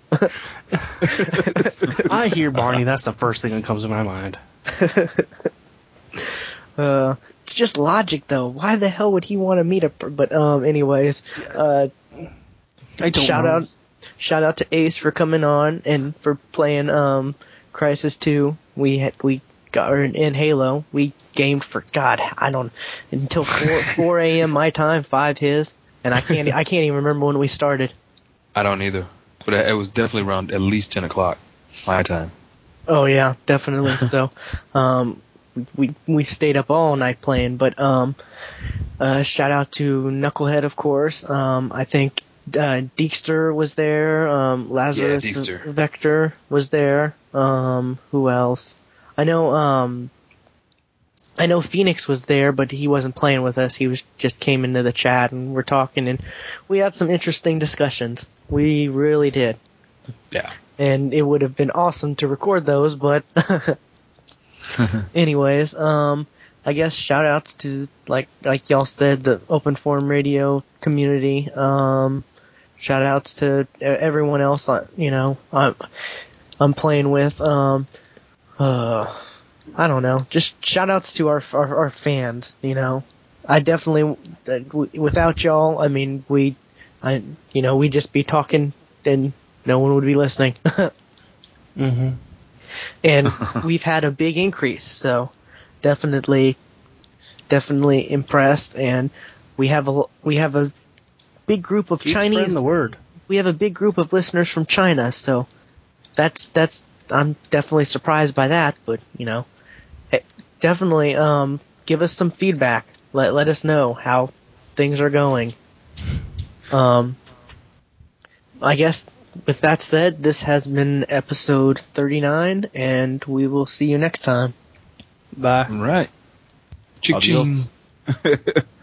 I hear Barney, that's the first thing that comes to my mind. uh, it's just logic, though. Why the hell would he want to meet a? But um, anyways, uh, I don't shout know. out, shout out to Ace for coming on and for playing um, Crysis two. We had we got or in Halo. We gamed for God, I don't until four four a.m. my time, five his, and I can't I can't even remember when we started. I don't either, but it was definitely around at least ten o'clock my time. Oh yeah, definitely. So, um, we we stayed up all night playing. But um, uh, shout out to Knucklehead, of course. Um, I think uh, Deekster was there. Um, Lazarus Yeah, Deekster. Vector was there. Um, who else? I know. Um, I know Phoenix was there, but he wasn't playing with us. He was just came into the chat and we're talking, and we had some interesting discussions. We really did. Yeah. And it would have been awesome to record those, but anyways, um, I guess shout outs to, like, like y'all said, the Open Forum Radio community. Um, shout outs to everyone else, you know, I'm, I'm playing with, um, uh, I don't know, just shout outs to our, our, our fans, you know. I definitely, without y'all, I mean, we, I, you know, we'd just be talking and no one would be listening. Mm-hmm. And we've had a big increase, so definitely, definitely impressed. And we have a we have a big group of Keep Chinese. spreading the word. We have a big group of listeners from China, so that's that's I'm definitely surprised by that. But you know, hey, definitely um, give us some feedback. Let let us know how things are going. Um, I guess. With that said, this has been episode thirty-nine, and we will see you next time. Bye. All right. Chick-ching. Adios.